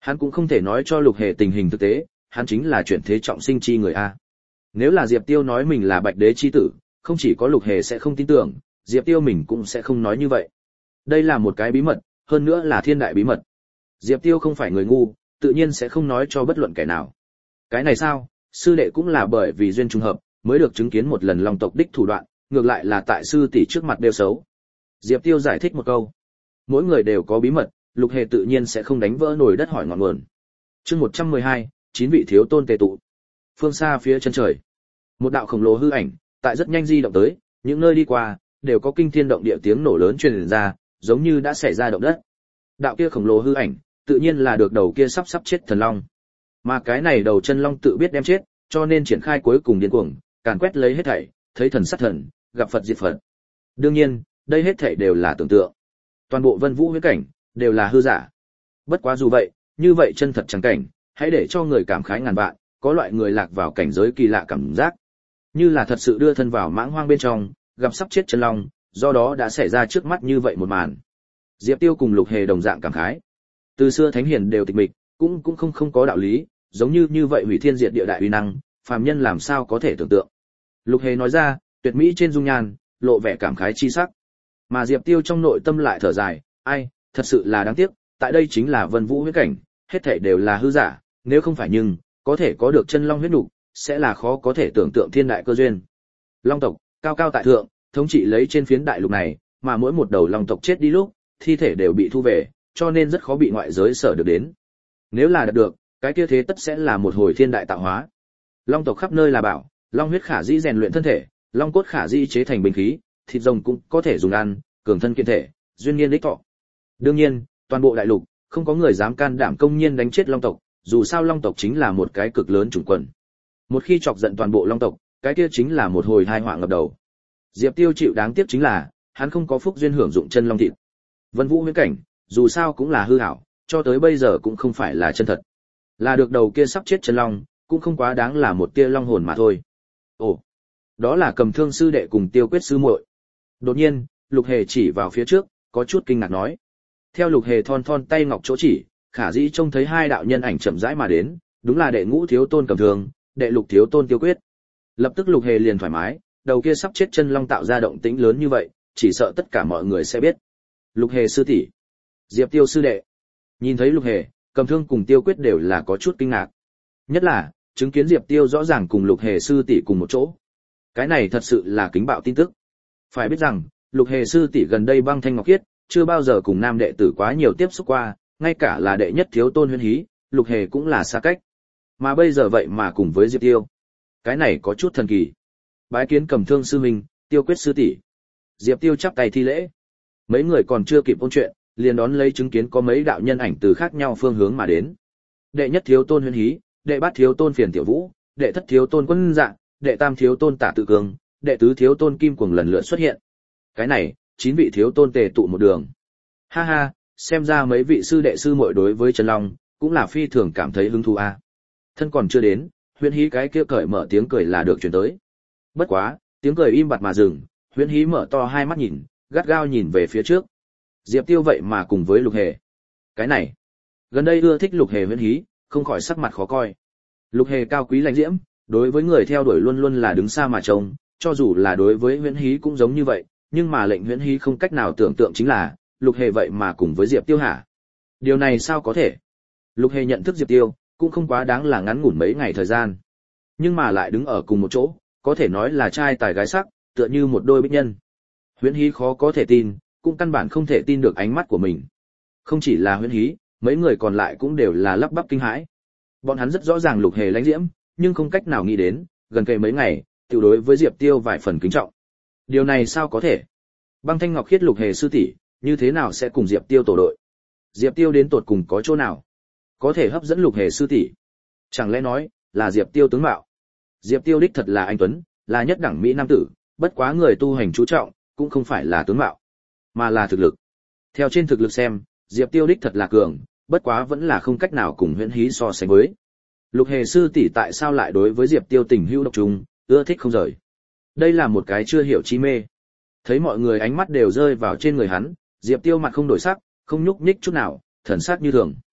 Hắn cũng không thể nói cho Lục Hề tình hình thực tế, hắn chính là chuyển thế trọng sinh chi người a. Nếu là Diệp Tiêu nói mình là Bạch Đế chi tử, không chỉ có Lục Hề sẽ không tin tưởng, Diệp Tiêu mình cũng sẽ không nói như vậy. Đây là một cái bí mật, hơn nữa là thiên đại bí mật. Diệp Tiêu không phải người ngu, tự nhiên sẽ không nói cho bất luận kẻ nào. Cái này sao, sư đệ cũng là bởi vì duyên trùng hợp, mới được chứng kiến một lần Long tộc đích thủ đoạn, ngược lại là tại sư tỷ trước mặt đều xấu. Diệp Tiêu giải thích một câu. Mỗi người đều có bí mật, Lục Hề tự nhiên sẽ không đánh vỡ nồi đất hỏi ngọn nguồn. Chương 112, 9 vị thiếu tôn tề tụ. Phương xa phía chân trời, một đạo khổng lồ hư ảnh, tại rất nhanh di động tới, những nơi đi qua đều có kinh thiên động địa tiếng nổ lớn truyền ra, giống như đã xảy ra động đất. Đạo kia khổng lồ hư ảnh, tự nhiên là được đầu kia sắp chết thần long. Mà cái này đầu chân long tự biết đem chết, cho nên triển khai cuối cùng điên cuồng, càn quét lấy hết thảy, thấy thần sát thần, gặp Phật diệt Phật. Đương nhiên, đây hết thảy đều là tưởng tượng. Toàn bộ Vân Vũ huyễn cảnh đều là hư giả. Bất quá dù vậy, như vậy chân thật chẳng cảnh, hãy để cho người cảm khái ngàn vạn, có loại người lạc vào cảnh giới kỳ lạ cảm giác, như là thật sự đưa thân vào mãng hoang bên trong, gặp sắp chết chân long, do đó đã xảy ra trước mắt như vậy một màn. Diệp Tiêu cùng Lục Hề đồng dạng cảm khái. Từ xưa thánh hiền đều tịch mịch, cũng không có đạo lý, giống như vậy hủy thiên diệt địa đại uy năng, phàm nhân làm sao có thể tưởng tượng. Lục Hề nói ra, tuyệt mỹ trên dung nhan, lộ vẻ cảm khái chi sắc. Mà Diệp Tiêu trong nội tâm lại thở dài, ai, thật sự là đáng tiếc, tại đây chính là Vân Vũ huyễn cảnh, hết thảy đều là hư giả, nếu không phải nhưng, có thể có được chân long huyết nục, sẽ là khó có thể tưởng tượng thiên đại cơ duyên. Long tộc, cao cao tại thượng, thống trị lấy trên phiến đại lục này, mà mỗi một đầu long tộc chết đi lúc, thi thể đều bị thu về, cho nên rất khó bị ngoại giới sở được đến. Nếu là đạt được, cái kia thế tất sẽ là một hồi thiên đại tạo hóa. Long tộc khắp nơi là bảo, long huyết khả dĩ rèn luyện thân thể, long cốt khả dĩ chế thành binh khí, thịt rồng cũng có thể dùng ăn, cường thân kiện thể, duyên niên đích thọ. Đương nhiên, toàn bộ đại lục, không có người dám can đảm công nhiên đánh chết long tộc, dù sao long tộc chính là một cái cực lớn chủng quần. Một khi chọc giận toàn bộ long tộc, cái kia chính là một hồi tai họa ngập đầu. Diệp Tiêu chịu đáng tiếc chính là, hắn không có phúc duyên hưởng dụng chân long thịt. Vân Vũ huyễn cảnh, dù sao cũng là hư ảo, cho tới bây giờ cũng không phải là chân thật. Là được đầu kia sắp chết chân long, cũng không quá đáng là một tia long hồn mà thôi. Ồ, đó là Cầm Thương sư đệ cùng Tiêu Quyết sư muội. Đột nhiên, Lục Hề chỉ vào phía trước, có chút kinh ngạc nói. Theo Lục Hề thon tay ngọc chỗ chỉ, khả dĩ trông thấy hai đạo nhân ảnh chậm rãi mà đến, đúng là đệ ngũ thiếu tôn Cầm Thương, đệ lục thiếu tôn Tiêu Quyết. Lập tức Lục Hề liền thoải mái, đầu kia sắp chết chân long tạo ra động tĩnh lớn như vậy, chỉ sợ tất cả mọi người sẽ biết. Lục Hề sư tỷ, Diệp Tiêu sư đệ. Nhìn thấy Lục Hề, Cầm Thương cùng Tiêu Quyết đều là có chút kinh ngạc. Nhất là, chứng kiến Diệp Tiêu rõ ràng cùng Lục Hề sư tỷ cùng một chỗ. Cái này thật sự là kính bạo tin tức. Phải biết rằng, Lục Hề sư tỷ gần đây băng thanh ngọc khiết, chưa bao giờ cùng nam đệ tử quá nhiều tiếp xúc qua, ngay cả là đệ nhất thiếu tôn Huyễn Hí, Lục Hề cũng là xa cách. Mà bây giờ vậy mà cùng với Diệp Tiêu. Cái này có chút thần kỳ. Bái kiến Cầm Thương sư huynh, Tiêu Quyết sư tỷ. Diệp Tiêu chắp tay thi lễ. Mấy người còn chưa kịp ôn chuyện, liền đón lấy chứng kiến có mấy đạo nhân ảnh từ khác nhau phương hướng mà đến. Đệ nhất thiếu tôn Huyễn Hí, đệ bát thiếu tôn Phiền Tiểu Vũ, đệ thất thiếu tôn Quân Dạ, đệ tam thiếu tôn Tả Tự Cường, đệ tứ thiếu tôn Kim Cuồng lần lượt xuất hiện. Cái này, 9 vị thiếu tôn tề tụ một đường. Ha ha, xem ra mấy vị sư đệ sư muội đối với Trần Long cũng là phi thường cảm thấy hứng thú a. Thân còn chưa đến, Huyễn Hí cái kia cởi mở tiếng cười là được truyền tới. Bất quá, tiếng cười im bặt mà dừng, Huyễn Hí mở to hai mắt nhìn, gắt gao nhìn về phía trước. Diệp Tiêu vậy mà cùng với Lục Hề. Cái này, gần đây ưa thích Lục Hề Huyễn Hí, không khỏi sắc mặt khó coi. Lục Hề cao quý lãnh diễm, đối với người theo đuổi luôn luôn là đứng xa mà trông, cho dù là đối với Huyễn Hí cũng giống như vậy, nhưng mà lệnh Huyễn Hí không cách nào tưởng tượng chính là, Lục Hề vậy mà cùng với Diệp Tiêu hả? Điều này sao có thể? Lục Hề nhận thức Diệp Tiêu, cũng không quá đáng là ngắn ngủn mấy ngày thời gian, nhưng mà lại đứng ở cùng một chỗ, có thể nói là trai tài gái sắc, tựa như một đôi bích nhân. Huyễn Hí khó có thể tin, cũng căn bản không thể tin được ánh mắt của mình. Không chỉ là Huyễn Hí, mấy người còn lại cũng đều là lắp bắp kinh hãi. Bọn hắn rất rõ ràng Lục Hề lãnh diễm, nhưng không cách nào nghĩ đến, gần kề mấy ngày, tiểu đối với Diệp Tiêu vài phần kính trọng. Điều này sao có thể? Băng thanh ngọc khiết Lục Hề sư tỷ, như thế nào sẽ cùng Diệp Tiêu tổ đội? Diệp Tiêu đến tột cùng có chỗ nào có thể hấp dẫn Lục Hề sư tỷ? Chẳng lẽ nói là Diệp Tiêu tướng mạo? Diệp Tiêu đích thật là anh tuấn, là nhất đẳng mỹ nam tử, bất quá người tu hành chú trọng, cũng không phải là tướng mạo, mà là thực lực. Theo trên thực lực xem, Diệp Tiêu đích thật là cường, bất quá vẫn là không cách nào cùng Huyễn Hí so sánh với. Lục Hề sư tỷ tại sao lại đối với Diệp Tiêu tình hữu độc trùng, ưa thích không rời? Đây là một cái chưa hiểu chi mê. Thấy mọi người ánh mắt đều rơi vào trên người hắn, Diệp Tiêu mặt không đổi sắc, không nhúc nhích chút nào, thần sắc như thường.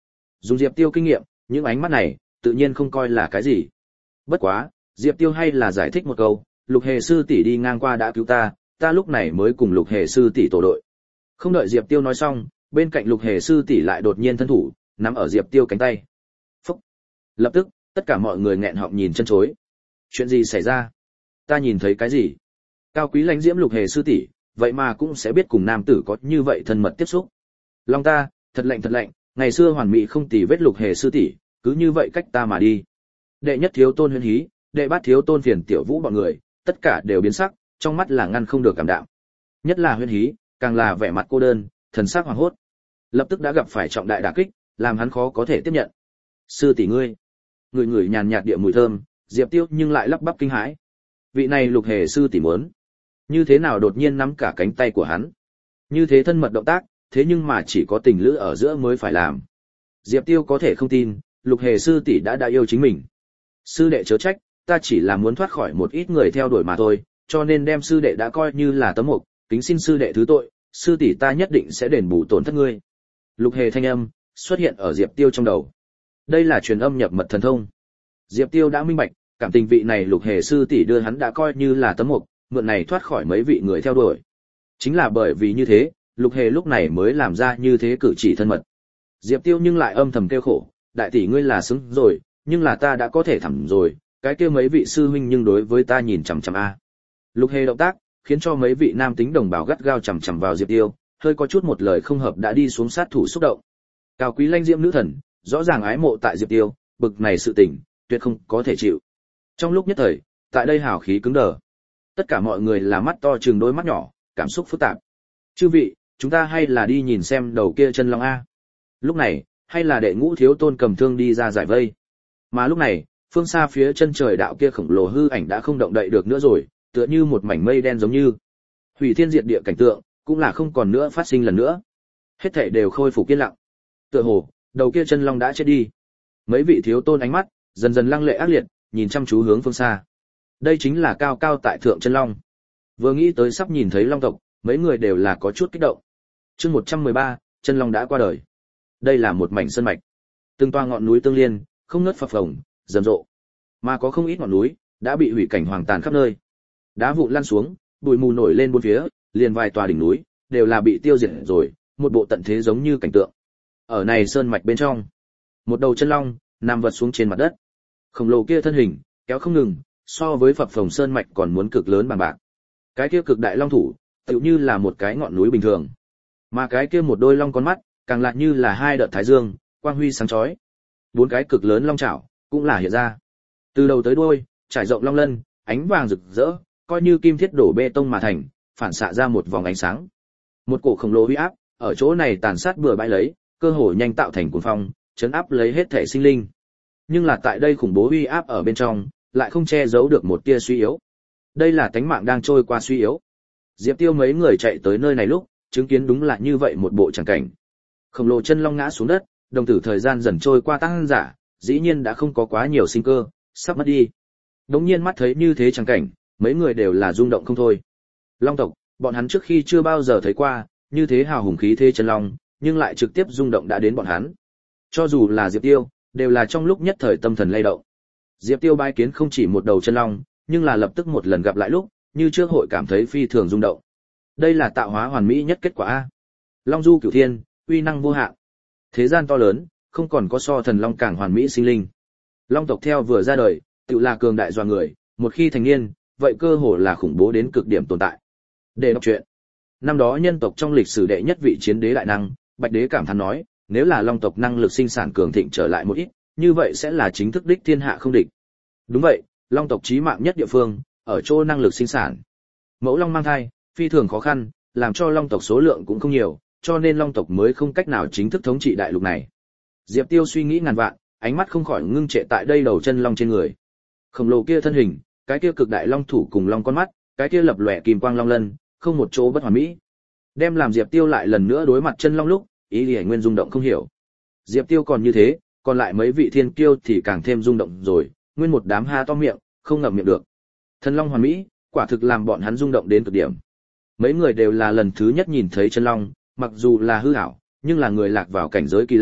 Dùng Diệp Tiêu kinh nghiệm, những ánh mắt này, tự nhiên không coi là cái gì. Bất quá, Diệp Tiêu hay là giải thích một câu, Lục Hề sư tỷ đi ngang qua đã cứu ta, ta lúc này mới cùng Lục Hề sư tỷ tổ đội. Không đợi Diệp Tiêu nói xong, bên cạnh Lục Hề sư tỷ lại đột nhiên thân thủ, nắm ở Diệp Tiêu cánh tay. Phúc! Lập tức, tất cả mọi người nghẹn họng nhìn chân chối. Chuyện gì xảy ra? Ta nhìn thấy cái gì? Cao quý lãnh diễm Lục Hề sư tỷ, vậy mà cũng sẽ biết cùng nam tử có như vậy thân mật tiếp xúc. Long ta, thật lạnh, ngày xưa hoàn mỹ không tì vết Lục Hề sư tỷ, cứ như vậy cách ta mà đi. Đệ nhất thiếu tôn Huyễn Hí, đệ bát thiếu tôn Phiền Tiểu Vũ bọn người, tất cả đều biến sắc, trong mắt là ngăn không được cảm động. Nhất là Huyễn Hí, càng là vẻ mặt cô đơn, thần sắc hoảng hốt. Lập tức đã gặp phải trọng đại đả kích, làm hắn khó có thể tiếp nhận. Sư tỷ ngươi, người nhàn nhạt địa mùi thơm, Diệp Tiêu nhưng lại lắp bắp kinh hãi. Vị này Lục Hề sư tỷ muốn, như thế nào đột nhiên nắm cả cánh tay của hắn? Như thế thân mật động tác, thế nhưng mà chỉ có tình lữ ở giữa mới phải làm. Diệp Tiêu có thể không tin, Lục Hề sư tỷ đã yêu chính mình. Sư đệ chớ trách, ta chỉ là muốn thoát khỏi một ít người theo đuổi mà thôi, cho nên đem sư đệ đã coi như là tấm mục, kính xin sư đệ thứ tội, sư tỷ ta nhất định sẽ đền bù tổn thất ngươi. Lục Hề thanh âm xuất hiện ở Diệp Tiêu trong đầu. Đây là truyền âm nhập mật thần thông. Diệp Tiêu đã minh bạch, cảm tình vị này Lục Hề sư tỷ đưa hắn đã coi như là tấm mục, mượn này thoát khỏi mấy vị người theo đuổi. Chính là bởi vì như thế, Lục Hề lúc này mới làm ra như thế cử chỉ thân mật. Diệp Tiêu nhưng lại âm thầm kêu khổ, đại tỷ ngươi là xứng rồi, nhưng là ta đã có thể thẳng rồi, cái kia mấy vị sư huynh nhưng đối với ta nhìn chằm chằm a. Lục Hề động tác, khiến cho mấy vị nam tính đồng bào gắt gao chằm chằm vào Diệp Tiêu, hơi có chút một lời không hợp đã đi xuống sát thủ xúc động. Cao quý lãnh diễm nữ thần, rõ ràng ái mộ tại Diệp Tiêu, bực này sự tình, tuyệt không có thể chịu. Trong lúc nhất thời, tại đây hào khí cứng đờ. Tất cả mọi người là mắt to trừng đôi mắt nhỏ, cảm xúc phức tạp. Chư vị, chúng ta hay là đi nhìn xem đầu kia chân long a. Lúc này, hay là đệ ngũ thiếu tôn cầm thương đi ra giải vây. Mà lúc này, phương xa phía chân trời đạo kia khổng lồ hư ảnh đã không động đậy được nữa rồi, tựa như một mảnh mây đen giống như hủy thiên diệt địa cảnh tượng, cũng là không còn nữa phát sinh lần nữa. Hết thảy đều khôi phục yên lặng. Tựa hồ, đầu kia chân long đã chết đi. Mấy vị thiếu tôn ánh mắt dần dần lăng lệ ác liệt, nhìn chăm chú hướng phương xa. Đây chính là cao cao tại thượng chân long. Vừa nghĩ tới sắp nhìn thấy long tộc, mấy người đều là có chút kích động. Chương 113, chân long đã qua đời. Đây là một mảnh sơn mạch. Từng toa ngọn núi tương liên, không ngớt phập phồng, rầm rộ. Mà có không ít ngọn núi đã bị hủy cảnh hoàng tàn khắp nơi. Đá vụn lăn xuống, bụi mù nổi lên bốn phía, liền vài tòa đỉnh núi đều là bị tiêu diệt rồi, một bộ tận thế giống như cảnh tượng. Ở này sơn mạch bên trong, một đầu chân long nằm vật xuống trên mặt đất. Khổng lồ kia thân hình kéo không ngừng, so với phập phồng sơn mạch còn muốn cực lớn bằng bạc. Cái kia cực đại long thủ, tựu như là một cái ngọn núi bình thường. Mà cái kia một đôi long con mắt, càng lại như là hai đợt thái dương, quang huy sáng chói. Bốn cái cực lớn long chảo cũng là hiện ra. Từ đầu tới đuôi, trải rộng long lân, ánh vàng rực rỡ, coi như kim thiết đổ bê tông mà thành, phản xạ ra một vòng ánh sáng. Một cổ khổng lồ uy áp, ở chỗ này tàn sát bừa bãi lấy, cơ hội nhanh tạo thành cuồng phong, chấn áp lấy hết thể sinh linh. Nhưng là tại đây khủng bố uy áp ở bên trong, lại không che giấu được một tia suy yếu. Đây là tánh mạng đang trôi qua suy yếu. Diệp Tiêu mấy người chạy tới nơi này lúc, chứng kiến đúng là như vậy một bộ tràng cảnh. Khổng lồ chân long ngã xuống đất, đồng tử thời gian dần trôi qua tăng giả, dĩ nhiên đã không có quá nhiều sinh cơ, sắp mất đi. Đống nhiên mắt thấy như thế tràng cảnh, mấy người đều là rung động không thôi. Long tộc, bọn hắn trước khi chưa bao giờ thấy qua, như thế hào hùng khí thế chân long, nhưng lại trực tiếp rung động đã đến bọn hắn. Cho dù là Diệp Tiêu, đều là trong lúc nhất thời tâm thần lay động. Diệp Tiêu bái kiến không chỉ một đầu chân long, nhưng là lập tức một lần gặp lại lúc, như trước hội cảm thấy phi thường rung động. Đây là tạo hóa hoàn mỹ nhất kết quả a. Long du cửu thiên, uy năng vô hạn. Thế gian to lớn, không còn có so thần long càng hoàn mỹ sinh linh. Long tộc theo vừa ra đời, tự là cường đại doa người, một khi thành niên, vậy cơ hồ là khủng bố đến cực điểm tồn tại. Để đọc truyện. Năm đó nhân tộc trong lịch sử đệ nhất vị chiến đế đại năng, Bạch Đế cảm thán nói, nếu là long tộc năng lực sinh sản cường thịnh trở lại một ít, như vậy sẽ là chính thức đích thiên hạ không địch. Đúng vậy, long tộc chí mạng nhất địa phương, ở chỗ năng lực sinh sản. Mẫu long mang thai, phi thường khó khăn, làm cho long tộc số lượng cũng không nhiều, cho nên long tộc mới không cách nào chính thức thống trị đại lục này. Diệp Tiêu suy nghĩ ngàn vạn, ánh mắt không khỏi ngưng trệ tại đây đầu chân long trên người. Khổng lồ kia thân hình, cái kia cực đại long thủ cùng long con mắt, cái kia lập lòe kim quang long lân, không một chỗ bất hoàn mỹ. Đem làm Diệp Tiêu lại lần nữa đối mặt chân long lúc, ý Liễu Nguyên rung động không hiểu. Diệp Tiêu còn như thế, còn lại mấy vị thiên kiêu thì càng thêm rung động rồi, nguyên một đám ha to miệng, không ngậm miệng được. Thần long hoàn mỹ, quả thực làm bọn hắn rung động đến cực điểm. Mấy người đều là lần thứ nhất nhìn thấy chân long, mặc dù là hư ảo, nhưng là người lạc vào cảnh giới kỳ lạ,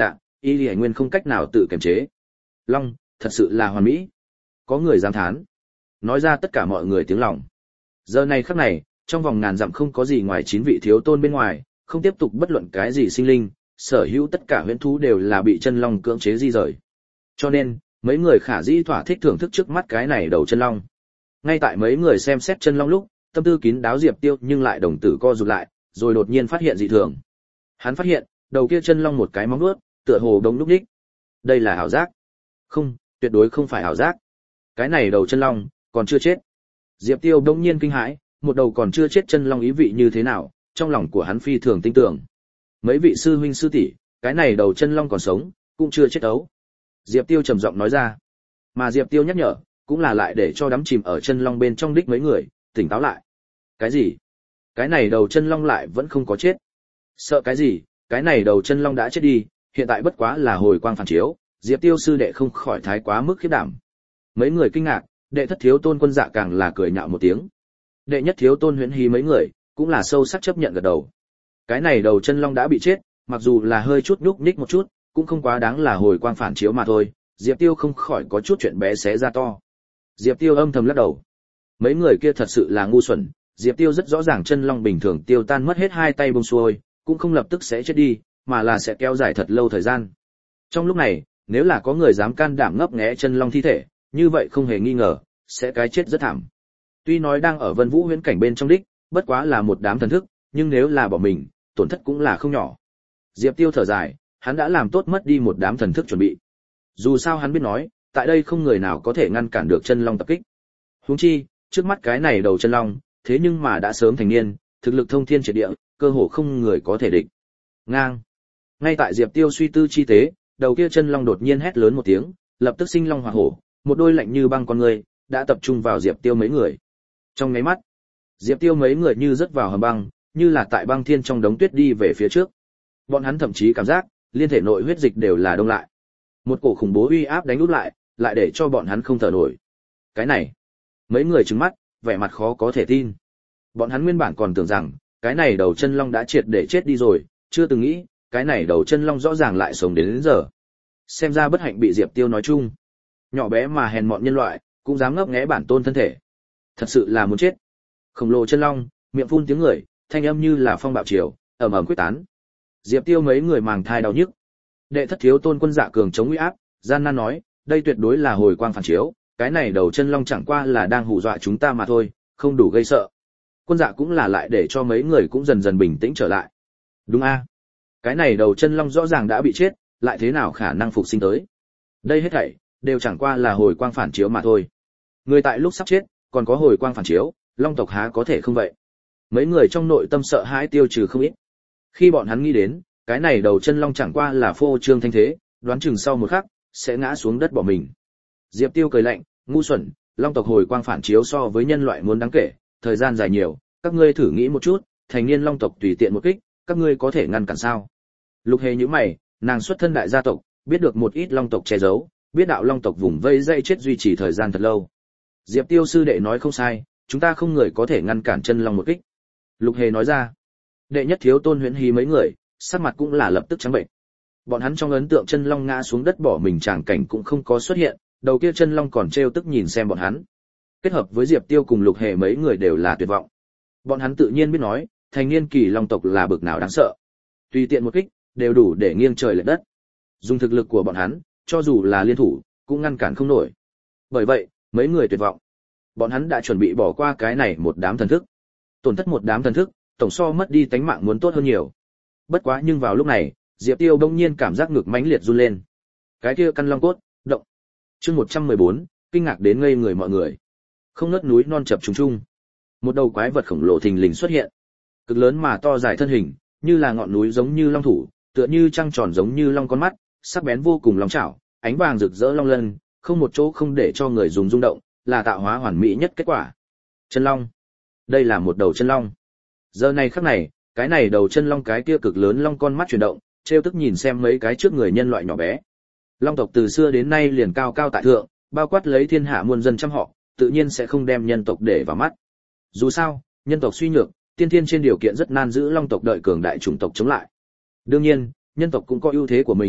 Y Lì Nguyên không cách nào tự kiềm chế. Long, thật sự là hoàn mỹ. Có người dám thán. Nói ra tất cả mọi người tiếng lòng. Giờ này khắc này, trong vòng ngàn dặm không có gì ngoài 9 vị thiếu tôn bên ngoài, không tiếp tục bất luận cái gì sinh linh, sở hữu tất cả huyễn thú đều là bị chân long cưỡng chế di rời. Cho nên, mấy người khả dĩ thỏa thích thưởng thức trước mắt cái này đầu chân long. Ngay tại mấy người xem xét chân long lúc, tâm tư kín đáo Diệp Tiêu nhưng lại đồng tử co rụt lại, rồi đột nhiên phát hiện dị thường. Hắn phát hiện, đầu kia chân long một cái móng vuốt, tựa hồ đống lúc đích. Đây là ảo giác. Không, tuyệt đối không phải ảo giác. Cái này đầu chân long còn chưa chết. Diệp Tiêu đống nhiên kinh hãi, một đầu còn chưa chết chân long ý vị như thế nào, trong lòng của hắn phi thường tin tưởng. Mấy vị sư huynh sư tỷ, cái này đầu chân long còn sống, cũng chưa chết ấu. Diệp Tiêu trầm giọng nói ra. Mà Diệp Tiêu nhắc nhở, cũng là lại để cho đắm chìm ở chân long bên trong đích mấy người tỉnh táo lại. Cái gì? Cái này đầu chân long lại vẫn không có chết. Sợ cái gì? Cái này đầu chân long đã chết đi, hiện tại bất quá là hồi quang phản chiếu. Diệp Tiêu sư đệ không khỏi thái quá mức khiếp đảm. Mấy người kinh ngạc, đệ thất thiếu tôn Quân Dạ càng là cười nhạo một tiếng. Đệ nhất thiếu tôn Huyễn Hí mấy người cũng là sâu sắc chấp nhận gật đầu. Cái này đầu chân long đã bị chết, mặc dù là hơi chút nhúc nhích một chút, cũng không quá đáng là hồi quang phản chiếu mà thôi. Diệp Tiêu không khỏi có chút chuyện bé xé ra to. Diệp Tiêu âm thầm lắc đầu. Mấy người kia thật sự là ngu xuẩn, Diệp Tiêu rất rõ ràng chân long bình thường tiêu tan mất hết hai tay buông xuôi, cũng không lập tức sẽ chết đi, mà là sẽ kéo dài thật lâu thời gian. Trong lúc này, nếu là có người dám can đảm ngấp nghé chân long thi thể, như vậy không hề nghi ngờ, sẽ cái chết rất thảm. Tuy nói đang ở Vân Vũ huyễn cảnh bên trong đích, bất quá là một đám thần thức, nhưng nếu là bỏ mình, tổn thất cũng là không nhỏ. Diệp Tiêu thở dài, hắn đã làm tốt mất đi một đám thần thức chuẩn bị. Dù sao hắn biết nói, tại đây không người nào có thể ngăn cản được chân long tập kích. Huống chi, trước mắt cái này đầu chân long, thế nhưng mà đã sớm thành niên, thực lực thông thiên triệt địa, cơ hồ không người có thể địch. Ngang. Ngay tại Diệp Tiêu suy tư chi tế, đầu kia chân long đột nhiên hét lớn một tiếng, lập tức sinh long hỏa hổ, một đôi lạnh như băng con người đã tập trung vào Diệp Tiêu mấy người. Trong mấy mắt, Diệp Tiêu mấy người như rớt vào hầm băng, như là tại băng thiên trong đống tuyết đi về phía trước. Bọn hắn thậm chí cảm giác, liên thể nội huyết dịch đều là đông lại. Một cổ khủng bố uy áp đánh úp lại, lại để cho bọn hắn không thở nổi. Cái này, mấy người trừng mắt, vẻ mặt khó có thể tin. Bọn hắn nguyên bản còn tưởng rằng, cái này đầu chân long đã triệt để chết đi rồi, chưa từng nghĩ, cái này đầu chân long rõ ràng lại sống đến giờ. Xem ra bất hạnh bị Diệp Tiêu nói chung. Nhỏ bé mà hèn mọn nhân loại, cũng dám ngấp nghé bản tôn thân thể. Thật sự là muốn chết. Khổng lồ chân long, miệng phun tiếng người, thanh âm như là phong bạo triều, ầm ầm quyết tán. Diệp Tiêu mấy người màng thai đau nhức. Đệ thất thiếu tôn Quân Dạ cường chống uy áp, gian nan nói, đây tuyệt đối là hồi quang phản chiếu, cái này đầu chân long chẳng qua là đang hù dọa chúng ta mà thôi, không đủ gây sợ. Quân Dạ cũng là lại để cho mấy người cũng dần dần bình tĩnh trở lại. Đúng a, cái này đầu chân long rõ ràng đã bị chết, lại thế nào khả năng phục sinh tới? Đây hết thảy đều chẳng qua là hồi quang phản chiếu mà thôi. Người tại lúc sắp chết, còn có hồi quang phản chiếu, long tộc há có thể không vậy? Mấy người trong nội tâm sợ hãi tiêu trừ không ít. Khi bọn hắn nghĩ đến, cái này đầu chân long chẳng qua là phô trương thanh thế, đoán chừng sau một khắc sẽ ngã xuống đất bỏ mình. Diệp Tiêu cười lạnh, ngu xuẩn, long tộc hồi quang phản chiếu so với nhân loại muốn đáng kể, thời gian dài nhiều, các ngươi thử nghĩ một chút, thành niên long tộc tùy tiện một kích, các ngươi có thể ngăn cản sao? Lục Hề nhíu mày, nàng xuất thân đại gia tộc, biết được một ít long tộc che giấu, biết đạo long tộc vùng vây dây chết duy trì thời gian thật lâu. Diệp Tiêu sư đệ nói không sai, chúng ta không người có thể ngăn cản chân long một kích. Lục Hề nói ra. Đệ nhất thiếu tôn Huyễn Hí mấy người, sắc mặt cũng là lập tức trắng bệnh. Bọn hắn trong ấn tượng chân long ngã xuống đất bỏ mình tràng cảnh cũng không có xuất hiện, đầu kia chân long còn trêu tức nhìn xem bọn hắn. Kết hợp với Diệp Tiêu cùng Lục Hề mấy người đều là tuyệt vọng. Bọn hắn tự nhiên biết nói, thành niên kỳ long tộc là bực nào đáng sợ. Tùy tiện một kích, đều đủ để nghiêng trời lệch đất. Dùng thực lực của bọn hắn, cho dù là liên thủ, cũng ngăn cản không nổi. Bởi vậy, mấy người tuyệt vọng. Bọn hắn đã chuẩn bị bỏ qua cái này một đám thần thức. Tổn thất một đám thần thức, tổng so mất đi tánh mạng muốn tốt hơn nhiều. Bất quá nhưng vào lúc này, Diệp Tiêu bỗng nhiên cảm giác ngực mãnh liệt run lên. Cái kia căn long cốt, động. Chương 114, kinh ngạc đến ngây người mọi người. Không ngớt núi non chập trùng trùng. Một đầu quái vật khổng lồ thình lình xuất hiện. Cực lớn mà to dài thân hình, như là ngọn núi giống như long thủ, tựa như trăng tròn giống như long con mắt, sắc bén vô cùng long chảo, ánh vàng rực rỡ long lân, không một chỗ không để cho người dùng rung động, là tạo hóa hoàn mỹ nhất kết quả. Chân long. Đây là một đầu chân long. Giờ này khắc này, cái này đầu chân long cái kia cực lớn long con mắt chuyển động, trêu tức nhìn xem mấy cái trước người nhân loại nhỏ bé. Long tộc từ xưa đến nay liền cao cao tại thượng, bao quát lấy thiên hạ muôn dân trăm họ, tự nhiên sẽ không đem nhân tộc để vào mắt. Dù sao, nhân tộc suy nhược, tiên thiên trên điều kiện rất nan giữ long tộc đợi cường đại chủng tộc chống lại. Đương nhiên, nhân tộc cũng có ưu thế của mình,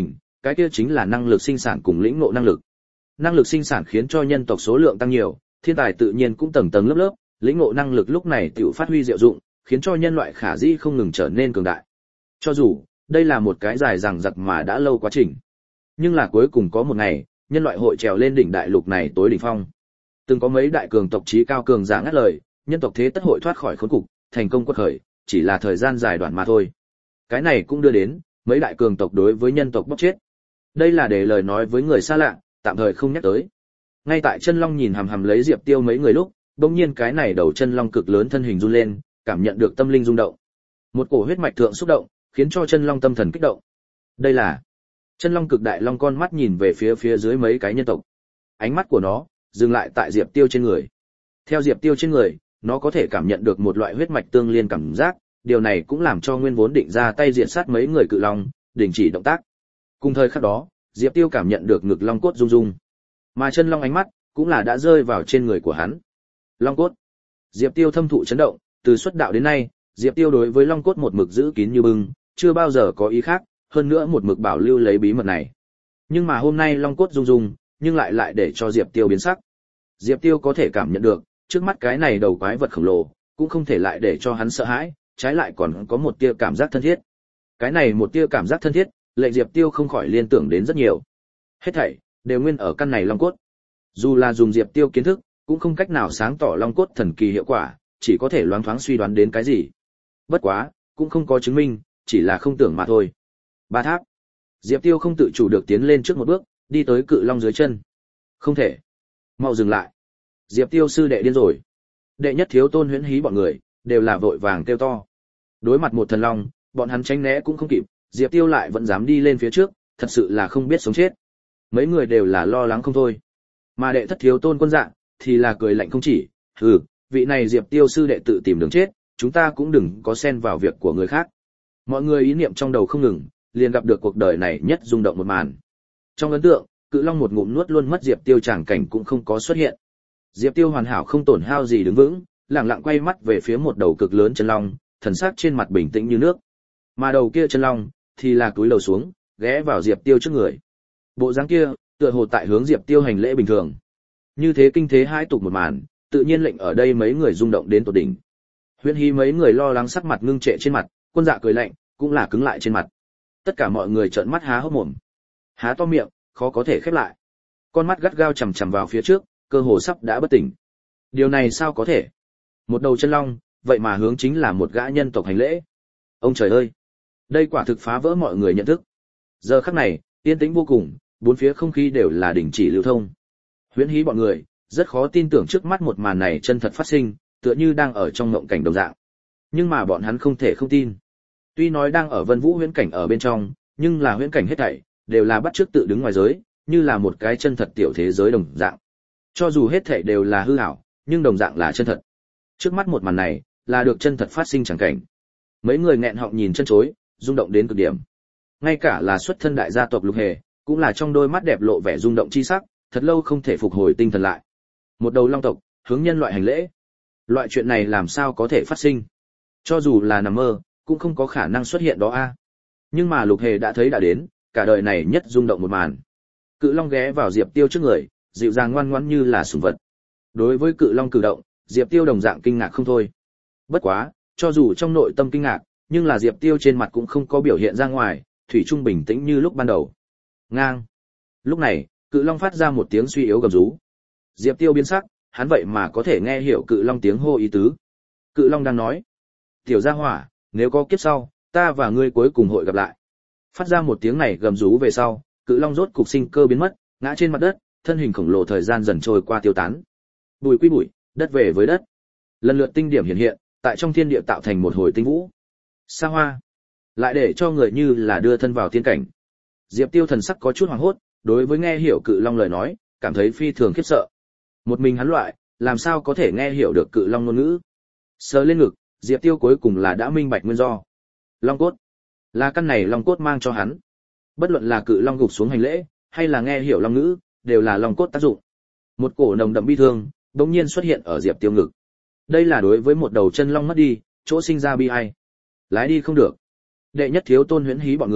cái kia chính là năng lực sinh sản cùng lĩnh ngộ năng lực. Năng lực sinh sản khiến cho nhân tộc số lượng tăng nhiều, thiên tài tự nhiên cũng tầng tầng lớp lớp, lĩnh ngộ năng lực lúc này tiểu phát huy diệu dụng, khiến cho nhân loại khả dĩ không ngừng trở nên cường đại. Cho dù, đây là một cái dài dằng dặc mà đã lâu quá trình. Nhưng là cuối cùng có một ngày, nhân loại hội trèo lên đỉnh đại lục này tối đỉnh phong. Từng có mấy đại cường tộc chí cao cường giả ngắt lời, nhân tộc thế tất hội thoát khỏi khốn cục, thành công quật khởi, chỉ là thời gian dài đoạn mà thôi. Cái này cũng đưa đến mấy đại cường tộc đối với nhân tộc bóc chết. Đây là để lời nói với người xa lạ, tạm thời không nhắc tới. Ngay tại chân long nhìn hằm hằm lấy Diệp Tiêu mấy người lúc, bỗng nhiên cái này đầu chân long cực lớn thân hình run lên, cảm nhận được tâm linh rung động. Một cổ huyết mạch thượng xúc động, khiến cho chân long tâm thần kích động. Đây là chân long cực đại long con mắt nhìn về phía dưới mấy cái nhân tộc. Ánh mắt của nó dừng lại tại Diệp Tiêu trên người. Theo Diệp Tiêu trên người, nó có thể cảm nhận được một loại huyết mạch tương liên cảm giác, điều này cũng làm cho nguyên vốn định ra tay diệt sát mấy người cự long, đình chỉ động tác. Cùng thời khắc đó, Diệp Tiêu cảm nhận được ngực long cốt rung rung. Mà chân long ánh mắt cũng là đã rơi vào trên người của hắn. Long cốt. Diệp Tiêu thâm thụ chấn động, từ xuất đạo đến nay, Diệp Tiêu đối với long cốt một mực giữ kín như bưng, chưa bao giờ có ý khác, hơn nữa một mực bảo lưu lấy bí mật này. Nhưng mà hôm nay long cốt rung rung, nhưng lại để cho Diệp Tiêu biến sắc. Diệp Tiêu có thể cảm nhận được, trước mắt cái này đầu quái vật khổng lồ, cũng không thể lại để cho hắn sợ hãi, trái lại còn có một tia cảm giác thân thiết. Cái này một tia cảm giác thân thiết, lệnh Diệp Tiêu không khỏi liên tưởng đến rất nhiều. Hết thảy đều nguyên ở căn này long cốt. Dù là dùng Diệp Tiêu kiến thức, cũng không cách nào sáng tỏ long cốt thần kỳ hiệu quả, chỉ có thể loáng thoáng suy đoán đến cái gì. Bất quá, cũng không có chứng minh, chỉ là không tưởng mà thôi. Ba tháp. Diệp Tiêu không tự chủ được tiến lên trước một bước, đi tới cự long dưới chân. Không thể. Mau dừng lại. Diệp Tiêu sư đệ điên rồi. Đệ nhất thiếu tôn huyễn hí bọn người, đều là vội vàng kêu to. Đối mặt một thần long, bọn hắn tránh né cũng không kịp, Diệp Tiêu lại vẫn dám đi lên phía trước, thật sự là không biết sống chết. Mấy người đều là lo lắng không thôi. Mà đệ thất thiếu tôn quân dạng, thì là cười lạnh không chỉ, hừ, vị này Diệp Tiêu sư đệ tự tìm đường chết, chúng ta cũng đừng có xen vào việc của người khác. Mọi người ý niệm trong đầu không ngừng, liền gặp được cuộc đời này nhất rung động một màn. Trong ấn tượng, cự long một ngụm nuốt luôn mất Diệp Tiêu, tràng cảnh cũng không có xuất hiện. Diệp Tiêu hoàn hảo không tổn hao gì đứng vững, lặng lặng quay mắt về phía một đầu cực lớn chân long, thần sắc trên mặt bình tĩnh như nước. Mà đầu kia chân long thì là cúi đầu xuống, ghé vào Diệp Tiêu trước người. Bộ dáng kia, tựa hồ tại hướng Diệp Tiêu hành lễ bình thường. Như thế kinh thế hai tục một màn, tự nhiên lệnh ở đây mấy người rung động đến tột đỉnh. Huyễn Hí mấy người lo lắng sắc mặt ngưng trệ trên mặt, Quân Dạ cười lạnh, cũng là cứng lại trên mặt. Tất cả mọi người trợn mắt há hốc mồm, há to miệng, khó có thể khép lại. Con mắt gắt gao chằm chằm vào phía trước, cơ hồ sắp đã bất tỉnh. Điều này sao có thể? Một đầu chân long, vậy mà hướng chính là một gã nhân tộc hành lễ. Ông trời ơi! Đây quả thực phá vỡ mọi người nhận thức. Giờ khắc này, yên tĩnh vô cùng, bốn phía không khí đều là đình chỉ lưu thông. Huyễn Hí bọn người rất khó tin tưởng trước mắt một màn này chân thật phát sinh, tựa như đang ở trong mộng cảnh đồng dạng. Nhưng mà bọn hắn không thể không tin. Tuy nói đang ở Vân Vũ huyễn cảnh ở bên trong, nhưng là huyễn cảnh hết thảy đều là bắt chước tự đứng ngoài giới, như là một cái chân thật tiểu thế giới đồng dạng. Cho dù hết thảy đều là hư ảo, nhưng đồng dạng là chân thật. Trước mắt một màn này, là được chân thật phát sinh chẳng cảnh. Mấy người nghẹn họng nhìn chân chối, rung động đến cực điểm. Ngay cả là xuất thân đại gia tộc Lục Hề, cũng là trong đôi mắt đẹp lộ vẻ rung động chi sắc, thật lâu không thể phục hồi tinh thần lại. Một đầu long tộc, hướng nhân loại hành lễ. Loại chuyện này làm sao có thể phát sinh? Cho dù là nằm mơ, cũng không có khả năng xuất hiện đó a. Nhưng mà Lục Hề đã thấy đã đến, cả đời này nhất rung động một màn. Cự long ghé vào Diệp Tiêu trước người, dịu dàng ngoan ngoãn như là sủng vật. Đối với cự long cử động, Diệp Tiêu đồng dạng kinh ngạc không thôi. Bất quá, cho dù trong nội tâm kinh ngạc, nhưng là Diệp Tiêu trên mặt cũng không có biểu hiện ra ngoài, thủy chung bình tĩnh như lúc ban đầu. Ngang. Lúc này, cự long phát ra một tiếng suy yếu gầm rú. Diệp Tiêu biến sắc, hắn vậy mà có thể nghe hiểu cự long tiếng hô ý tứ. Cự long đang nói: "Tiểu gia hỏa, nếu có kiếp sau, ta và ngươi cuối cùng hội gặp lại." Phát ra một tiếng này gầm rú về sau, cự long rốt cục sinh cơ biến mất, ngã trên mặt đất, thân hình khổng lồ thời gian dần trôi qua tiêu tán. Bụi quy bụi, đất về với đất. Lần lượt tinh điểm hiện hiện, tại trong thiên địa tạo thành một hồi tinh vũ. Xa hoa, lại để cho người như là đưa thân vào tiên cảnh. Diệp Tiêu thần sắc có chút hoảng hốt, đối với nghe hiểu cự long lời nói, cảm thấy phi thường khiếp sợ. Một mình hắn loại, làm sao có thể nghe hiểu được cự long ngôn ngữ? Sờ lên ngực, Diệp Tiêu cuối cùng là đã minh bạch nguyên do. Long cốt, là căn này long cốt mang cho hắn. Bất luận là cự long gục xuống hành lễ, hay là nghe hiểu long ngữ, đều là long cốt tác dụng. Một cổ nồng đậm bi thương bỗng nhiên xuất hiện ở Diệp Tiêu ngực. Đây là đối với một đầu chân long mất đi, chỗ sinh ra bi ai. Lái đi không được. Đệ nhất thiếu tôn huyễn hí bọn người,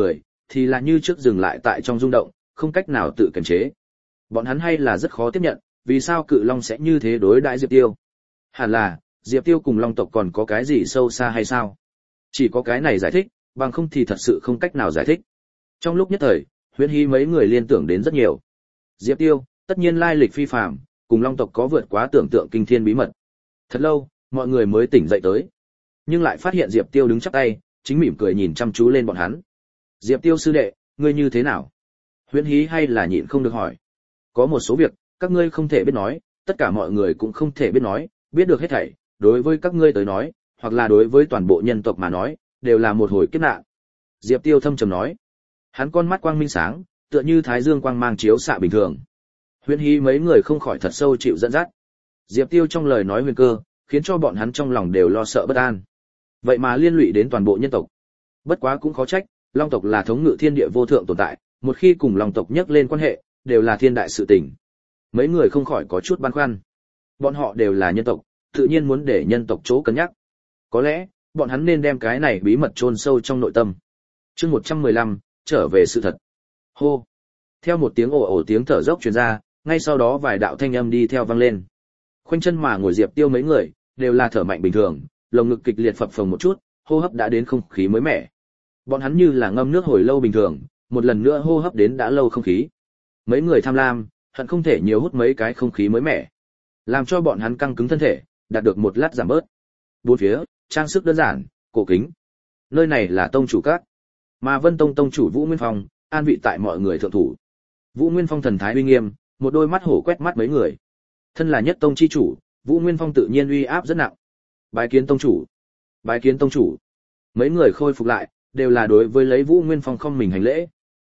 thì là như trước dừng lại tại trong rung động, không cách nào tự kiềm chế. Bọn hắn hay là rất khó tiếp nhận, vì sao Cự Long sẽ như thế đối đãi Diệp Tiêu? Hẳn là, Diệp Tiêu cùng Long tộc còn có cái gì sâu xa hay sao? Chỉ có cái này giải thích, bằng không thì thật sự không cách nào giải thích. Trong lúc nhất thời, Huyễn Hí mấy người liên tưởng đến rất nhiều. Diệp Tiêu, tất nhiên lai lịch phi phàm, cùng Long tộc có vượt quá tưởng tượng kinh thiên bí mật. Thật lâu, mọi người mới tỉnh dậy tới. Nhưng lại phát hiện Diệp Tiêu đứng chắp tay, chính mỉm cười nhìn chăm chú lên bọn hắn. Diệp Tiêu sư đệ, ngươi như thế nào? Huyễn Hí hay là nhịn không được hỏi. Có một số việc, các ngươi không thể biết nói, tất cả mọi người cũng không thể biết nói, biết được hết thảy, đối với các ngươi tới nói, hoặc là đối với toàn bộ nhân tộc mà nói, đều là một hồi kiếp nạn. Diệp Tiêu thâm trầm nói. Hắn con mắt quang minh sáng, tựa như thái dương quang mang chiếu xạ bình thường. Huyễn Hí mấy người không khỏi thật sâu chịu dẫn dắt. Diệp Tiêu trong lời nói huyền cơ, khiến cho bọn hắn trong lòng đều lo sợ bất an. Vậy mà liên lụy đến toàn bộ nhân tộc. Bất quá cũng khó trách, Long tộc là thống ngự thiên địa vô thượng tồn tại, một khi cùng Long tộc nhắc lên quan hệ, đều là thiên đại sự tình. Mấy người không khỏi có chút băn khoăn. Bọn họ đều là nhân tộc, tự nhiên muốn để nhân tộc chỗ cân nhắc. Có lẽ, bọn hắn nên đem cái này bí mật chôn sâu trong nội tâm. Chương 115, trở về sự thật. Hô. Theo một tiếng ồ ồ tiếng thở dốc truyền ra, ngay sau đó vài đạo thanh âm đi theo vang lên. Khoanh chân mà ngồi Diệp Tiêu mấy người, đều là thở mạnh bình thường, lồng ngực kịch liệt phập phồng một chút, hô hấp đã đến không khí mới mẻ. Bọn hắn như là ngâm nước hồi lâu bình thường, một lần nữa hô hấp đến đã lâu không khí. Mấy người tham lam, hận không thể nhiều hút mấy cái không khí mới mẻ, làm cho bọn hắn căng cứng thân thể, đạt được một lát giảm bớt. Bốn phía, trang sức đơn giản, cổ kính. Nơi này là tông chủ các, mà Vân Tông tông chủ Vũ Nguyên Phong, an vị tại mọi người thượng thủ. Vũ Nguyên Phong thần thái uy nghiêm, một đôi mắt hổ quét mắt mấy người. Thân là nhất tông chi chủ, Vũ Nguyên Phong tự nhiên uy áp rất nặng. Bái kiến tông chủ, bái kiến tông chủ. Mấy người khôi phục lại, đều là đối với lấy Vũ Nguyên Phong không mình hành lễ.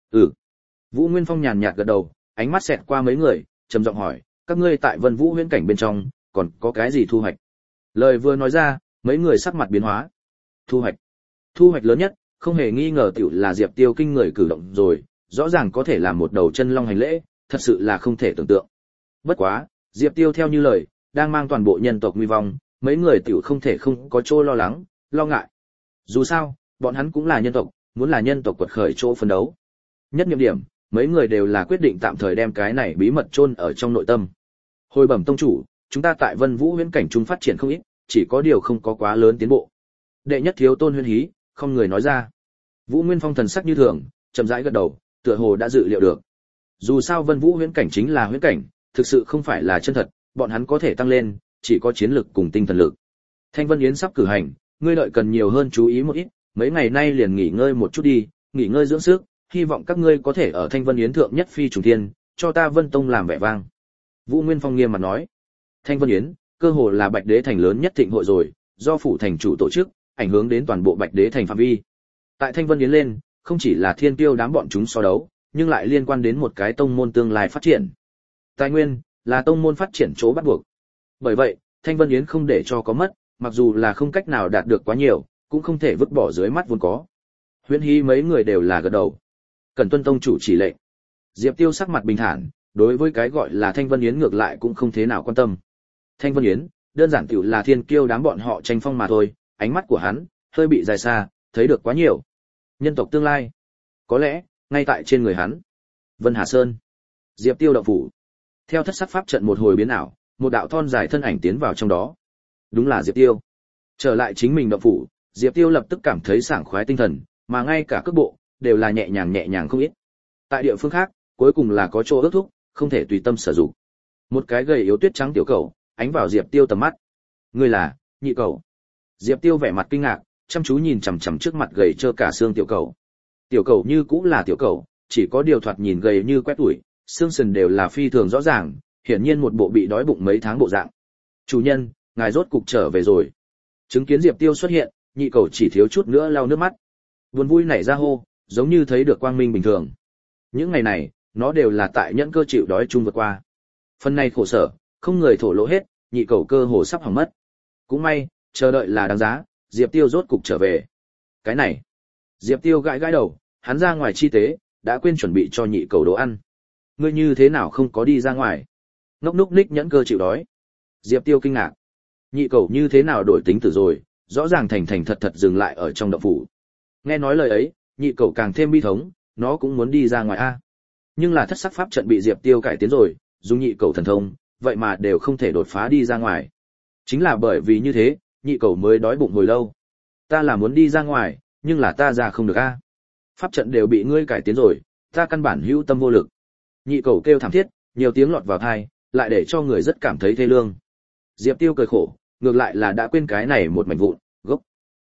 Vũ Nguyên Phong nhàn nhạt gật đầu, ánh mắt xẹt qua mấy người, trầm giọng hỏi, các ngươi tại Vân Vũ huyễn cảnh bên trong, còn có cái gì thu hoạch? Lời vừa nói ra, mấy người sắc mặt biến hóa. Thu hoạch lớn nhất, không hề nghi ngờ tiểu là Diệp Tiêu kinh người cử động rồi, rõ ràng có thể làm một đầu chân long hành lễ, thật sự là không thể tưởng tượng. Bất quá, Diệp Tiêu theo như lời, đang mang toàn bộ nhân tộc nguy vong, mấy người tiểu không thể không có chỗ lo lắng, lo ngại. Dù sao, bọn hắn cũng là nhân tộc, muốn là nhân tộc quật khởi chỗ phấn đấu. Nhất nhiệm điểm, mấy người đều là quyết định tạm thời đem cái này bí mật chôn ở trong nội tâm. Hồi bẩm tông chủ, chúng ta tại Vân Vũ huyễn cảnh trung phát triển không ít, chỉ có điều không có quá lớn tiến bộ. Đệ nhất thiếu tôn Huyễn Hí, không người nói ra. Vũ Nguyên Phong thần sắc như thường, chậm rãi gật đầu, tựa hồ đã dự liệu được. Dù sao Vân Vũ huyễn cảnh chính là huyễn cảnh, thực sự không phải là chân thật, bọn hắn có thể tăng lên, chỉ có chiến lực cùng tinh thần lực. Thanh Vân Yến sắp cử hành, ngươi đợi cần nhiều hơn chú ý một ít, mấy ngày nay liền nghỉ ngơi một chút đi, nghỉ ngơi dưỡng sức, hy vọng các ngươi có thể ở Thanh Vân Yến thượng nhất phi trùng thiên, cho ta Vân Tông làm vẻ vang. Vũ Nguyên Phong nghiêm mặt nói. Thanh Vân Yến, cơ hồ là Bạch Đế thành lớn nhất thịnh hội rồi, do phủ thành chủ tổ chức, ảnh hưởng đến toàn bộ Bạch Đế thành phạm vi. Tại Thanh Vân Yến lên, không chỉ là thiên tiêu đám bọn chúng so đấu, nhưng lại liên quan đến một cái tông môn tương lai phát triển. Tài nguyên là tông môn phát triển chỗ bắt buộc. Bởi vậy, Thanh Vân Yến không để cho có mất, mặc dù là không cách nào đạt được quá nhiều, cũng không thể vứt bỏ dưới mắt vốn có. Huyễn Hí mấy người đều là gật đầu. Cần tuân tông chủ chỉ lệnh. Diệp Tiêu sắc mặt bình thản, đối với cái gọi là Thanh Vân Yến ngược lại cũng không thế nào quan tâm. Thanh Vân Yến, đơn giản tiểu là thiên kiêu đám bọn họ tranh phong mà thôi, ánh mắt của hắn hơi bị dài xa, thấy được quá nhiều. Nhân tộc tương lai, có lẽ ngay tại trên người hắn. Vân Hà Sơn, Diệp Tiêu động phủ. Theo thất sắc pháp trận một hồi biến ảo, một đạo thon dài thân ảnh tiến vào trong đó. Đúng là Diệp Tiêu. Trở lại chính mình động phủ, Diệp Tiêu lập tức cảm thấy sảng khoái tinh thần, mà ngay cả cước bộ đều là nhẹ nhàng không ít. Tại địa phương khác, cuối cùng là có chỗ ước thúc, không thể tùy tâm sử dụng. Một cái gầy yếu tuyết trắng tiểu cầu, ánh vào Diệp Tiêu tầm mắt. Ngươi là Nhị Cầu? Diệp Tiêu vẻ mặt kinh ngạc, chăm chú nhìn chằm chằm trước mặt gầy trơ cả xương tiểu cầu. Tiểu cầu như cũng là tiểu cầu, chỉ có điều thoạt nhìn gầy như quét tủi, xương sườn đều là phi thường rõ ràng, hiển nhiên một bộ bị đói bụng mấy tháng bộ dạng. Chủ nhân, ngài rốt cục trở về rồi. Chứng kiến Diệp Tiêu xuất hiện, Nhị Cầu chỉ thiếu chút nữa lau nước mắt. Buồn vui nảy ra hô, giống như thấy được quang minh bình thường. Những ngày này, nó đều là tại nhẫn cơ chịu đói chung vượt qua. Phần này khổ sở, không người thổ lộ hết, Nhị Cầu cơ hồ sắp hỏng mất. Cũng may, chờ đợi là đáng giá, Diệp Tiêu rốt cục trở về. Cái này, Diệp Tiêu gãi gãi đầu, hắn ra ngoài chi tế, đã quên chuẩn bị cho Nhị Cầu đồ ăn. Ngươi như thế nào không có đi ra ngoài? Ngốc núc ních nhẫn cơ chịu đói. Diệp Tiêu kinh ngạc. Nhị Cầu như thế nào đổi tính tử rồi, rõ ràng thành thật dừng lại ở trong động phủ. Nghe nói lời ấy, Nhị Cầu càng thêm bi thống, nó cũng muốn đi ra ngoài a. Nhưng là thất sắc pháp trận bị Diệp Tiêu cải tiến rồi, dùng nhị cầu thần thông, vậy mà đều không thể đột phá đi ra ngoài. Chính là bởi vì như thế, nhị cầu mới đói bụng hồi lâu. Ta là muốn đi ra ngoài, nhưng là ta ra không được a. Pháp trận đều bị ngươi cải tiến rồi, ta căn bản hữu tâm vô lực. Nhị cầu kêu thảm thiết, nhiều tiếng lọt vào tai, lại để cho người rất cảm thấy thê lương. Diệp Tiêu cười khổ, ngược lại là đã quên cái này một mảnh vụn, gốc.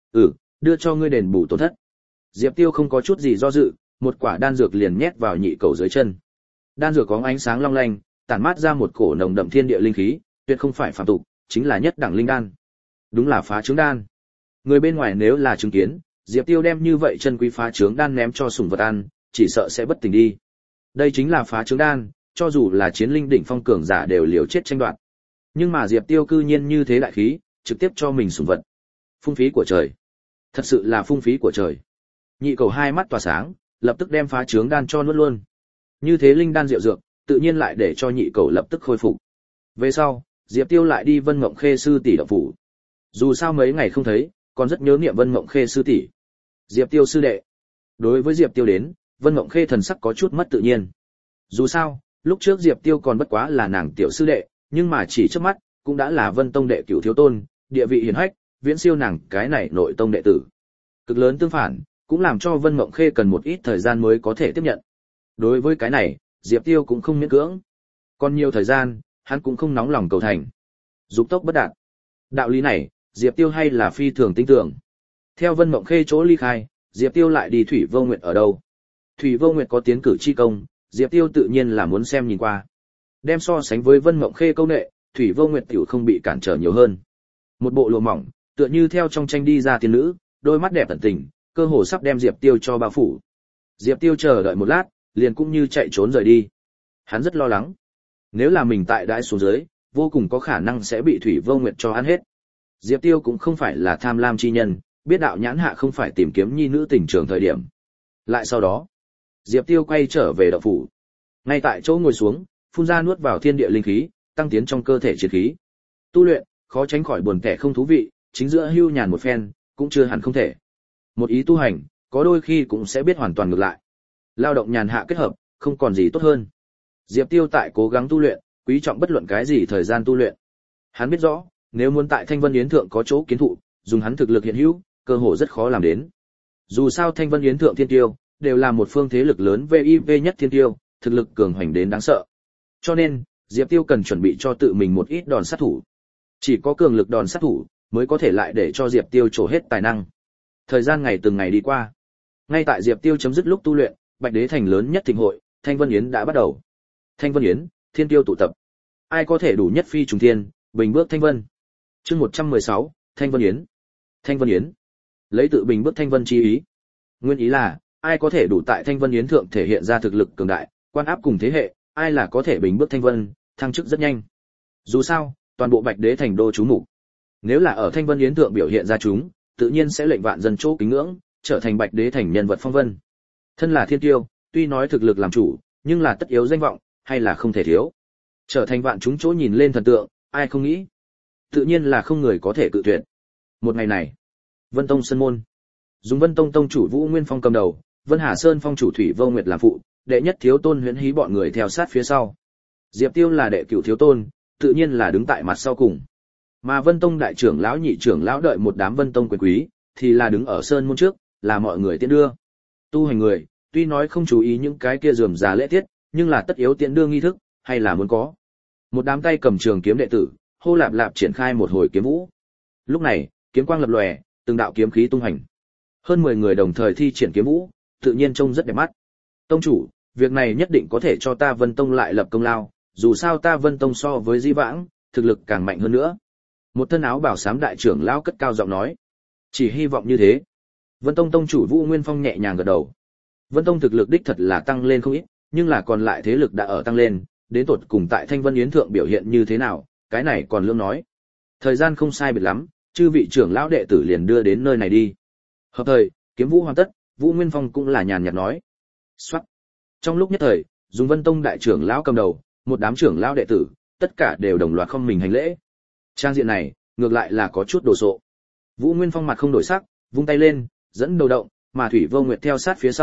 Đưa cho ngươi đền bù tổn thất. Diệp Tiêu không có chút gì do dự, một quả đan dược liền nhét vào nhị cầu dưới chân. Đan dược có ánh sáng long lanh, tản mát ra một cổ nồng đậm thiên địa linh khí, tuyệt không phải phàm tục, chính là nhất đẳng linh đan. Đúng là phá trướng đan. Người bên ngoài nếu là chứng kiến, Diệp Tiêu đem như vậy chân quý phá trướng đan ném cho sủng vật ăn, chỉ sợ sẽ bất tỉnh đi. Đây chính là phá trướng đan, cho dù là chiến linh đỉnh phong cường giả đều liều chết tranh đoạt. Nhưng mà Diệp Tiêu cư nhiên như thế đại khí, trực tiếp cho mình sủng vật. Phung phí của trời. Thật sự là phung phí của trời. Nhị cầu hai mắt tỏa sáng, lập tức đem phá trướng đan cho nuốt luôn. Như thế linh đan diệu dược, tự nhiên lại để cho nhị cầu lập tức khôi phục. Về sau, Diệp Tiêu lại đi Vân Mộng Khê sư tỷ động phủ. Dù sao mấy ngày không thấy, còn rất nhớ niệm Vân Mộng Khê sư tỷ. Diệp Tiêu sư đệ. Đối với Diệp Tiêu đến, Vân Mộng Khê thần sắc có chút mất tự nhiên. Dù sao, lúc trước Diệp Tiêu còn bất quá là nàng tiểu sư đệ, nhưng mà chỉ trước mắt, cũng đã là Vân Tông đệ cửu thiếu tôn, địa vị hiển hách, viễn siêu nàng cái này nội tông đệ tử. Cực lớn tương phản, cũng làm cho Vân Mộng Khê cần một ít thời gian mới có thể tiếp nhận. Đối với cái này, Diệp Tiêu cũng không miễn cưỡng. Còn nhiều thời gian, hắn cũng không nóng lòng cầu thành. Dục tốc bất đạt. Đạo lý này, Diệp Tiêu hay là phi thường tin tưởng. Theo Vân Mộng Khê chỗ ly khai, Diệp Tiêu lại đi Thủy Vô Nguyệt ở đâu. Thủy Vô Nguyệt có tiến cử chi công, Diệp Tiêu tự nhiên là muốn xem nhìn qua. Đem so sánh với Vân Mộng Khê câu nệ, Thủy Vô Nguyệt tiểu không bị cản trở nhiều hơn. Một bộ lụa mỏng, tựa như theo trong tranh đi ra tiên nữ, đôi mắt đẹp tận tình, cơ hồ sắp đem Diệp Tiêu cho bao phủ. Diệp Tiêu chờ đợi một lát, liền cũng như chạy trốn rời đi. Hắn rất lo lắng. Nếu là mình tại đãi xuống dưới, vô cùng có khả năng sẽ bị Thủy Vô Nguyệt cho ăn hết. Diệp Tiêu cũng không phải là tham lam chi nhân, biết đạo nhãn hạ không phải tìm kiếm nhi nữ tình trường thời điểm. Lại sau đó, Diệp Tiêu quay trở về động phủ. Ngay tại chỗ ngồi xuống, phun ra nuốt vào thiên địa linh khí, tăng tiến trong cơ thể chiến khí. Tu luyện, khó tránh khỏi buồn tẻ không thú vị, chính giữa hưu nhàn một phen, cũng chưa hẳn không thể. Một ý tu hành, có đôi khi cũng sẽ biết hoàn toàn ngược lại. Lao động nhàn hạ kết hợp, không còn gì tốt hơn. Diệp Tiêu tại cố gắng tu luyện, quý trọng bất luận cái gì thời gian tu luyện. Hắn biết rõ, nếu muốn tại Thanh Vân Yến thượng có chỗ kiến thụ, dùng hắn thực lực hiện hữu, cơ hội rất khó làm đến. Dù sao Thanh Vân Yến thượng thiên tiêu đều là một phương thế lực lớn VIP nhất thiên tiêu, thực lực cường hoành đến đáng sợ. Cho nên, Diệp Tiêu cần chuẩn bị cho tự mình một ít đòn sát thủ. Chỉ có cường lực đòn sát thủ mới có thể lại để cho Diệp Tiêu trổ hết tài năng. Thời gian ngày từng ngày đi qua. Ngay tại Diệp Tiêu chấm dứt lúc tu luyện, Bạch Đế thành lớn nhất thịnh hội, Thanh Vân Yến đã bắt đầu. Thanh Vân Yến, thiên tiêu tụ tập. Ai có thể đủ nhất phi trùng thiên, bình bước Thanh Vân. Chương 116, Thanh Vân Yến. Thanh Vân Yến. Lấy tự bình bước Thanh Vân chi ý. Nguyên ý là, ai có thể đủ tại Thanh Vân Yến thượng thể hiện ra thực lực cường đại, quan áp cùng thế hệ, ai là có thể bình bước Thanh Vân, thăng chức rất nhanh. Dù sao, toàn bộ Bạch Đế thành đô chú mục. Nếu là ở Thanh Vân Yến thượng biểu hiện ra chúng, tự nhiên sẽ lệnh vạn dân chỗ kính ngưỡng, trở thành Bạch Đế thành nhân vật phong vân. Thân là thiên tiêu, tuy nói thực lực làm chủ, nhưng là tất yếu danh vọng, hay là không thể thiếu. Trở thành vạn chúng chỗ nhìn lên thần tượng, ai không nghĩ. Tự nhiên là không người có thể cự tuyệt. Một ngày này, Vân Tông sân môn. Dùng Vân Tông tông chủ Vũ Nguyên Phong cầm đầu, Vân Hà Sơn phong chủ Thủy Vô Nguyệt làm phụ, đệ nhất thiếu tôn Huyễn Hí bọn người theo sát phía sau. Diệp Tiêu là đệ cửu thiếu tôn, tự nhiên là đứng tại mặt sau cùng. Mà Vân Tông đại trưởng lão nhị trưởng lão đợi một đám Vân Tông quyền quý, thì là đứng ở sơn môn trước, là mọi người tiễn đưa. Tu hành người, tuy nói không chú ý những cái kia rườm rà lễ tiết, nhưng là tất yếu tiễn đưa nghi thức, hay là muốn có. Một đám tay cầm trường kiếm đệ tử, hô lạp lạp triển khai một hồi kiếm vũ. Lúc này, kiếm quang lập lòe, từng đạo kiếm khí tung hành. Hơn 10 người đồng thời thi triển kiếm vũ, tự nhiên trông rất đẹp mắt. Tông chủ, việc này nhất định có thể cho ta Vân Tông lại lập công lao, dù sao ta Vân Tông so với Di Vãng, thực lực càng mạnh hơn nữa. Một thân áo bảo xám đại trưởng lão cất cao giọng nói. Chỉ hy vọng như thế. Vân Tông tông chủ Vũ Nguyên Phong nhẹ nhàng gật đầu. Vân Tông thực lực đích thật là tăng lên không ít, nhưng là còn lại thế lực đã ở tăng lên, đến tột cùng tại Thanh Vân Yến thượng biểu hiện như thế nào, cái này còn lương nói. Thời gian không sai biệt lắm, chư vị trưởng lão đệ tử liền đưa đến nơi này đi. Hợp thời, kiếm vũ hoàn tất, Vũ Nguyên Phong cũng là nhàn nhạt nói. Soát. Trong lúc nhất thời, dùng Vân Tông đại trưởng lão cầm đầu, một đám trưởng lão đệ tử, tất cả đều đồng loạt không mình hành lễ. Trang diện này, ngược lại là có chút đồ sộ. Vũ Nguyên Phong mặt không đổi sắc, vung tay lên, dẫn đầu động, mà Thủy Vô Nguyệt theo sát phía sau,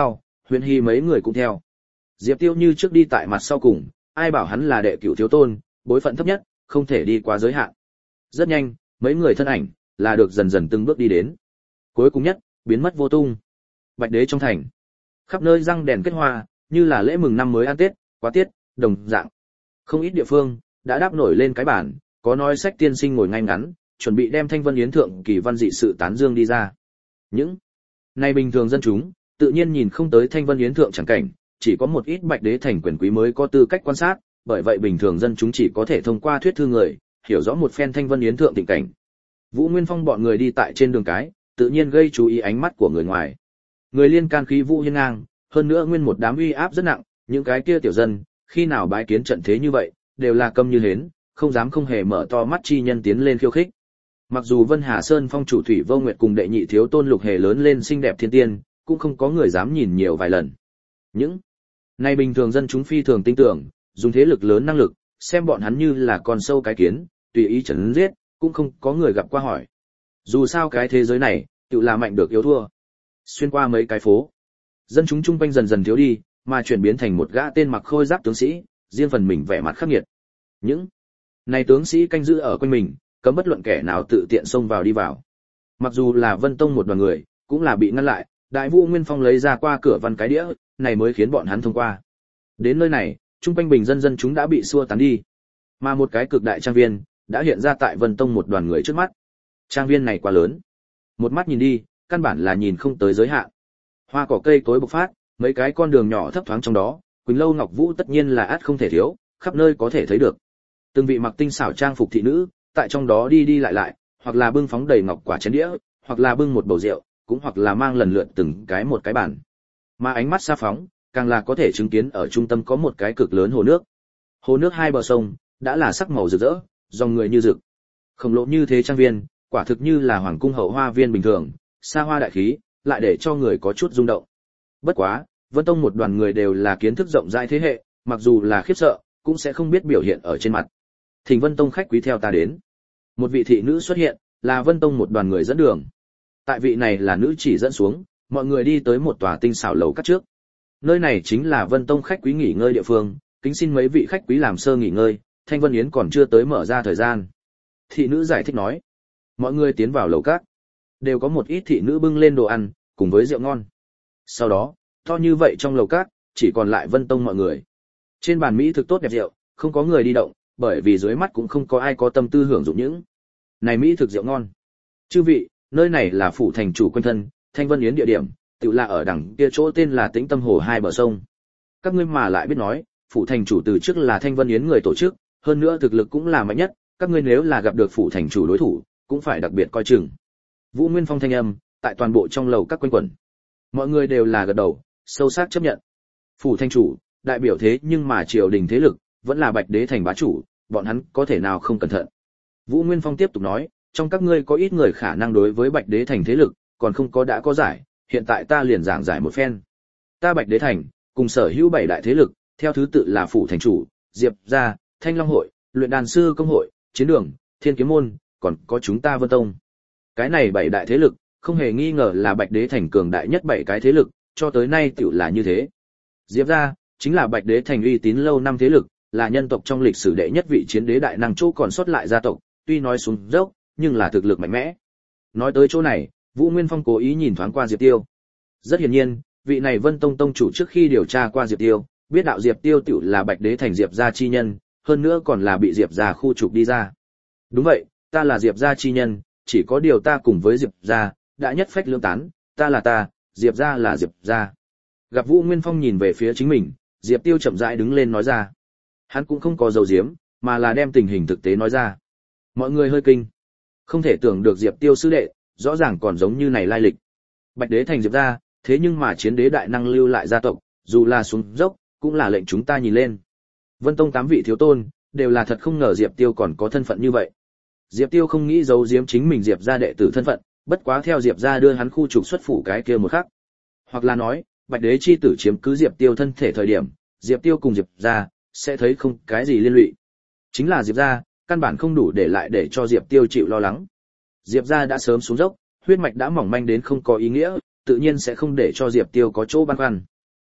Huyền Hy mấy người cũng theo. Diệp Tiêu như trước đi tại mặt sau cùng, ai bảo hắn là đệ cửu thiếu tôn, bối phận thấp nhất, không thể đi quá giới hạn. Rất nhanh, mấy người thân ảnh là được dần dần từng bước đi đến. Cuối cùng nhất, biến mất vô tung. Bạch Đế trong thành, khắp nơi răng đèn kết hoa, như là lễ mừng năm mới ăn Tết, quá tiết, đồng dạng. Không ít địa phương đã đáp nổi lên cái bản, có nói sách tiên sinh ngồi ngay ngắn, chuẩn bị đem Thanh Vân Yến thượng kỳ văn dị sự tán dương đi ra. Những này bình thường dân chúng, tự nhiên nhìn không tới Thanh Vân Yến thượng chẳng cảnh, chỉ có một ít Bạch Đế thành quyền quý mới có tư cách quan sát, bởi vậy bình thường dân chúng chỉ có thể thông qua thuyết thư người, hiểu rõ một phen Thanh Vân Yến thượng tình cảnh. Vũ Nguyên Phong bọn người đi tại trên đường cái, tự nhiên gây chú ý ánh mắt của người ngoài. Người liên can khí vũ hiên ngang, hơn nữa nguyên một đám uy áp rất nặng, những cái kia tiểu dân, khi nào bái kiến trận thế như vậy, đều là câm như hến, không dám không hề mở to mắt chi nhân tiến lên khiêu khích. Mặc dù Vân Hà Sơn phong chủ Thủy Vô Nguyệt cùng đệ nhị thiếu tôn Lục Hề lớn lên xinh đẹp thiên tiên, cũng không có người dám nhìn nhiều vài lần. Những này bình thường dân chúng phi thường tin tưởng, dùng thế lực lớn năng lực, xem bọn hắn như là con sâu cái kiến, tùy ý chấn giết, cũng không có người gặp qua hỏi. Dù sao cái thế giới này, tự là mạnh được yếu thua. Xuyên qua mấy cái phố, dân chúng chung quanh dần dần thiếu đi, mà chuyển biến thành một gã tên mặc khôi giáp tướng sĩ, riêng phần mình vẻ mặt khắc nghiệt. Những này tướng sĩ canh giữ ở quanh mình, cấm bất luận kẻ nào tự tiện xông vào đi vào. Mặc dù là Vân Tông một đoàn người, cũng là bị ngăn lại, Đại Vũ Nguyên Phong lấy ra qua cửa văn cái đĩa, này mới khiến bọn hắn thông qua. Đến nơi này, chung quanh bình dân chúng đã bị xua tán đi, mà một cái cực đại trang viên đã hiện ra tại Vân Tông một đoàn người trước mắt. Trang viên này quá lớn, một mắt nhìn đi, căn bản là nhìn không tới giới hạn. Hoa cỏ cây cối bộc phát, mấy cái con đường nhỏ thấp thoáng trong đó, Quỳnh Lâu Ngọc Vũ tất nhiên là ắt không thể thiếu, khắp nơi có thể thấy được. Từng vị mặc tinh xảo trang phục thị nữ, tại trong đó đi đi lại lại, hoặc là bưng phóng đầy ngọc quả chén đĩa, hoặc là bưng một bầu rượu, cũng hoặc là mang lần lượt từng cái một cái bàn. Mà ánh mắt xa phóng, càng là có thể chứng kiến ở trung tâm có một cái cực lớn hồ nước. Hồ nước hai bờ sông đã là sắc màu rực rỡ, dòng người như rực. Khổng lồ như thế trang viên, quả thực như là hoàng cung hậu hoa viên bình thường, xa hoa đại khí, lại để cho người có chút rung động. Bất quá, Vân Tông một đoàn người đều là kiến thức rộng rãi thế hệ, mặc dù là khiếp sợ, cũng sẽ không biết biểu hiện ở trên mặt. Thỉnh Vân Tông khách quý theo ta đến. Một vị thị nữ xuất hiện, là Vân Tông một đoàn người dẫn đường. Tại vị này là nữ chỉ dẫn xuống, mọi người đi tới một tòa tinh xảo lầu các trước. Nơi này chính là Vân Tông khách quý nghỉ ngơi địa phương, kính xin mấy vị khách quý làm sơ nghỉ ngơi, Thanh Vân Yến còn chưa tới mở ra thời gian. Thị nữ giải thích nói. Mọi người tiến vào lầu các, đều có một ít thị nữ bưng lên đồ ăn, cùng với rượu ngon. Sau đó, to như vậy trong lầu các, chỉ còn lại Vân Tông mọi người. Trên bàn mỹ thực tốt đẹp rượu, không có người đi động, bởi vì dưới mắt cũng không có ai có tâm tư hưởng dụng những này mỹ thực rượu ngon. Chư vị, nơi này là phủ thành chủ quanh thân, Thanh Vân Yến địa điểm, tự là ở đằng kia chỗ tên là Tĩnh Tâm Hồ hai bờ sông. Các ngươi mà lại biết nói, phủ thành chủ từ trước là Thanh Vân Yến người tổ chức, hơn nữa thực lực cũng là mạnh nhất, các ngươi nếu là gặp được phủ thành chủ đối thủ, cũng phải đặc biệt coi chừng. Vũ Nguyên Phong thanh âm, tại toàn bộ trong lầu các quanh quẩn. Mọi người đều là gật đầu, sâu sắc chấp nhận. Phủ thành chủ, đại biểu thế nhưng mà triều đình thế lực, vẫn là Bạch Đế thành bá chủ, bọn hắn có thể nào không cẩn thận. Vũ Nguyên Phong tiếp tục nói, trong các ngươi có ít người khả năng đối với Bạch Đế thành thế lực, còn không có đã có giải, hiện tại ta liền giảng giải một phen. Ta Bạch Đế thành, cùng sở hữu 7 đại thế lực, theo thứ tự là phủ thành chủ, Diệp gia, Thanh Long hội, luyện đàn sư công hội, chiến đường, Thiên kiếm môn, còn có chúng ta Vân Tông. Cái này 7 đại thế lực, không hề nghi ngờ là Bạch Đế thành cường đại nhất 7 cái thế lực, cho tới nay tiểu là như thế. Diệp gia chính là Bạch Đế thành uy tín lâu năm thế lực, là nhân tộc trong lịch sử đệ nhất vị chiến đế đại năng chỗ còn sót lại gia tộc, tuy nói xuống dốc, nhưng là thực lực mạnh mẽ. Nói tới chỗ này, Vũ Nguyên Phong cố ý nhìn thoáng qua Diệp Tiêu. Rất hiển nhiên, vị này Vân Tông tông chủ trước khi điều tra qua Diệp Tiêu, biết đạo Diệp Tiêu tiểu là Bạch Đế thành Diệp gia chi nhân, hơn nữa còn là bị Diệp gia khu trục đi ra. Đúng vậy, ta là Diệp gia chi nhân, chỉ có điều ta cùng với Diệp gia đã nhất phách lưỡng tán, ta là ta, Diệp gia là Diệp gia. Gặp Vũ Nguyên Phong nhìn về phía chính mình, Diệp Tiêu chậm rãi đứng lên nói ra. Hắn cũng không có giấu giếm, mà là đem tình hình thực tế nói ra. Mọi người hơi kinh, không thể tưởng được Diệp Tiêu sư đệ, rõ ràng còn giống như này lai lịch. Bạch Đế thành Diệp gia, thế nhưng mà chiến đế đại năng lưu lại gia tộc, dù là xuống dốc, cũng là lệnh chúng ta nhìn lên. Vân Tông 8 vị thiếu tôn, đều là thật không ngờ Diệp Tiêu còn có thân phận như vậy. Diệp Tiêu không nghĩ giấu giếm chính mình Diệp gia đệ tử thân phận, bất quá theo Diệp gia đưa hắn khu trục xuất phủ cái kia một khắc. Hoặc là nói, Bạch Đế chi tử chiếm cứ Diệp Tiêu thân thể thời điểm, Diệp Tiêu cùng Diệp gia sẽ thấy không cái gì liên lụy. Chính là Diệp gia, căn bản không đủ để lại để cho Diệp Tiêu chịu lo lắng. Diệp gia đã sớm xuống dốc, huyết mạch đã mỏng manh đến không có ý nghĩa, tự nhiên sẽ không để cho Diệp Tiêu có chỗ băn khoăn.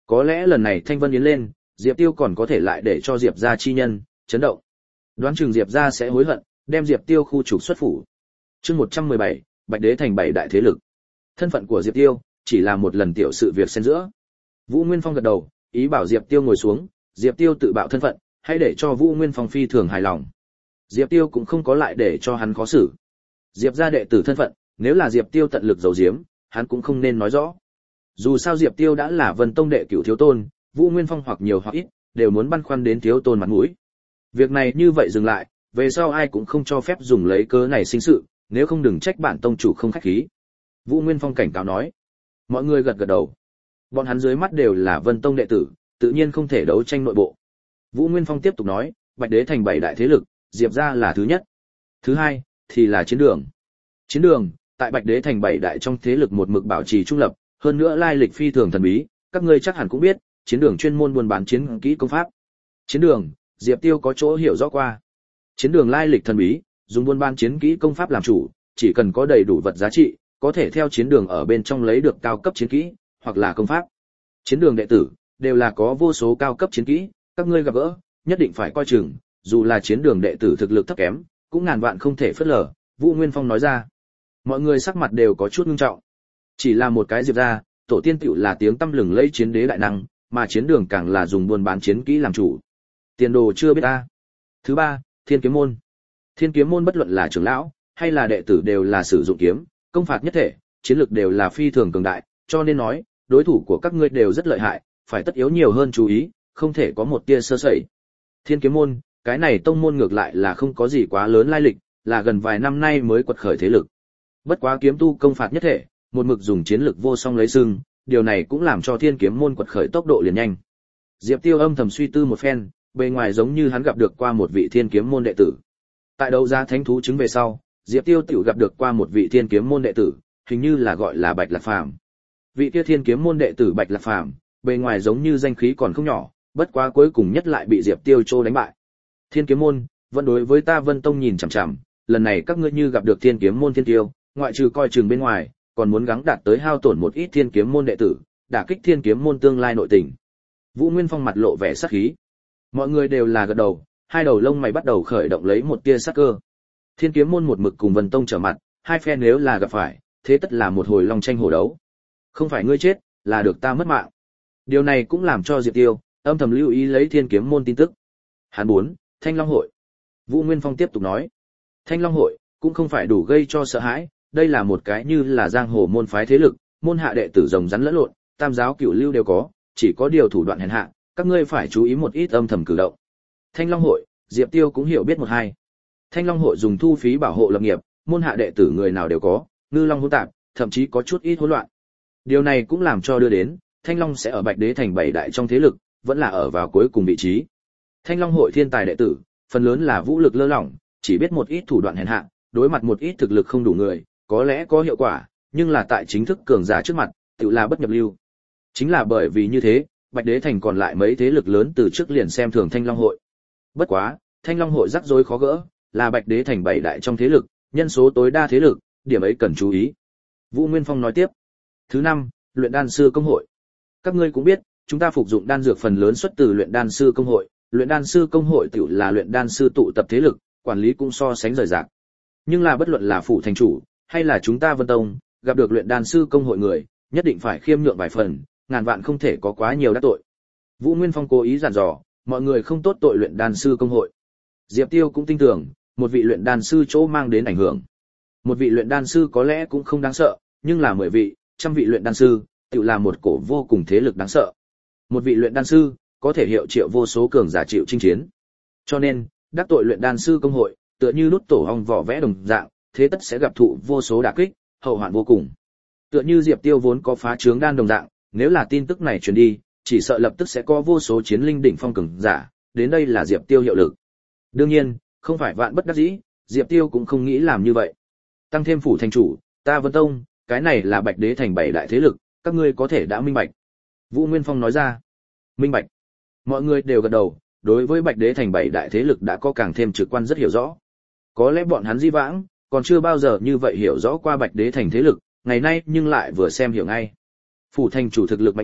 Có lẽ lần này Thanh Vân Yến lên, Diệp Tiêu còn có thể lại để cho Diệp gia chi nhân chấn động. Đoán chừng Diệp gia sẽ hối hận, đem Diệp Tiêu khu trục xuất phủ. Chương 117, Bạch Đế thành 7 đại thế lực. Thân phận của Diệp Tiêu chỉ là một lần tiểu sự việc xen giữa. Vũ Nguyên Phong gật đầu, ý bảo Diệp Tiêu ngồi xuống, Diệp Tiêu tự bạo thân phận, hãy để cho Vũ Nguyên Phong phi thường hài lòng. Diệp Tiêu cũng không có lại để cho hắn khó xử. Diệp gia đệ tử thân phận, nếu là Diệp Tiêu tận lực giấu giếm, hắn cũng không nên nói rõ. Dù sao Diệp Tiêu đã là Vân Tông đệ cửu thiếu tôn, Vũ Nguyên Phong hoặc nhiều hoặc ít đều muốn băn khoăn đến thiếu tôn mặt mũi. Việc này như vậy dừng lại, về sau ai cũng không cho phép dùng lấy cớ này sinh sự, nếu không đừng trách bản tông chủ không khách khí. Vũ Nguyên Phong cảnh cáo nói. Mọi người gật gật đầu. Bọn hắn dưới mắt đều là Vân Tông đệ tử, tự nhiên không thể đấu tranh nội bộ. Vũ Nguyên Phong tiếp tục nói, Bạch Đế thành 7 đại thế lực, Diệp gia là thứ nhất. Thứ hai thì là chiến đường. Chiến đường, tại Bạch Đế thành 7 đại trong thế lực một mực bảo trì trung lập, hơn nữa lai lịch phi thường thần bí, các ngươi chắc hẳn cũng biết, chiến đường chuyên môn buôn bán chiến kỹ công pháp. Chiến đường, Diệp Tiêu có chỗ hiểu rõ qua. Chiến đường lai lịch thần bí, dùng buôn bán chiến kỹ công pháp làm chủ, chỉ cần có đầy đủ vật giá trị, có thể theo chiến đường ở bên trong lấy được cao cấp chiến kỹ hoặc là công pháp. Chiến đường đệ tử đều là có vô số cao cấp chiến kỹ, các ngươi gặp gỡ, nhất định phải coi chừng, dù là chiến đường đệ tử thực lực thấp kém, cũng ngàn vạn không thể phớt lờ, Vũ Nguyên Phong nói ra. Mọi người sắc mặt đều có chút nghiêm trọng. Chỉ là một cái Diệp gia, tổ tiên tựu là tiếng tăm lừng lẫy chiến đế đại năng, mà chiến đường càng là dùng buôn bán chiến kỹ làm chủ. Tiền đồ chưa biết ta. Thứ ba, Thiên Kiếm môn. Thiên Kiếm môn bất luận là trưởng lão hay là đệ tử đều là sử dụng kiếm, công phạt nhất thể, chiến lực đều là phi thường cường đại, cho nên nói, đối thủ của các ngươi đều rất lợi hại, phải tất yếu nhiều hơn chú ý, không thể có một tia sơ sẩy. Thiên Kiếm môn, cái này tông môn ngược lại là không có gì quá lớn lai lịch, là gần vài năm nay mới quật khởi thế lực. Bất quá kiếm tu công phạt nhất thể, một mực dùng chiến lực vô song lấy sưng, điều này cũng làm cho Thiên Kiếm môn quật khởi tốc độ liền nhanh. Diệp Tiêu âm thầm suy tư một phen, bề ngoài giống như hắn gặp được qua một vị Thiên Kiếm môn đệ tử. Tại đấu giá thánh thú chứng về sau, Diệp Tiêu tiểu gặp được qua một vị Thiên Kiếm môn đệ tử, hình như là gọi là Bạch Lạc Phàm. Vị kia Thiên Kiếm môn đệ tử Bạch Lạc Phàm, bề ngoài giống như danh khí còn không nhỏ, bất quá cuối cùng nhất lại bị Diệp Tiêu trô đánh bại. Thiên Kiếm môn vẫn đối với ta Vân Tông nhìn chằm chằm, lần này các ngươi như gặp được Thiên Kiếm môn Thiên Tiêu, ngoại trừ coi chừng bên ngoài, còn muốn gắng đạt tới hao tổn một ít Thiên Kiếm môn đệ tử, đả kích Thiên Kiếm môn tương lai nội tình. Vũ Nguyên Phong mặt lộ vẻ sát khí. Mọi người đều là gật đầu, hai đầu lông mày bắt đầu khởi động lấy một tia sát cơ. Thiên Kiếm môn một mực cùng Vân Tông trở mặt, hai phe nếu là gặp phải, thế tất là một hồi long tranh hổ đấu. Không phải ngươi chết, là được ta mất mạng. Điều này cũng làm cho Diệp Tiêu âm thầm lưu ý lấy Thiên Kiếm môn tin tức. Hắn 4, Thanh Long hội. Vũ Nguyên Phong tiếp tục nói, Thanh Long hội cũng không phải đủ gây cho sợ hãi, đây là một cái như là giang hồ môn phái thế lực, môn hạ đệ tử rồng rắn lẫn lộn, tam giáo cửu lưu đều có, chỉ có điều thủ đoạn hèn hạ, các ngươi phải chú ý một ít âm thầm cử động. Thanh Long hội, Diệp Tiêu cũng hiểu biết một hai. Thanh Long hội dùng thu phí bảo hộ lập nghiệp, môn hạ đệ tử người nào đều có, ngư long hỗn tạp, thậm chí có chút ít hỗn loạn. Điều này cũng làm cho đưa đến, Thanh Long sẽ ở Bạch Đế thành 7 đại trong thế lực, vẫn là ở vào cuối cùng vị trí. Thanh Long hội thiên tài đệ tử, phần lớn là vũ lực lơ lỏng, chỉ biết một ít thủ đoạn hèn hạ, đối mặt một ít thực lực không đủ người, có lẽ có hiệu quả, nhưng là tại chính thức cường giả trước mặt, tự là bất nhập lưu. Chính là bởi vì như thế, Bạch Đế thành còn lại mấy thế lực lớn từ trước liền xem thường Thanh Long hội. Bất quá, Thanh Long hội rắc rối khó gỡ, là Bạch Đế thành 7 đại trong thế lực, nhân số tối đa thế lực, điểm ấy cần chú ý. Vũ Nguyên Phong nói tiếp. Thứ 5, luyện đan sư công hội. Các ngươi cũng biết, chúng ta phục dụng đan dược phần lớn xuất từ luyện đan sư công hội, luyện đan sư công hội tiểu là luyện đan sư tụ tập thế lực, quản lý cũng so sánh rời rạc. Nhưng là bất luận là phủ thành chủ hay là chúng ta Vân Tông, gặp được luyện đan sư công hội người, nhất định phải khiêm nhượng vài phần, ngàn vạn không thể có quá nhiều đắc tội. Vũ Nguyên Phong cố ý dặn dò, mọi người không tốt tội luyện đan sư công hội. Diệp Tiêu cũng tin tưởng, một vị luyện đan sư chỗ mang đến ảnh hưởng. Một vị luyện đan sư có lẽ cũng không đáng sợ, nhưng là 10 vị, trăm vị luyện đan sư, tự là một cổ vô cùng thế lực đáng sợ. Một vị luyện đan sư có thể hiệu triệu vô số cường giả chịu chinh chiến. Cho nên, đắc tội luyện đan sư công hội, tựa như nút tổ ong vỏ vẽ đồng dạng, thế tất sẽ gặp thụ vô số đả kích, hậu hoạn vô cùng. Tựa như Diệp Tiêu vốn có phá trướng đan đồng dạng, nếu là tin tức này truyền đi, chỉ sợ lập tức sẽ có vô số chiến linh đỉnh phong cường giả, đến đây là Diệp Tiêu hiệu lực. Đương nhiên, không phải vạn bất đắc dĩ, Diệp Tiêu cũng không nghĩ làm như vậy. Tăng thêm phủ thành chủ, ta Vân Tông, cái này là Bạch Đế thành 7 đại thế lực, các ngươi có thể đã minh bạch. Vũ Nguyên Phong nói ra. Minh bạch. Mọi người đều gật đầu, đối với Bạch Đế thành 7 đại thế lực đã có càng thêm trực quan rất hiểu rõ. Có lẽ bọn hắn di vãng, còn chưa bao giờ như vậy hiểu rõ qua Bạch Đế thành thế lực, ngày nay nhưng lại vừa xem hiểu ngay. Phủ thành chủ thực lực mạnh nhất,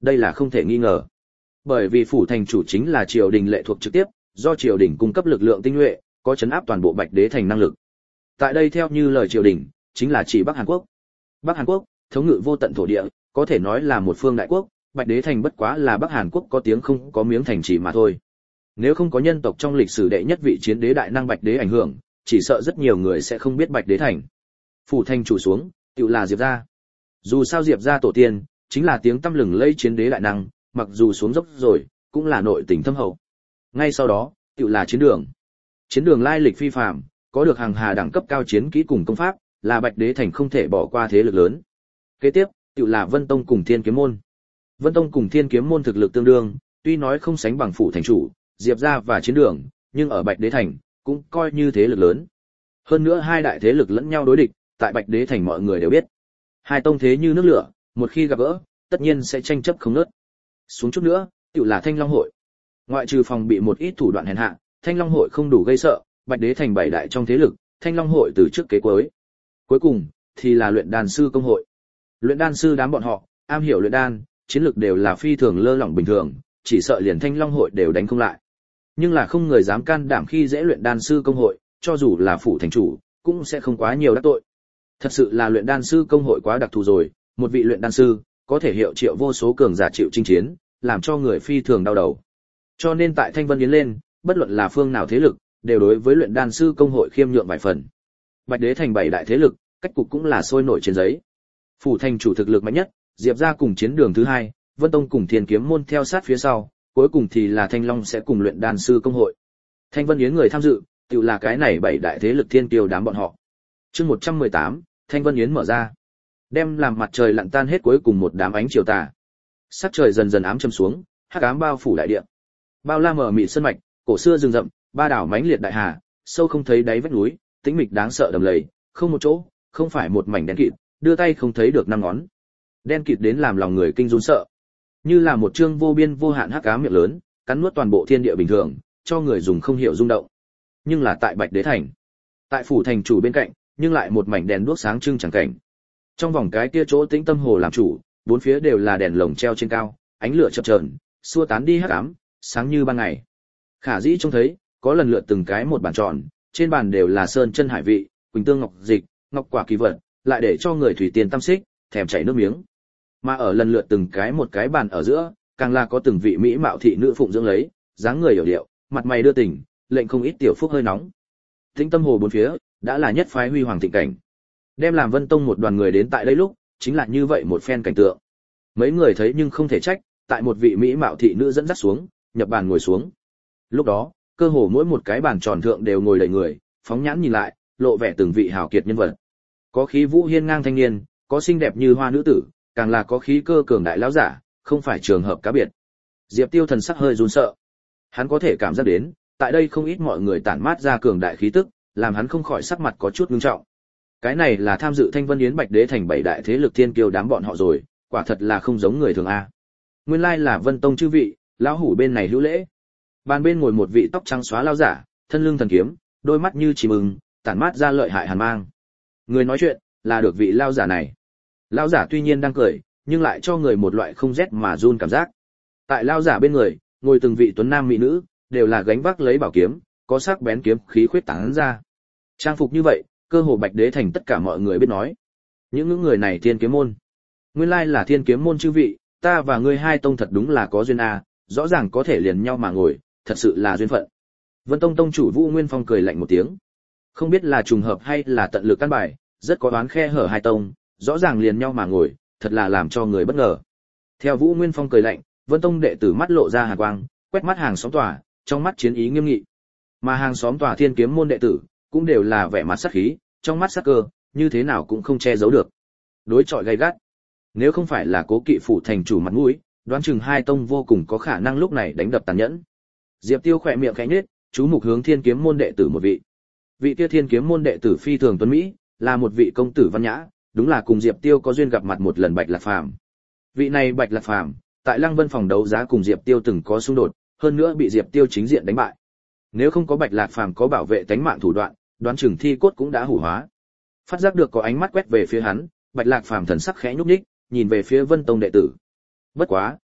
Đây là không thể nghi ngờ. Bởi vì phủ thành chủ chính là triều đình lệ thuộc trực tiếp, do triều đình cung cấp lực lượng tinh nhuệ, có trấn áp toàn bộ Bạch Đế thành năng lực. Tại đây theo như lời triều đình, chính là chỉ Bắc Hàn Quốc. Bắc Hàn Quốc, thống ngự vô tận thổ địa, có thể nói là một phương đại quốc, Bạch Đế thành bất quá là Bắc Hàn Quốc có tiếng không có miếng thành trì mà thôi. Nếu không có nhân tộc trong lịch sử đệ nhất vị chiến đế đại năng Bạch Đế ảnh hưởng, chỉ sợ rất nhiều người sẽ không biết Bạch Đế thành. Phủ thành chủ xuống, tựu là Diệp gia. Dù sao Diệp gia tổ tiên chính là tiếng tăm lừng lẫy chiến đế đại năng, mặc dù xuống dốc rồi, cũng là nội tình thâm hậu. Ngay sau đó, tựu là chiến đường. Chiến đường lai lịch phi phàm, có được hàng hà đẳng cấp cao chiến kỹ cùng công pháp, là Bạch Đế thành không thể bỏ qua thế lực lớn. Kế tiếp, tựu là Vân Tông cùng Thiên Kiếm môn. Vân Tông cùng Thiên Kiếm môn thực lực tương đương, tuy nói không sánh bằng phủ thành chủ, Diệp gia và chiến đường, nhưng ở Bạch Đế thành cũng coi như thế lực lớn. Hơn nữa hai đại thế lực lẫn nhau đối địch, tại Bạch Đế thành mọi người đều biết. Hai tông thế như nước lửa, một khi gặp gỡ, tất nhiên sẽ tranh chấp không ngớt. Xuống chút nữa, tựu là Thanh Long hội. Ngoại trừ phòng bị một ít thủ đoạn hèn hạ, Thanh Long hội không đủ gây sợ, Bạch Đế thành bảy đại trong thế lực, Thanh Long hội từ trước kế cuối. Cuối cùng thì là luyện đan sư công hội. Luyện đan sư đám bọn họ, am hiểu luyện đan, chiến lược đều là phi thường lơ lỏng bình thường, chỉ sợ liền Thanh Long hội đều đánh không lại. Nhưng là không người dám can đảm khi dễ luyện đan sư công hội, cho dù là phủ thành chủ, cũng sẽ không quá nhiều đắc tội. Thật sự là luyện đan sư công hội quá đặc thù rồi, một vị luyện đan sư có thể hiệu triệu vô số cường giả chịu chinh chiến, làm cho người phi thường đau đầu. Cho nên tại Thanh Vân Yến lên, bất luận là phương nào thế lực, đều đối với luyện đan sư công hội khiêm nhượng vài phần. Bạch Đế thành bảy đại thế lực, cách cục cũng là sôi nổi trên giấy. Phủ thành chủ thực lực mạnh nhất, Diệp gia cùng chiến đường thứ hai, Vân Tông cùng Thiên Kiếm môn theo sát phía sau, cuối cùng thì là Thanh Long sẽ cùng luyện đan sư công hội. Thanh Vân Yến người tham dự, tự là cái này bảy đại thế lực thiên kiêu đám bọn họ. Chương 118, Thanh Vân Yến mở ra. Đem làm mặt trời lặn tan hết cuối cùng một đám ánh chiều tà. Sắc trời dần dần ám châm xuống, hắc ám bao phủ đại địa. Bao la mờ mịt sơn mạch, cổ xưa rừng rậm, ba đảo mãnh liệt đại hà, sâu không thấy đáy vách núi, tĩnh mịch đáng sợ đầm lầy, không một chỗ, không phải một mảnh đen kịt, đưa tay không thấy được năm ngón. Đen kịt đến làm lòng người kinh run sợ. Như là một chương vô biên vô hạn hắc ám miệng lớn, cắn nuốt toàn bộ thiên địa bình thường, cho người dùng không hiểu rung động. Nhưng là tại Bạch Đế thành, tại phủ thành chủ bên cạnh, nhưng lại một mảnh đèn đuốc sáng trưng chẳng cảnh. Trong vòng cái kia chỗ tĩnh tâm hồ làm chủ, bốn phía đều là đèn lồng treo trên cao, ánh lửa chập chờn, xua tán đi hắc ám, sáng như ban ngày. Khả dĩ trông thấy, có lần lượt từng cái một bàn tròn, trên bàn đều là sơn chân hải vị, quỳnh tương ngọc dịch, ngọc quả kỳ vật, lại để cho người thủy tiền tam xích, thèm chảy nước miếng. Mà ở lần lượt từng cái một cái bàn ở giữa, càng là có từng vị mỹ mạo thị nữ phụng dưỡng lấy, dáng người hiểu điệu, mặt mày đưa tình, lệnh không ít tiểu phúc hơi nóng. Tĩnh tâm hồ bốn phía, đã là nhất phái huy hoàng thịnh cảnh. Đem làm Vân Tông một đoàn người đến tại đây lúc, chính là như vậy một phen cảnh tượng. Mấy người thấy nhưng không thể trách, tại một vị mỹ mạo thị nữ dẫn dắt xuống, nhập bàn ngồi xuống. Lúc đó, cơ hồ mỗi một cái bàn tròn thượng đều ngồi đầy người, phóng nhãn nhìn lại, lộ vẻ từng vị hào kiệt nhân vật. Có khí vũ hiên ngang thanh niên, có xinh đẹp như hoa nữ tử, càng là có khí cơ cường đại lão giả, không phải trường hợp cá biệt. Diệp Tiêu thần sắc hơi run sợ. Hắn có thể cảm giác đến, tại đây không ít mọi người tản mát ra cường đại khí tức, làm hắn không khỏi sắc mặt có chút ngưng trọng. Cái này là tham dự Thanh Vân Yến Bạch Đế thành bảy đại thế lực thiên kiêu đám bọn họ rồi, quả thật là không giống người thường a. Nguyên lai là Vân Tông chư vị, lão hủ bên này hữu lễ. Bàn bên ngồi một vị tóc trắng xóa lão giả, thân lưng thần kiếm, đôi mắt như chim ưng, tản mát ra lợi hại hàn mang. Người nói chuyện là được vị lão giả này. Lão giả tuy nhiên đang cười, nhưng lại cho người một loại không rét mà run cảm giác. Tại lão giả bên người, ngồi từng vị tuấn nam mỹ nữ, đều là gánh vác lấy bảo kiếm, có sắc bén kiếm khí khuyết tán ra. Trang phục như vậy, cơ hồ Bạch Đế thành tất cả mọi người biết nói. Những người này Thiên Kiếm môn. Nguyên lai là Thiên Kiếm môn chư vị, ta và ngươi hai tông thật đúng là có duyên a, rõ ràng có thể liền nhau mà ngồi, thật sự là duyên phận. Vân Tông tông chủ Vũ Nguyên Phong cười lạnh một tiếng. Không biết là trùng hợp hay là tận lực căn bài, rất có đoán khe hở hai tông, rõ ràng liền nhau mà ngồi, thật là làm cho người bất ngờ. Theo Vũ Nguyên Phong cười lạnh, Vân Tông đệ tử mắt lộ ra hàn quang, quét mắt hàng xóm tòa, trong mắt chiến ý nghiêm nghị. Mà hàng xóm tòa Thiên Kiếm môn đệ tử cũng đều là vẻ mặt sát khí, trong mắt sát cơ, như thế nào cũng không che giấu được. Đối chọi gay gắt. Nếu không phải là cố kỵ phủ thành chủ mặt mũi, đoán chừng hai tông vô cùng có khả năng lúc này đánh đập tàn nhẫn. Diệp Tiêu khỏe miệng khẽ nhếch, chú mục hướng Thiên Kiếm môn đệ tử một vị. Vị kia Thiên Kiếm môn đệ tử phi thường tuấn mỹ, là một vị công tử văn nhã, đúng là cùng Diệp Tiêu có duyên gặp mặt một lần Bạch Lạc Phàm. Vị này Bạch Lạc Phàm, tại Lăng Vân phòng đấu giá cùng Diệp Tiêu từng có xung đột, hơn nữa bị Diệp Tiêu chính diện đánh bại. Nếu không có Bạch Lạc Phàm có bảo vệ tánh mạng thủ đoạn, đoán chừng thi cốt cũng đã hủ hóa. Phát giác được có ánh mắt quét về phía hắn, Bạch Lạc Phàm thần sắc khẽ nhúc nhích, nhìn về phía Vân Tông đệ tử. Bất quá,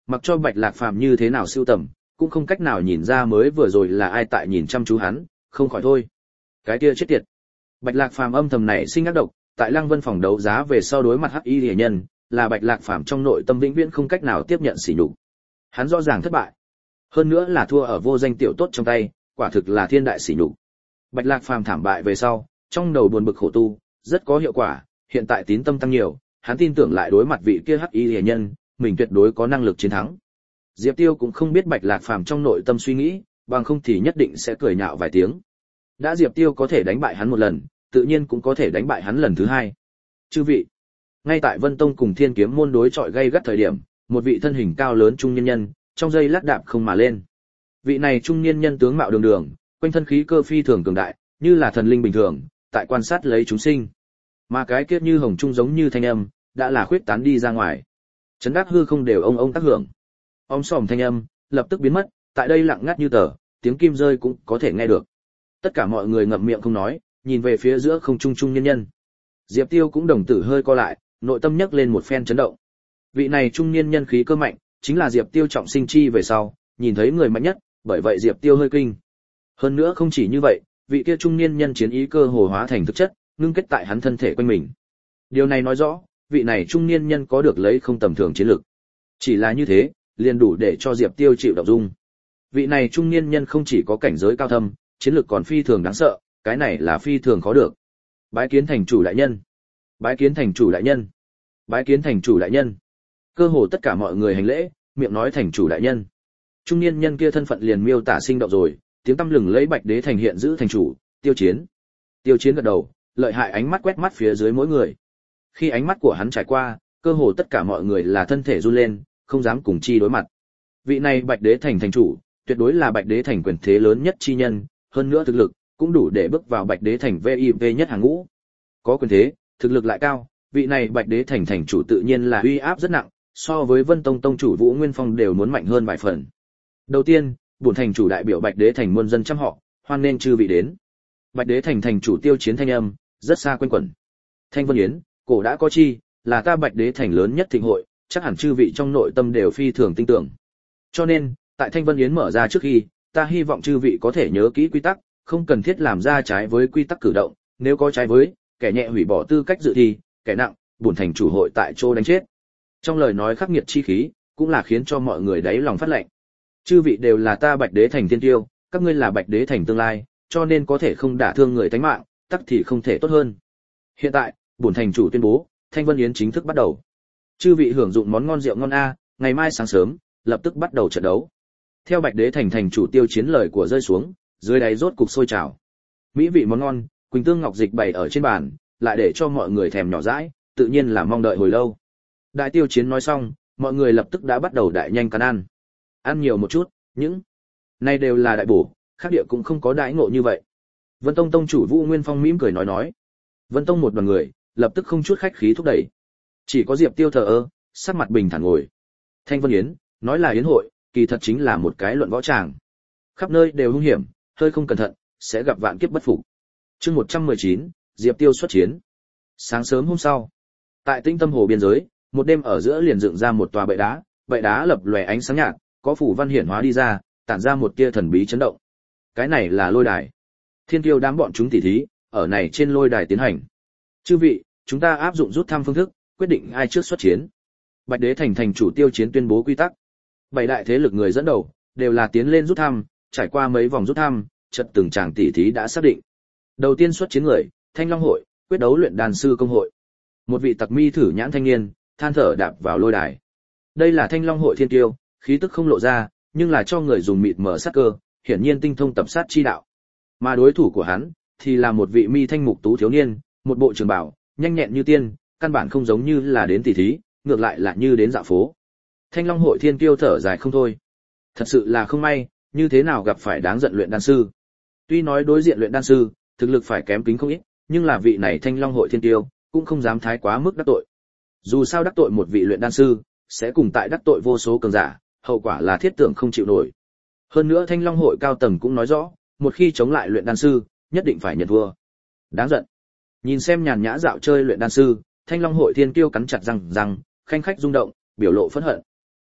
Mặc cho Bạch Lạc Phàm như thế nào sưu tầm, cũng không cách nào nhìn ra mới vừa rồi là ai tại nhìn chăm chú hắn, không khỏi thôi. Cái kia chết tiệt. Bạch Lạc Phàm âm thầm nảy sinh ác độc, tại Lăng Vân phòng đấu giá về sau đối mặt Hắc Y Liễu nhân, là Bạch Lạc Phàm trong nội tâm vĩnh viễn không cách nào tiếp nhận sỉ nhục. Hắn rõ ràng thất bại, hơn nữa là thua ở vô danh tiểu tốt trong tay, quả thực là thiên đại sỉ nhục. Bạch Lạc Phàm thảm bại về sau, trong đầu buồn bực khổ tu, rất có hiệu quả, hiện tại tín tâm tăng nhiều, hắn tin tưởng lại đối mặt vị kia Hắc Y Liễu nhân, mình tuyệt đối có năng lực chiến thắng. Diệp Tiêu cũng không biết Bạch Lạc Phàm trong nội tâm suy nghĩ, bằng không thì nhất định sẽ cười nhạo vài tiếng. Đã Diệp Tiêu có thể đánh bại hắn một lần, tự nhiên cũng có thể đánh bại hắn lần thứ hai. Chư vị, ngay tại Vân Tông cùng Thiên Kiếm môn đối chọi gay gắt thời điểm, một vị thân hình cao lớn trung niên nhân, trong giây lát đạp không mà lên. Vị này trung niên nhân tướng mạo đường đường, quanh thân khí cơ phi thường cường đại, như là thần linh bình thường, tại quan sát lấy chúng sinh. Mà cái kiếp như hồng trung giống như thanh âm, đã là khuyết tán đi ra ngoài. Chấn đắc hư không đều ông tác hưởng. Om sòm thanh âm, lập tức biến mất, tại đây lặng ngắt như tờ, tiếng kim rơi cũng có thể nghe được. Tất cả mọi người ngậm miệng không nói, nhìn về phía giữa không trung trung nhân nhân. Diệp Tiêu cũng đồng tử hơi co lại, nội tâm nhấc lên một phen chấn động. Vị này trung niên nhân khí cơ mạnh, chính là Diệp Tiêu trọng sinh chi về sau, nhìn thấy người mạnh nhất, bởi vậy Diệp Tiêu hơi kinh. Hơn nữa không chỉ như vậy, vị kia trung niên nhân chiến ý cơ hồ hóa thành thực chất, ngưng kết tại hắn thân thể quanh mình. Điều này nói rõ, vị này trung niên nhân có được lấy không tầm thường chiến lực. Chỉ là như thế, liền đủ để cho Diệp Tiêu chịu động dung. Vị này trung niên nhân không chỉ có cảnh giới cao thâm, chiến lực còn phi thường đáng sợ, cái này là phi thường khó được. Bái kiến thành chủ đại nhân. Bái kiến thành chủ đại nhân. Bái kiến thành chủ đại nhân. Cơ hồ tất cả mọi người hành lễ, miệng nói thành chủ đại nhân. Trung niên nhân kia thân phận liền miêu tả sinh động rồi, tiếng tăm lừng lấy Bạch Đế thành hiện giữ thành chủ, Tiêu Chiến. Tiêu Chiến gật đầu, lợi hại ánh mắt quét mắt phía dưới mỗi người. Khi ánh mắt của hắn trải qua, cơ hồ tất cả mọi người là thân thể run lên, không dám cùng chi đối mặt. Vị này Bạch Đế thành thành chủ, tuyệt đối là Bạch Đế thành quyền thế lớn nhất chi nhân, hơn nữa thực lực cũng đủ để bước vào Bạch Đế thành VIP nhất hàng ngũ. Có quyền thế, thực lực lại cao, vị này Bạch Đế thành thành chủ tự nhiên là uy áp rất nặng, so với Vân Tông tông chủ Vũ Nguyên Phong đều muốn mạnh hơn vài phần. Đầu tiên, bổn thành chủ đại biểu Bạch Đế thành muôn dân trăm họ, hoan nên chư vị đến. Bạch Đế thành thành chủ Tiêu Chiến thanh âm, rất xa quanh quẩn. Thanh Vân Yến, cổ đã có chi, là ta Bạch Đế thành lớn nhất thịnh hội, chắc hẳn chư vị trong nội tâm đều phi thường tin tưởng. Cho nên, tại Thanh Vân Yến mở ra trước khi, ta hy vọng chư vị có thể nhớ kỹ quy tắc, không cần thiết làm ra trái với quy tắc cử động, nếu có trái với, kẻ nhẹ hủy bỏ tư cách dự thi, kẻ nặng, bổn thành chủ hội tại chỗ đánh chết. Trong lời nói khắc nghiệt chi khí, cũng là khiến cho mọi người đáy lòng phát lạnh. Chư vị đều là ta Bạch Đế thành tiên tiêu, các ngươi là Bạch Đế thành tương lai, cho nên có thể không đả thương người tánh mạng, tắc thì không thể tốt hơn. Hiện tại, bổn thành chủ tuyên bố, Thanh Vân Yến chính thức bắt đầu. Chư vị hưởng dụng món ngon rượu ngon a, ngày mai sáng sớm, lập tức bắt đầu trận đấu. Theo Bạch Đế thành thành chủ Tiêu Chiến lời của rơi xuống, dưới đáy rốt cục sôi trào. Mỹ vị món ngon, quỳnh tương ngọc dịch bày ở trên bàn, lại để cho mọi người thèm nhỏ dãi, tự nhiên là mong đợi hồi lâu. Đại Tiêu Chiến nói xong, mọi người lập tức đã bắt đầu đại nhanh cắn ăn. Ăn nhiều một chút, những này đều là đại bổ, khác địa cũng không có đãi ngộ như vậy. Vân Tông tông chủ Vũ Nguyên Phong mỉm cười nói. Vân Tông một đoàn người, lập tức không chút khách khí thúc đẩy. Chỉ có Diệp Tiêu thờ ơ, sắc mặt bình thản ngồi. Thanh Vân Yến, nói là yến hội, kỳ thật chính là một cái luận võ tràng. Khắp nơi đều hung hiểm, hơi không cẩn thận, sẽ gặp vạn kiếp bất phục. Chương 119, Diệp Tiêu xuất chiến. Sáng sớm hôm sau, tại Tĩnh Tâm Hồ biên giới, một đêm ở giữa liền dựng ra một tòa bệ đá lập lòe ánh sáng nhạt, có phủ văn hiển hóa đi ra, tản ra một tia thần bí chấn động. Cái này là lôi đài. Thiên Kiêu đám bọn chúng tỉ thí, ở này trên lôi đài tiến hành. Chư vị, chúng ta áp dụng rút thăm phương thức, quyết định ai trước xuất chiến. Bạch Đế thành thành chủ Tiêu Chiến tuyên bố quy tắc. Bảy đại thế lực người dẫn đầu đều là tiến lên rút thăm, trải qua mấy vòng rút thăm, trận từng tràng tỉ thí đã xác định. Đầu tiên xuất chiến người, Thanh Long hội, quyết đấu luyện đan sư công hội. Một vị tặc mi thử nhãn thanh niên, than thở đạp vào lôi đài. Đây là Thanh Long hội thiên kiêu, khí tức không lộ ra, nhưng là cho người dùng mịt mở sát cơ, hiển nhiên tinh thông tập sát chi đạo. Mà đối thủ của hắn thì là một vị mi thanh mục tú thiếu niên, một bộ trường bào, nhanh nhẹn như tiên, căn bản không giống như là đến tỉ thí, ngược lại là như đến dạo phố. Thanh Long hội thiên kiêu thở dài không thôi. Thật sự là không may, như thế nào gặp phải đáng giận luyện đan sư. Tuy nói đối diện luyện đan sư, thực lực phải kém kính không ít, nhưng là vị này Thanh Long hội thiên kiêu, cũng không dám thái quá mức đắc tội. Dù sao đắc tội một vị luyện đan sư, sẽ cùng tại đắc tội vô số cường giả, hậu quả là thiết tưởng không chịu nổi. Hơn nữa Thanh Long hội cao tầng cũng nói rõ, một khi chống lại luyện đan sư, nhất định phải nhận thua. Đáng giận. Nhìn xem nhàn nhã dạo chơi luyện đan sư, Thanh Long hội thiên kiêu cắn chặt răng, khanh khách rung động, biểu lộ phẫn hận.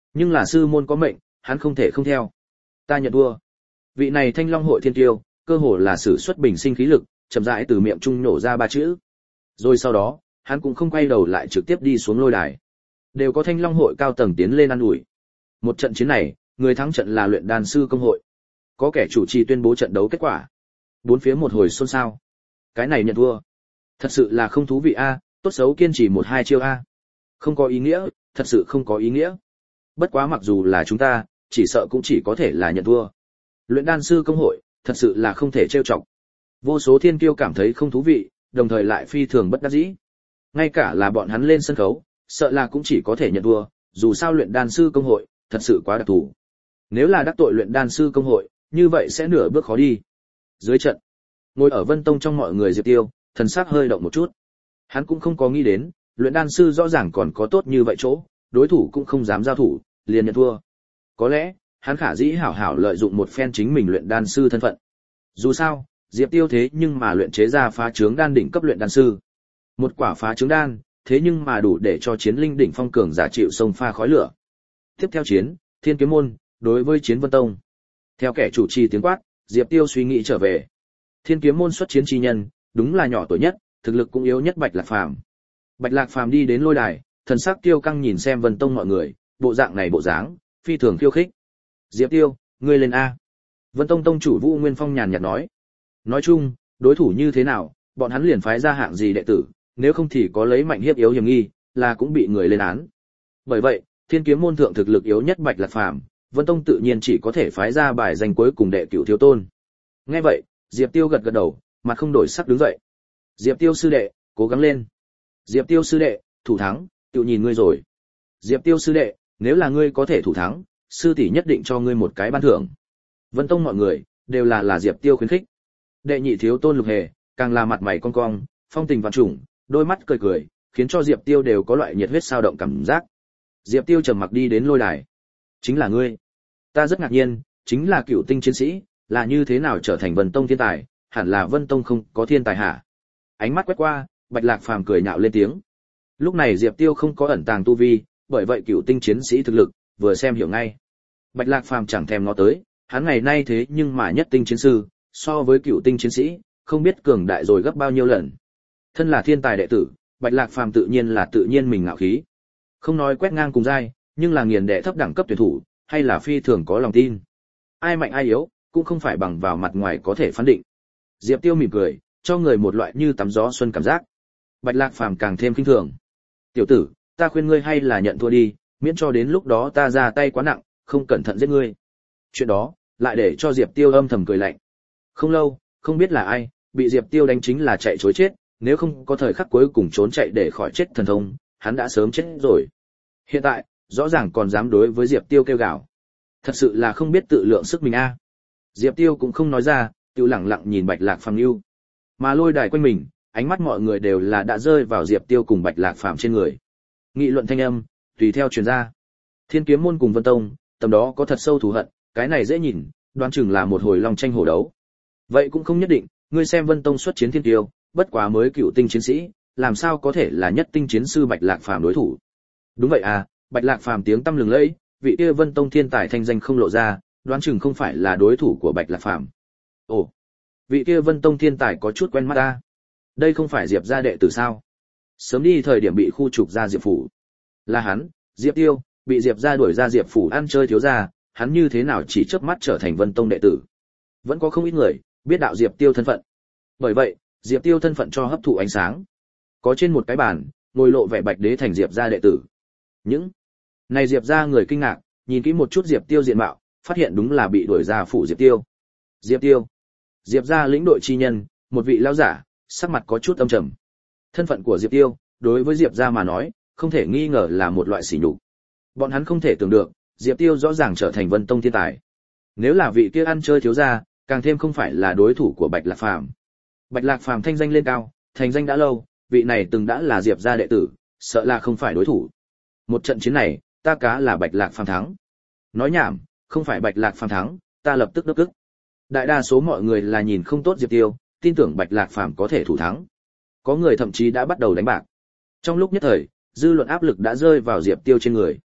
Nhưng là sư môn có mệnh, hắn không thể không theo. Ta nhận thua. Vị này Thanh Long hội thiên tiêu, cơ hồ là sử xuất bình sinh khí lực, chậm rãi từ miệng trung nổ ra ba chữ. Rồi sau đó, hắn cũng không quay đầu lại trực tiếp đi xuống lôi đài. Đều có Thanh Long hội cao tầng tiến lên ăn ủi. Một trận chiến này, người thắng trận là luyện đan sư công hội. Có kẻ chủ trì tuyên bố trận đấu kết quả. Bốn phía một hồi xôn xao. Cái này nhận thua. Thật sự là không thú vị a, tốt xấu kiên trì 1-2 chiêu a. Không có ý nghĩa, thật sự không có ý nghĩa. Bất quá mặc dù là chúng ta, chỉ sợ cũng chỉ có thể là nhận thua. Luyện đan sư công hội, thật sự là không thể trêu chọc. Vô số thiên kiêu cảm thấy không thú vị, đồng thời lại phi thường bất đắc dĩ. Ngay cả là bọn hắn lên sân khấu, sợ là cũng chỉ có thể nhận thua, dù sao luyện đan sư công hội, thật sự quá đặc thù. Nếu là đắc tội luyện đan sư công hội, như vậy sẽ nửa bước khó đi. Dưới trận, ngồi ở Vân Tông trong mọi người Diệp Tiêu, thần sắc hơi động một chút. Hắn cũng không có nghĩ đến, luyện đan sư rõ ràng còn có tốt như vậy chỗ, đối thủ cũng không dám giao thủ, liền nhận thua. Có lẽ, hắn khả dĩ hảo hảo lợi dụng một phen chính mình luyện đan sư thân phận. Dù sao, Diệp Tiêu thế nhưng mà luyện chế ra phá trướng đan đỉnh cấp luyện đan sư. Một quả phá trướng đan, thế nhưng mà đủ để cho chiến linh đỉnh phong cường giả chịu sông pha khói lửa. Tiếp theo chiến, Thiên Kiếm môn đối với Chiến Vân Tông. Theo kẻ chủ trì tiếng quát, Diệp Tiêu suy nghĩ trở về. Thiên Kiếm môn xuất chiến chi nhân, đúng là nhỏ tuổi nhất, thực lực cũng yếu nhất Bạch Lạc Phàm. Bạch Lạc Phàm đi đến lôi đài, thần sắc tiêu căng nhìn xem Vân Tông mọi người, bộ dạng này bộ dáng, phi thường khiêu khích. Diệp Tiêu, ngươi lên a. Vân Tông tông chủ Vũ Nguyên Phong nhàn nhạt nói. Nói chung, đối thủ như thế nào, bọn hắn liền phái ra hạng gì đệ tử, nếu không thì có lấy mạnh hiếp yếu hiểm nghi, là cũng bị người lên án. Bởi vậy, Thiên Kiếm môn thượng thực lực yếu nhất Bạch Lạc Phàm, Vân Tông tự nhiên chỉ có thể phái ra bài danh cuối cùng đệ cửu thiếu tôn. Nghe vậy, Diệp Tiêu gật gật đầu, mặt không đổi sắc đứng dậy. Diệp Tiêu sư đệ, cố gắng lên. Diệp Tiêu sư đệ, thủ thắng, tự nhìn ngươi rồi. Diệp Tiêu sư đệ, nếu là ngươi có thể thủ thắng, sư tỷ nhất định cho ngươi một cái ban thưởng. Vân Tông mọi người đều là Diệp Tiêu khuyến khích. Đệ nhị thiếu tôn Lục Hề, càng là mặt mày cong cong, phong tình vạn trùng, đôi mắt cười cười, khiến cho Diệp Tiêu đều có loại nhiệt huyết sao động cảm giác. Diệp Tiêu trầm mặc đi đến lôi đài. Chính là ngươi. Ta rất ngạc nhiên, chính là Cửu Tinh chiến sĩ, là như thế nào trở thành Vân Tông thiên tài, hẳn là Vân Tông không có thiên tài hả? Ánh mắt quét qua, Bạch Lạc Phàm cười nhạo lên tiếng. Lúc này Diệp Tiêu không có ẩn tàng tu vi, bởi vậy Cửu Tinh chiến sĩ thực lực, vừa xem hiểu ngay. Bạch Lạc Phàm chẳng thèm ngó tới, hắn ngày nay thế nhưng mà nhất tinh chiến sư, so với Cửu Tinh chiến sĩ, không biết cường đại rồi gấp bao nhiêu lần. Thân là thiên tài đệ tử, Bạch Lạc Phàm tự nhiên mình ngạo khí. Không nói quét ngang cùng giai, nhưng là nghiền đệ thấp đẳng cấp tuyển thủ, hay là phi thường có lòng tin. Ai mạnh ai yếu, cũng không phải bằng vào mặt ngoài có thể phán định. Diệp Tiêu mỉm cười, cho người một loại như tắm gió xuân cảm giác. Bạch Lạc Phàm càng thêm khinh thường. Tiểu tử, ta khuyên ngươi hay là nhận thua đi, miễn cho đến lúc đó ta ra tay quá nặng, không cẩn thận giết ngươi. Chuyện đó, lại để cho Diệp Tiêu âm thầm cười lạnh. Không lâu, không biết là ai, bị Diệp Tiêu đánh chính là chạy trối chết, nếu không có thời khắc cuối cùng trốn chạy để khỏi chết thần thông, hắn đã sớm chết rồi. Hiện tại, rõ ràng còn dám đối với Diệp Tiêu kêu gào. Thật sự là không biết tự lượng sức mình a. Diệp Tiêu cũng không nói ra, tiêu lẳng lặng nhìn Bạch Lạc Phàm lưu. Mà lôi đài quanh mình, ánh mắt mọi người đều là đã rơi vào Diệp Tiêu cùng Bạch Lạc Phàm trên người. Nghị luận thanh âm, tùy theo truyền ra. Thiên Kiếm môn cùng Vân Tông, tầm đó có thật sâu thù hận, cái này dễ nhìn, đoán chừng là một hồi long tranh hổ đấu. Vậy cũng không nhất định, ngươi xem Vân Tông xuất chiến thiên tiêu, bất quá mới Cửu Tinh chiến sĩ, làm sao có thể là nhất tinh chiến sư Bạch Lạc Phàm đối thủ. Đúng vậy à, Bạch Lạc Phàm tiếng tăm lừng lẫy, vị kia Vân Tông thiên tài thanh danh không lộ ra, đoán chừng không phải là đối thủ của Bạch Lạc Phàm. Ồ, vị kia Vân Tông thiên tài có chút quen mắt ta. Đây không phải Diệp gia đệ tử sao? Sớm đi thời điểm bị khu trục ra Diệp phủ. Là hắn, Diệp Tiêu, bị Diệp gia đuổi ra Diệp phủ ăn chơi thiếu gia, hắn như thế nào chỉ chớp mắt trở thành Vân Tông đệ tử. Vẫn có không ít người biết đạo Diệp Tiêu thân phận. Bởi vậy, Diệp Tiêu thân phận cho hấp thụ ánh sáng. Có trên một cái bàn, ngồi lộ vẻ Bạch Đế thành Diệp gia đệ tử. Những này Diệp gia người kinh ngạc, nhìn kỹ một chút Diệp Tiêu diện mạo, phát hiện đúng là bị đuổi ra phủ Diệp Tiêu. Diệp Tiêu, Diệp gia lĩnh đội chi nhân, một vị lão giả, sắc mặt có chút âm trầm. Thân phận của Diệp Tiêu, đối với Diệp gia mà nói, không thể nghi ngờ là một loại sỉ nhục. Bọn hắn không thể tưởng được, Diệp Tiêu rõ ràng trở thành Vân Tông thiên tài. Nếu là vị kia ăn chơi thiếu gia, càng thêm không phải là đối thủ của Bạch Lạc Phàm. Bạch Lạc Phàm thanh danh lên cao, thành danh đã lâu, vị này từng đã là Diệp gia đệ tử, sợ là không phải đối thủ. Một trận chiến này, ta cá là Bạch Lạc Phàm thắng. Nói nhảm, không phải Bạch Lạc Phàm thắng, ta lập tức đốc tức. Đại đa số mọi người là nhìn không tốt Diệp Tiêu, tin tưởng Bạch Lạc Phàm có thể thủ thắng. Có người thậm chí đã bắt đầu đánh bạc. Trong lúc nhất thời, dư luận áp lực đã rơi vào Diệp Tiêu trên người.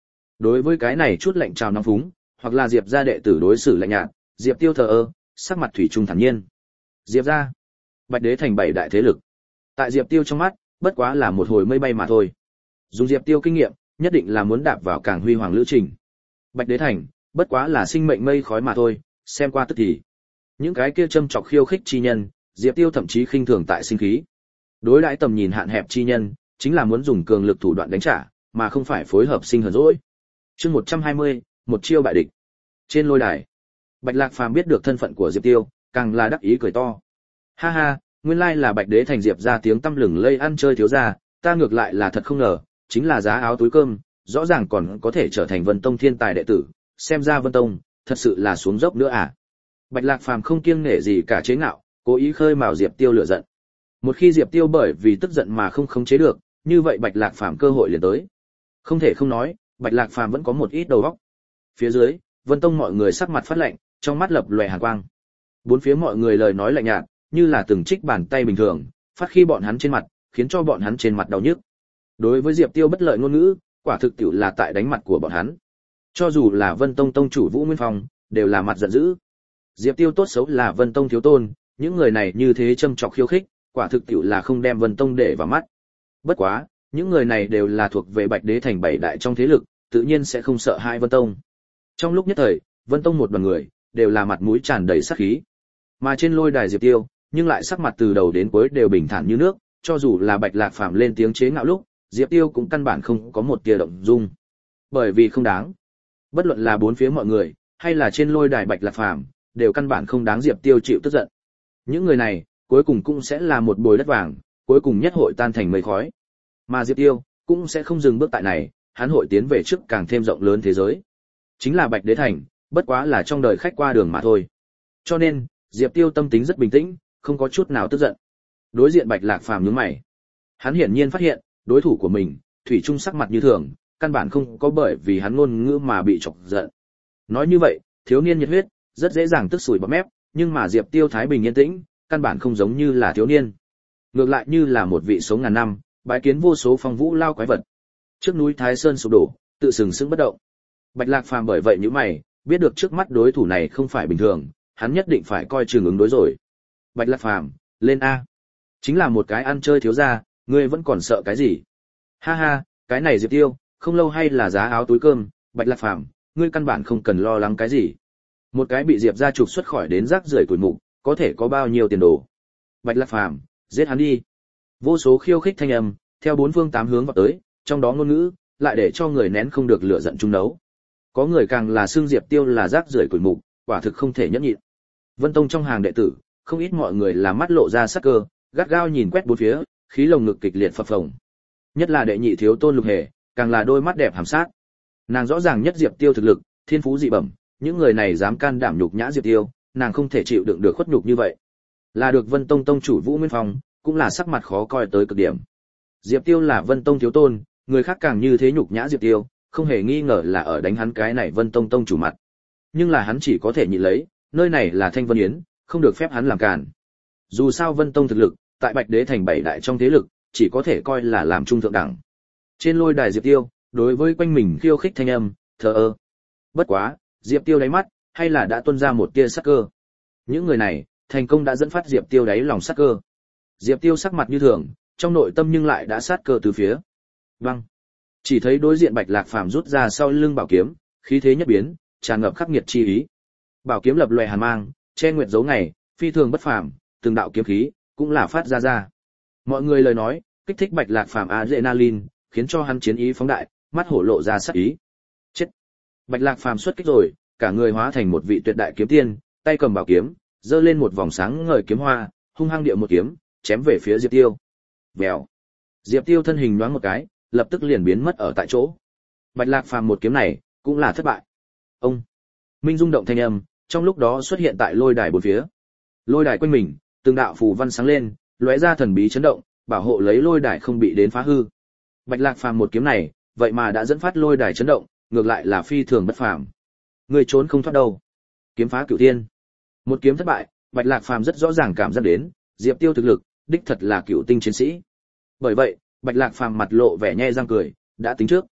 Đối với cái này chút lạnh trào nóng phúng, hoặc là Diệp gia đệ tử đối xử lạnh nhạt, Diệp Tiêu thờ ơ, sắc mặt thủy chung thản nhiên. Diệp gia, Bạch Đế thành 7 đại thế lực. Tại Diệp Tiêu trong mắt, bất quá là một hồi mây bay mà thôi. Dùng Diệp Tiêu kinh nghiệm, nhất định là muốn đạp vào càng huy hoàng lữ trình. Bạch Đế thành, bất quá là sinh mệnh mây khói mà thôi, xem qua tức thì. Những cái kia châm chọc khiêu khích chi nhân, Diệp Tiêu thậm chí khinh thường tại sinh khí. Đối đãi tầm nhìn hạn hẹp chi nhân, chính là muốn dùng cường lực thủ đoạn đánh trả, mà không phải phối hợp sinh hờn dỗi. Chương 120, một chiêu bại địch. Trên lôi đài, Bạch Lạc Phàm biết được thân phận của Diệp Tiêu, càng là đắc ý cười to. Ha ha, nguyên lai là Bạch Đế thành Diệp gia tiếng tăm lừng lây ăn chơi thiếu gia, ta ngược lại là thật không ngờ, chính là giá áo túi cơm, rõ ràng còn có thể trở thành Vân Tông thiên tài đệ tử, xem ra Vân Tông thật sự là xuống dốc nữa à. Bạch Lạc Phàm không kiêng nể gì cả chế ngạo, cố ý khơi mào Diệp Tiêu lửa giận. Một khi Diệp Tiêu bởi vì tức giận mà không khống chế được, như vậy Bạch Lạc Phàm cơ hội liền tới. Không thể không nói, Bạch Lạc Phàm vẫn có một ít đầu óc. Phía dưới, Vân Tông mọi người sắc mặt phát lạnh, trong mắt lập lòe hàn quang. Bốn phía mọi người lời nói lạnh nhạt, như là từng trích bàn tay bình thường, phát khi bọn hắn trên mặt, khiến cho bọn hắn trên mặt đau nhức. Đối với Diệp Tiêu bất lợi ngôn ngữ, quả thực tiểu là tại đánh mặt của bọn hắn. Cho dù là Vân Tông tông chủ Vũ Nguyên Phong, đều là mặt giận dữ. Diệp Tiêu tốt xấu là Vân Tông thiếu tôn, những người này như thế châm chọc khiêu khích, quả thực tiểu là không đem Vân Tông để vào mắt. Bất quá, những người này đều là thuộc về Bạch Đế thành 7 đại trong thế lực, tự nhiên sẽ không sợ hai Vân Tông. Trong lúc nhất thời, Vân Tông một đoàn người đều là mặt mũi tràn đầy sát khí. Mà trên lôi đài Diệp Tiêu, nhưng lại sắc mặt từ đầu đến cuối đều bình thản như nước, cho dù là Bạch Lạc Phàm lên tiếng chế ngạo lúc, Diệp Tiêu cũng căn bản không có một tia động dung. Bởi vì không đáng. Bất luận là bốn phía mọi người, hay là trên lôi đài Bạch Lạc Phàm, đều căn bản không đáng Diệp Tiêu chịu tức giận. Những người này, cuối cùng cũng sẽ là một bồi đất vàng, cuối cùng nhất hội tan thành mây khói. Mà Diệp Tiêu cũng sẽ không dừng bước tại này, hắn hội tiến về trước càng thêm rộng lớn thế giới. Chính là Bạch Đế thành, bất quá là trong đời khách qua đường mà thôi. Cho nên, Diệp Tiêu tâm tính rất bình tĩnh, không có chút nào tức giận. Đối diện Bạch Lạc Phàm nhướng mày. Hắn hiển nhiên phát hiện, đối thủ của mình, thủy chung sắc mặt như thường, căn bản không có bởi vì hắn ngôn ngữ mà bị chọc giận. Nói như vậy, thiếu niên nhiệt huyết, rất dễ dàng tức sủi bọt mép, nhưng mà Diệp Tiêu thái bình yên tĩnh, căn bản không giống như là thiếu niên. Ngược lại như là một vị sống ngàn năm, bái kiến vô số phong vũ lao quái vật. Trước núi Thái Sơn sụp đổ, tự sừng sững bất động. Bạch Lạc Phàm bởi vậy nhíu mày, biết được trước mắt đối thủ này không phải bình thường, hắn nhất định phải coi chừng ứng đối rồi. Bạch Lạc Phàm, lên a. Chính là một cái ăn chơi thiếu gia, ngươi vẫn còn sợ cái gì? Ha ha, cái này Diệp Tiêu, không lâu hay là giá áo túi cơm, Bạch Lạc Phàm, ngươi căn bản không cần lo lắng cái gì. Một cái bị Diệp gia trục xuất khỏi đến rác rưởi tuổi mục, có thể có bao nhiêu tiền đồ? Bạch Lạc Phàm, giết hắn đi. Vô số khiêu khích thanh âm, theo bốn phương tám hướng vọt tới, trong đó ngôn ngữ, lại để cho người nén không được lửa giận trung đấu. Có người càng là xương Diệp Tiêu là rác rưởi tuổi mục, quả thực không thể nhẫn nhịn. Vân Tông trong hàng đệ tử, không ít mọi người là mắt lộ ra sắc cơ, gắt gao nhìn quét bốn phía, khí lồng ngực kịch liệt phập phồng. Nhất là đệ nhị thiếu tôn Lục Hề, càng là đôi mắt đẹp hàm sát. Nàng rõ ràng nhất Diệp Tiêu thực lực, thiên phú dị bẩm, những người này dám can đảm nhục nhã Diệp Tiêu, nàng không thể chịu đựng được khuất nhục như vậy. Là được Vân Tông tông chủ Vũ Nguyên Phong, cũng là sắc mặt khó coi tới cực điểm. Diệp Tiêu là Vân Tông thiếu tôn, người khác càng như thế nhục nhã Diệp Tiêu, không hề nghi ngờ là ở đánh hắn cái này Vân Tông tông chủ mặt. Nhưng là hắn chỉ có thể nhịn lấy, nơi này là Thanh Vân Yến, không được phép hắn làm càn. Dù sao Vân Tông thực lực, tại Bạch Đế thành 7 đại trong thế lực, chỉ có thể coi là làm trung thượng đẳng. Trên lôi đài Diệp Tiêu, đối với quanh mình khiêu khích thanh âm, thờ ơ. Bất quá, Diệp Tiêu đáy mắt, hay là đã tuôn ra một tia sắc cơ. Những người này, thành công đã dẫn phát Diệp Tiêu đáy lòng sắc cơ. Diệp Tiêu sắc mặt như thường, trong nội tâm nhưng lại đã sát cơ từ phía. Văng. Chỉ thấy đối diện Bạch Lạc Phàm rút ra sau lưng bảo kiếm, khí thế nhất biến, tràn ngập khắc nghiệt chi ý. Bảo kiếm lập lòe hàn mang, che nguyệt dấu ngày, phi thường bất phàm, từng đạo kiếm khí cũng là phát ra. Mọi người lời nói, kích thích Bạch Lạc Phàm adrenaline, khiến cho hắn chiến ý phóng đại, mắt hổ lộ ra sát ý. Chết. Bạch Lạc Phàm xuất kích rồi, cả người hóa thành một vị tuyệt đại kiếm tiên, tay cầm bảo kiếm, giơ lên một vòng sáng ngời kiếm hoa, hung hăng địa một kiếm, chém về phía Diệp Tiêu. Vèo. Diệp Tiêu thân hình nhoáng một cái, lập tức liền biến mất ở tại chỗ. Bạch Lạc Phàm một kiếm này, cũng là thất bại. Ông. Minh rung động thanh âm, trong lúc đó xuất hiện tại lôi đài bốn phía. Lôi đài quanh mình, từng đạo phù văn sáng lên, lóe ra thần bí chấn động, bảo hộ lấy lôi đài không bị đến phá hư. Bạch Lạc Phàm một kiếm này, vậy mà đã dẫn phát lôi đài chấn động, ngược lại là phi thường bất phàm. Người trốn không thoát đâu. Kiếm phá cửu thiên. Một kiếm thất bại, Bạch Lạc Phàm rất rõ ràng cảm giác đến, Diệp Tiêu thực lực, đích thật là cửu tinh chiến sĩ. Bởi vậy, Bạch Lạc Phàm mặt lộ vẻ nhe răng cười, đã tính trước.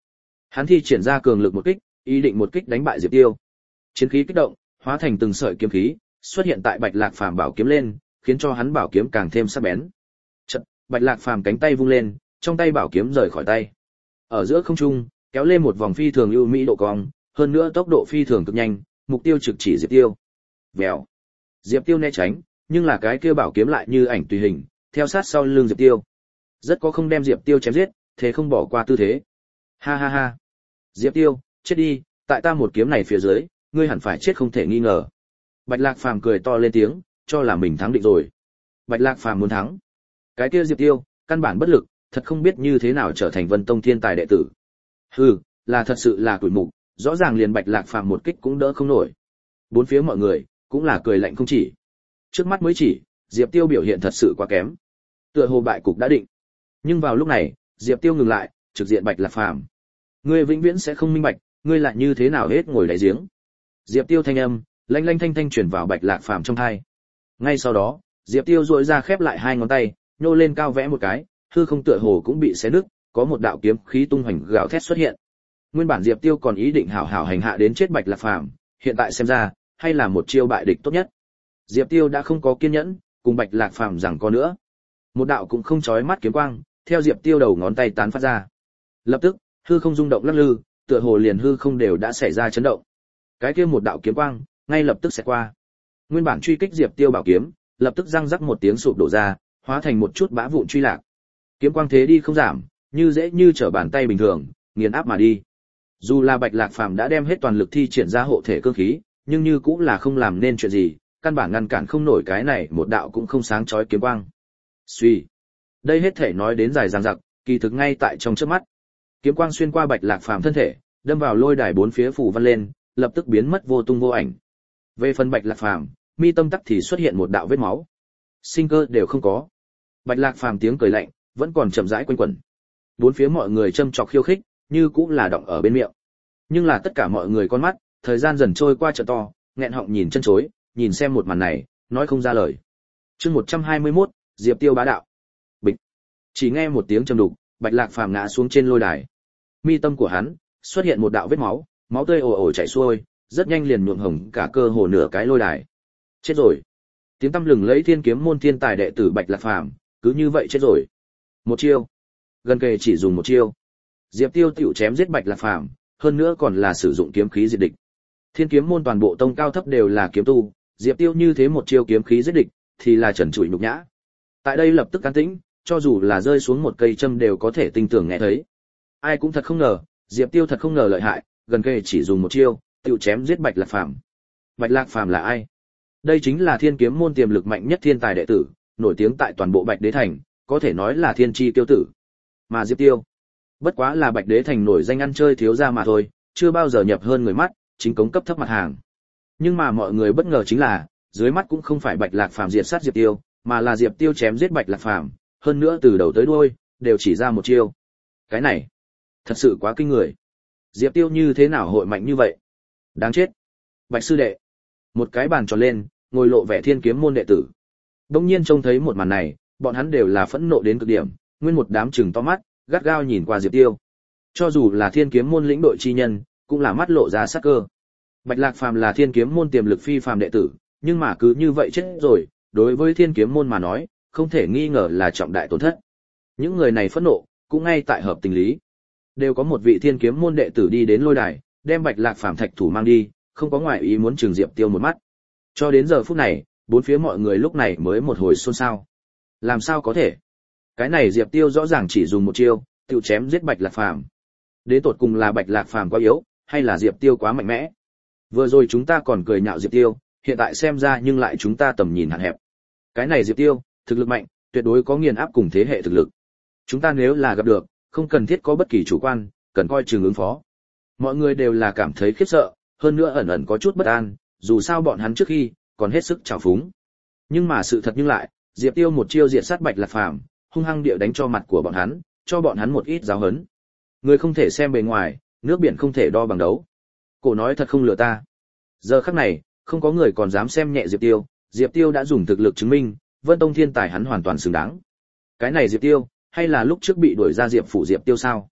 Hắn thi triển ra cường lực một kích, ý định một kích đánh bại Diệp Tiêu. Chiến khí kích động, hóa thành từng sợi kiếm khí, xuất hiện tại Bạch Lạc Phàm bảo kiếm lên, khiến cho hắn bảo kiếm càng thêm sắc bén. Chợt, Bạch Lạc Phàm cánh tay vung lên, trong tay bảo kiếm rời khỏi tay. Ở giữa không trung, kéo lên một vòng phi thường ưu mỹ độ cong, hơn nữa tốc độ phi thường cực nhanh, mục tiêu trực chỉ Diệp Tiêu. Vèo. Diệp Tiêu né tránh, nhưng là cái kia bảo kiếm lại như ảnh tùy hình, theo sát sau lưng Diệp Tiêu. Rất có không đem Diệp Tiêu chém giết, thế không bỏ qua tư thế. Ha ha ha. Diệp Tiêu, chết đi, tại ta một kiếm này phía dưới, ngươi hẳn phải chết không thể nghi ngờ. Bạch Lạc Phàm cười to lên tiếng, cho là mình thắng định rồi. Bạch Lạc Phàm muốn thắng. Cái kia Diệp Tiêu, căn bản bất lực, thật không biết như thế nào trở thành Vân Tông thiên tài đệ tử. Hừ, là thật sự là tuổi mục, rõ ràng liền Bạch Lạc Phàm một kích cũng đỡ không nổi. Bốn phía mọi người cũng là cười lạnh không chỉ. Trước mắt mới chỉ, Diệp Tiêu biểu hiện thật sự quá kém. Tựa hồ bại cục đã định. Nhưng vào lúc này, Diệp Tiêu ngừng lại, trực diện Bạch Lạc Phàm. Ngươi vĩnh viễn sẽ không minh bạch, ngươi lại như thế nào hết ngồi đáy giếng. Diệp Tiêu thanh âm, lanh lanh thanh thanh truyền vào Bạch Lạc Phàm trong tai. Ngay sau đó, Diệp Tiêu duỗi ra khép lại hai ngón tay, nhô lên cao vẽ một cái, hư không tựa hồ cũng bị xé nứt, có một đạo kiếm khí tung hoành gào thét xuất hiện. Nguyên bản Diệp Tiêu còn ý định hảo hảo hành hạ đến chết Bạch Lạc Phàm, hiện tại xem ra, hay là một chiêu bại địch tốt nhất. Diệp Tiêu đã không có kiên nhẫn, cùng Bạch Lạc Phàm giằng co nữa. Một đạo cũng không chói mắt kiếm quang, theo Diệp Tiêu đầu ngón tay tán phát ra. Lập tức, hư không rung động lắc lư, tựa hồ liền hư không đều đã xảy ra chấn động. Cái kia một đạo kiếm quang, ngay lập tức sẽ qua. Nguyên bản truy kích Diệp Tiêu bảo kiếm, lập tức răng rắc một tiếng sụp đổ ra, hóa thành một chút bã vụn truy lạc. Kiếm quang thế đi không giảm, như dễ như trở bàn tay bình thường, nghiền áp mà đi. Dù là Bạch Lạc Phàm đã đem hết toàn lực thi triển ra hộ thể cương khí, nhưng như cũng là không làm nên chuyện gì, căn bản ngăn cản không nổi cái này một đạo cũng không sáng chói kiếm quang. Suy, đây hết thể nói đến dài dằng dặc, kỳ thực ngay tại trong chớp mắt. Kiếm quang xuyên qua Bạch Lạc Phàm thân thể, đâm vào lôi đài bốn phía phủ văn lên, lập tức biến mất vô tung vô ảnh. Về phần Bạch Lạc Phàm, mi tâm tắc thì xuất hiện một đạo vết máu. Sinh cơ đều không có. Bạch Lạc Phàm tiếng cười lạnh vẫn còn chậm rãi quanh quẩn. Bốn phía mọi người châm chọc khiêu khích, như cũng là động ở bên miệng. Nhưng là tất cả mọi người con mắt, thời gian dần trôi qua trợ to, nghẹn họng nhìn chân chối, nhìn xem một màn này, nói không ra lời. Chương 121, Diệp Tiêu bá đạo. Bịch. Chỉ nghe một tiếng trầm đục, Bạch Lạc Phàm ngã xuống trên lôi đài. Mi tâm của hắn xuất hiện một đạo vết máu, máu tươi ồ ồ chảy xuôi, rất nhanh liền nhuộm hồng cả cơ hồ nửa cái lôi đài. Chết rồi. Tiếng tăm lừng lấy Thiên Kiếm môn thiên tài đệ tử Bạch Lạc Phàm, cứ như vậy chết rồi. Một chiêu. Gần kề chỉ dùng một chiêu. Diệp Tiêu tiểu chém giết Bạch Lạc Phàm, hơn nữa còn là sử dụng kiếm khí diệt địch. Thiên Kiếm môn toàn bộ tông cao thấp đều là kiếm tu, Diệp Tiêu như thế một chiêu kiếm khí giết địch, thì là trần trụi nhục nhã. Tại đây lập tức an tĩnh, cho dù là rơi xuống một cây châm đều có thể tinh tường nghe thấy. Ai cũng thật không ngờ, Diệp Tiêu thật không ngờ lợi hại, gần kề chỉ dùng một chiêu, tiểu chém giết Bạch Lạc Phàm. Bạch Lạc Phàm là ai? Đây chính là Thiên Kiếm môn tiềm lực mạnh nhất thiên tài đệ tử, nổi tiếng tại toàn bộ Bạch Đế thành, có thể nói là thiên chi tiêu tử. Mà Diệp Tiêu, bất quá là Bạch Đế thành nổi danh ăn chơi thiếu gia mà thôi, chưa bao giờ nhập hơn người mắt, chính cống cấp thấp mặt hàng. Nhưng mà mọi người bất ngờ chính là, dưới mắt cũng không phải Bạch Lạc Phàm diệt sát Diệp Tiêu, mà là Diệp Tiêu chém giết Bạch Lạc Phàm, hơn nữa từ đầu tới đuôi đều chỉ ra một chiêu. Cái này, thật sự quá kinh người. Diệp Tiêu như thế nào hội mạnh như vậy? Đáng chết. Bạch sư đệ. Một cái bàn tròn lên, ngồi lộ vẻ Thiên Kiếm môn đệ tử. Đông nhiên trông thấy một màn này, bọn hắn đều là phẫn nộ đến cực điểm, nguyên một đám trừng to mắt, gắt gao nhìn qua Diệp Tiêu. Cho dù là Thiên Kiếm môn lĩnh đội chi nhân, cũng là mắt lộ ra sắc cơ. Bạch Lạc Phàm là Thiên Kiếm môn tiềm lực phi phàm đệ tử, nhưng mà cứ như vậy chết rồi, đối với Thiên Kiếm môn mà nói, không thể nghi ngờ là trọng đại tổn thất. Những người này phẫn nộ, cũng ngay tại hợp tình lý. Đều có một vị Thiên Kiếm môn đệ tử đi đến lôi đài, đem Bạch Lạc Phàm thạch thủ mang đi, không có ngoại ý muốn trừng Diệp Tiêu một mắt. Cho đến giờ phút này, bốn phía mọi người lúc này mới một hồi xôn xao. Làm sao có thể? Cái này Diệp Tiêu rõ ràng chỉ dùng một chiêu, tiêu chém giết Bạch Lạc Phàm. Đến tột cùng là Bạch Lạc Phàm quá yếu, hay là Diệp Tiêu quá mạnh mẽ? Vừa rồi chúng ta còn cười nhạo Diệp Tiêu, hiện tại xem ra nhưng lại chúng ta tầm nhìn hạn hẹp. Cái này Diệp Tiêu, thực lực mạnh, tuyệt đối có nghiền áp cùng thế hệ thực lực. Chúng ta nếu là gặp được, không cần thiết có bất kỳ chủ quan, cần coi chừng ứng phó. Mọi người đều là cảm thấy khiếp sợ, hơn nữa ẩn ẩn có chút bất an, dù sao bọn hắn trước khi còn hết sức trào phúng. Nhưng mà sự thật nhưng lại, Diệp Tiêu một chiêu diệt sát Bạch Lạc Phàm, hung hăng địa đánh cho mặt của bọn hắn, cho bọn hắn một ít giáo huấn. Người không thể xem bề ngoài, nước biển không thể đo bằng đấu. Cổ nói thật không lừa ta. Giờ khắc này, không có người còn dám xem nhẹ Diệp Tiêu, Diệp Tiêu đã dùng thực lực chứng minh, Vân Tông thiên tài hắn hoàn toàn xứng đáng. Cái này Diệp Tiêu, hay là lúc trước bị đuổi ra Diệp phủ Diệp Tiêu sao?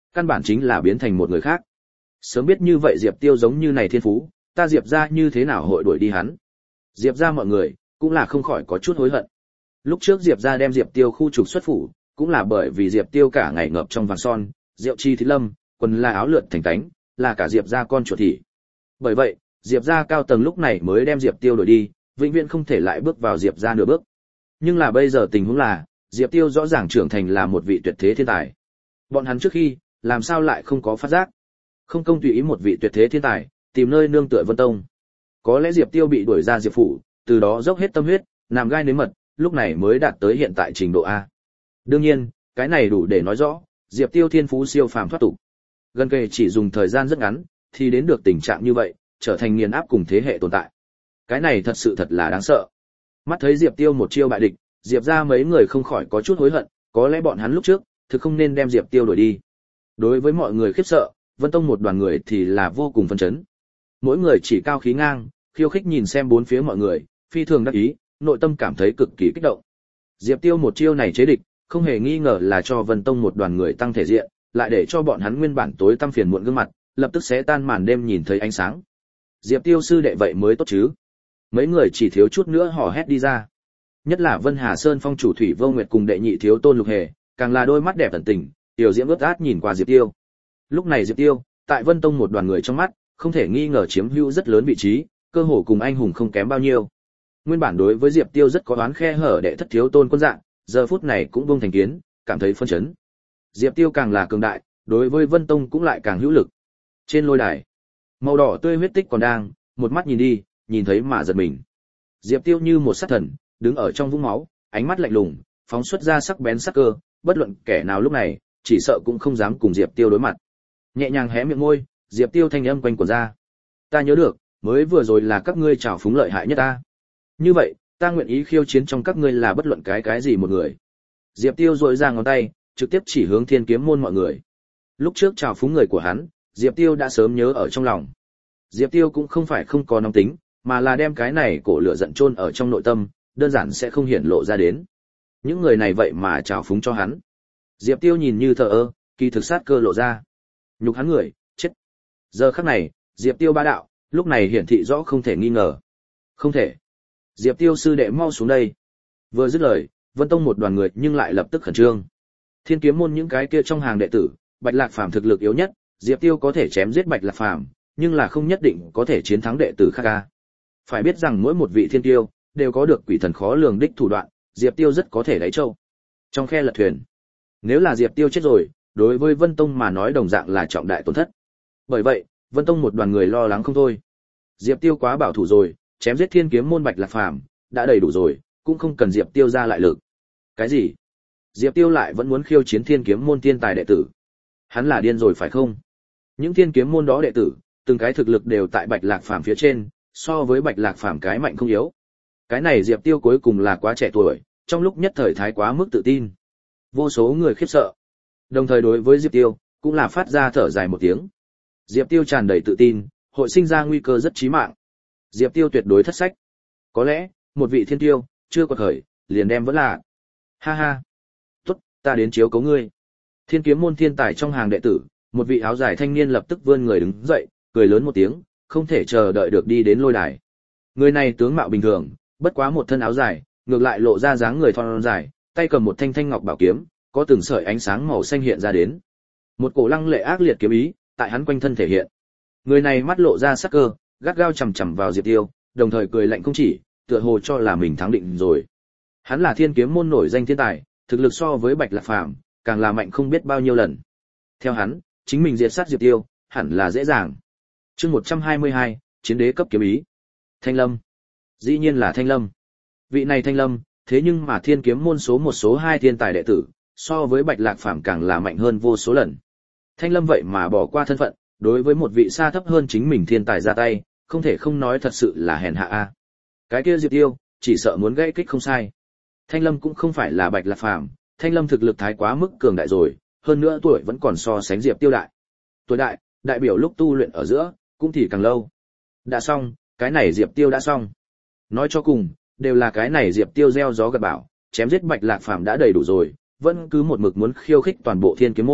Căn bản chính là biến thành một người khác. Sớm biết như vậy Diệp Tiêu giống như này thiên phú, ta Diệp gia như thế nào hội đuổi đi hắn. Diệp gia mọi người cũng là không khỏi có chút hối hận. Lúc trước Diệp gia đem Diệp Tiêu khu trục xuất phủ, cũng là bởi vì Diệp Tiêu cả ngày ngập trong vàng son, rượu chi thí lâm, quần là áo lượn thành tánh, là cả Diệp gia con chuột thị. Bởi vậy, Diệp gia cao tầng lúc này mới đem Diệp Tiêu đuổi đi, vĩnh viễn không thể lại bước vào Diệp gia nửa bước. Nhưng là bây giờ tình huống là, Diệp Tiêu rõ ràng trưởng thành là một vị tuyệt thế thiên tài. Bọn hắn trước khi, làm sao lại không có phát giác? Không công tùy ý một vị tuyệt thế thiên tài, tìm nơi nương tựa Vân Tông. Có lẽ Diệp Tiêu bị đuổi ra Diệp phủ, từ đó dốc hết tâm huyết, làm gai nếm mật, lúc này mới đạt tới hiện tại trình độ A. Đương nhiên, cái này đủ để nói rõ, Diệp Tiêu thiên phú siêu phàm thoát tục. Gần kề chỉ dùng thời gian rất ngắn, thì đến được tình trạng như vậy, trở thành nghiền áp cùng thế hệ tồn tại. Cái này thật sự thật là đáng sợ. Mắt thấy Diệp Tiêu một chiêu bại địch, Diệp ra mấy người không khỏi có chút hối hận, có lẽ bọn hắn lúc trước, thực không nên đem Diệp Tiêu đuổi đi. Đối với mọi người khiếp sợ, Vân Tông một đoàn người thì là vô cùng phấn chấn. Mỗi người chỉ cao khí ngang, khiêu khích nhìn xem bốn phía mọi người, phi thường đắc ý, nội tâm cảm thấy cực kỳ kích động. Diệp Tiêu một chiêu này chế địch, không hề nghi ngờ là cho Vân Tông một đoàn người tăng thể diện, lại để cho bọn hắn nguyên bản tối tăm phiền muộn gương mặt, lập tức sẽ tan màn đêm nhìn thấy ánh sáng. Diệp Tiêu sư đệ vậy mới tốt chứ? Mấy người chỉ thiếu chút nữa hò hét đi ra. Nhất là Vân Hà Sơn phong chủ Thủy Vô Nguyệt cùng đệ nhị thiếu Tôn Lục Hề, càng là đôi mắt đẹp tận tình, tiểu diễm ướt át nhìn qua Diệp Tiêu. Lúc này Diệp Tiêu, tại Vân Tông một đoàn người trong mắt, không thể nghi ngờ chiếm hữu rất lớn vị trí, cơ hồ cùng anh hùng không kém bao nhiêu. Nguyên bản đối với Diệp Tiêu rất có đoán khe hở đệ thất thiếu Tôn Quân Dạng, giờ phút này cũng buông thành kiến, cảm thấy phân chấn. Diệp Tiêu càng là cường đại, đối với Vân Tông cũng lại càng hữu lực. Trên lôi đài, màu đỏ tươi huyết tích còn đang, một mắt nhìn đi, nhìn thấy mà giật mình. Diệp Tiêu như một sát thần, đứng ở trong vũng máu, ánh mắt lạnh lùng, phóng xuất ra sắc bén sắc cơ, bất luận kẻ nào lúc này, chỉ sợ cũng không dám cùng Diệp Tiêu đối mặt. Nhẹ nhàng hé miệng môi, Diệp Tiêu thanh âm quanh quẩn ra. Ta nhớ được, mới vừa rồi là các ngươi trào phúng lợi hại nhất ta. Như vậy, ta nguyện ý khiêu chiến trong các ngươi là bất luận cái gì một người. Diệp Tiêu duỗi ra ngón tay, trực tiếp chỉ hướng Thiên Kiếm môn mọi người. Lúc trước trào phúng người của hắn, Diệp Tiêu đã sớm nhớ ở trong lòng. Diệp Tiêu cũng không phải không có nóng tính, mà là đem cái này cổ lửa giận chôn ở trong nội tâm, đơn giản sẽ không hiển lộ ra đến. Những người này vậy mà trào phúng cho hắn. Diệp Tiêu nhìn như thờ ơ, kỳ thực sát cơ lộ ra. Nhục hắn người, chết. Giờ khắc này, Diệp Tiêu bá đạo, lúc này hiển thị rõ không thể nghi ngờ. Không thể. Diệp Tiêu sư đệ mau xuống đây. Vừa dứt lời, Vân Tông một đoàn người nhưng lại lập tức khẩn trương. Thiên Kiếm môn những cái kia trong hàng đệ tử, Bạch Lạc Phàm thực lực yếu nhất, Diệp Tiêu có thể chém giết Bạch Lạc Phàm, nhưng là không nhất định có thể chiến thắng đệ tử khác ca. Phải biết rằng mỗi một vị thiên tiêu đều có được quỷ thần khó lường đích thủ đoạn, Diệp Tiêu rất có thể đáy trâu trong khe lật thuyền. Nếu là Diệp Tiêu chết rồi, đối với Vân Tông mà nói đồng dạng là trọng đại tổn thất. Bởi vậy, Vân Tông một đoàn người lo lắng không thôi. Diệp Tiêu quá bảo thủ rồi, chém giết Thiên Kiếm môn Bạch Lạc Phàm đã đầy đủ rồi, cũng không cần Diệp Tiêu ra lại lực. Cái gì? Diệp Tiêu lại vẫn muốn khiêu chiến Thiên Kiếm môn tiên tài đệ tử? Hắn là điên rồi phải không? Những Thiên Kiếm môn đó đệ tử, từng cái thực lực đều tại Bạch Lạc Phàm phía trên, so với Bạch Lạc Phàm cái mạnh không yếu. Cái này Diệp Tiêu cuối cùng là quá trẻ tuổi, trong lúc nhất thời thái quá mức tự tin. Vô số người khiếp sợ. Đồng thời đối với Diệp Tiêu, cũng là phát ra thở dài một tiếng. Diệp Tiêu tràn đầy tự tin, hội sinh ra nguy cơ rất chí mạng. Diệp Tiêu tuyệt đối thất sách. Có lẽ, một vị thiên tiêu, chưa quật khởi, liền đem vẫn là. Ha ha. Tốt, ta đến chiếu cấu ngươi. Thiên Kiếm môn thiên tài trong hàng đệ tử, một vị áo dài thanh niên lập tức vươn người đứng dậy, cười lớn một tiếng, không thể chờ đợi được đi đến lôi đài. Người này tướng mạo bình thường, bất quá một thân áo dài, ngược lại lộ ra dáng người thon dài, tay cầm một thanh thanh ngọc bảo kiếm, có từng sợi ánh sáng màu xanh hiện ra đến. Một cổ lăng lệ ác liệt kiếm ý, tại hắn quanh thân thể hiện. Người này mắt lộ ra sắc cơ, gắt gao chằm chằm vào Diệp Tiêu, đồng thời cười lạnh không chỉ, tựa hồ cho là mình thắng định rồi. Hắn là Thiên Kiếm môn nổi danh thiên tài, thực lực so với Bạch Lạc Phàm càng là mạnh không biết bao nhiêu lần. Theo hắn, chính mình diệt sát Diệp Tiêu, hẳn là dễ dàng. Chương 122, chiến đế cấp kiếm ý. Thanh Lâm. Dĩ nhiên là Thanh Lâm. Vị này Thanh Lâm, thế nhưng mà Thiên Kiếm môn số 1 số 2 thiên tài đệ tử, so với Bạch Lạc Phàm càng là mạnh hơn vô số lần. Thanh Lâm vậy mà bỏ qua thân phận, đối với một vị xa thấp hơn chính mình thiên tài ra tay, không thể không nói thật sự là hèn hạ a. Cái kia Diệp Tiêu, chỉ sợ muốn gãy kích không sai. Thanh Lâm cũng không phải là Bạch Lạc Phàm, Thanh Lâm thực lực thái quá mức cường đại rồi, hơn nữa tuổi vẫn còn so sánh Diệp Tiêu đại. Tuổi đại, đại biểu lúc tu luyện ở giữa, cũng thì càng lâu. Đã xong, cái này Diệp Tiêu đã xong. Nói cho cùng, đều là cái này Diệp Tiêu gieo gió gặt bão, chém giết Bạch Lạc Phàm đã đầy đủ rồi, vẫn cứ một mực muốn khiêu khích toàn bộ Thiên Kiếm môn,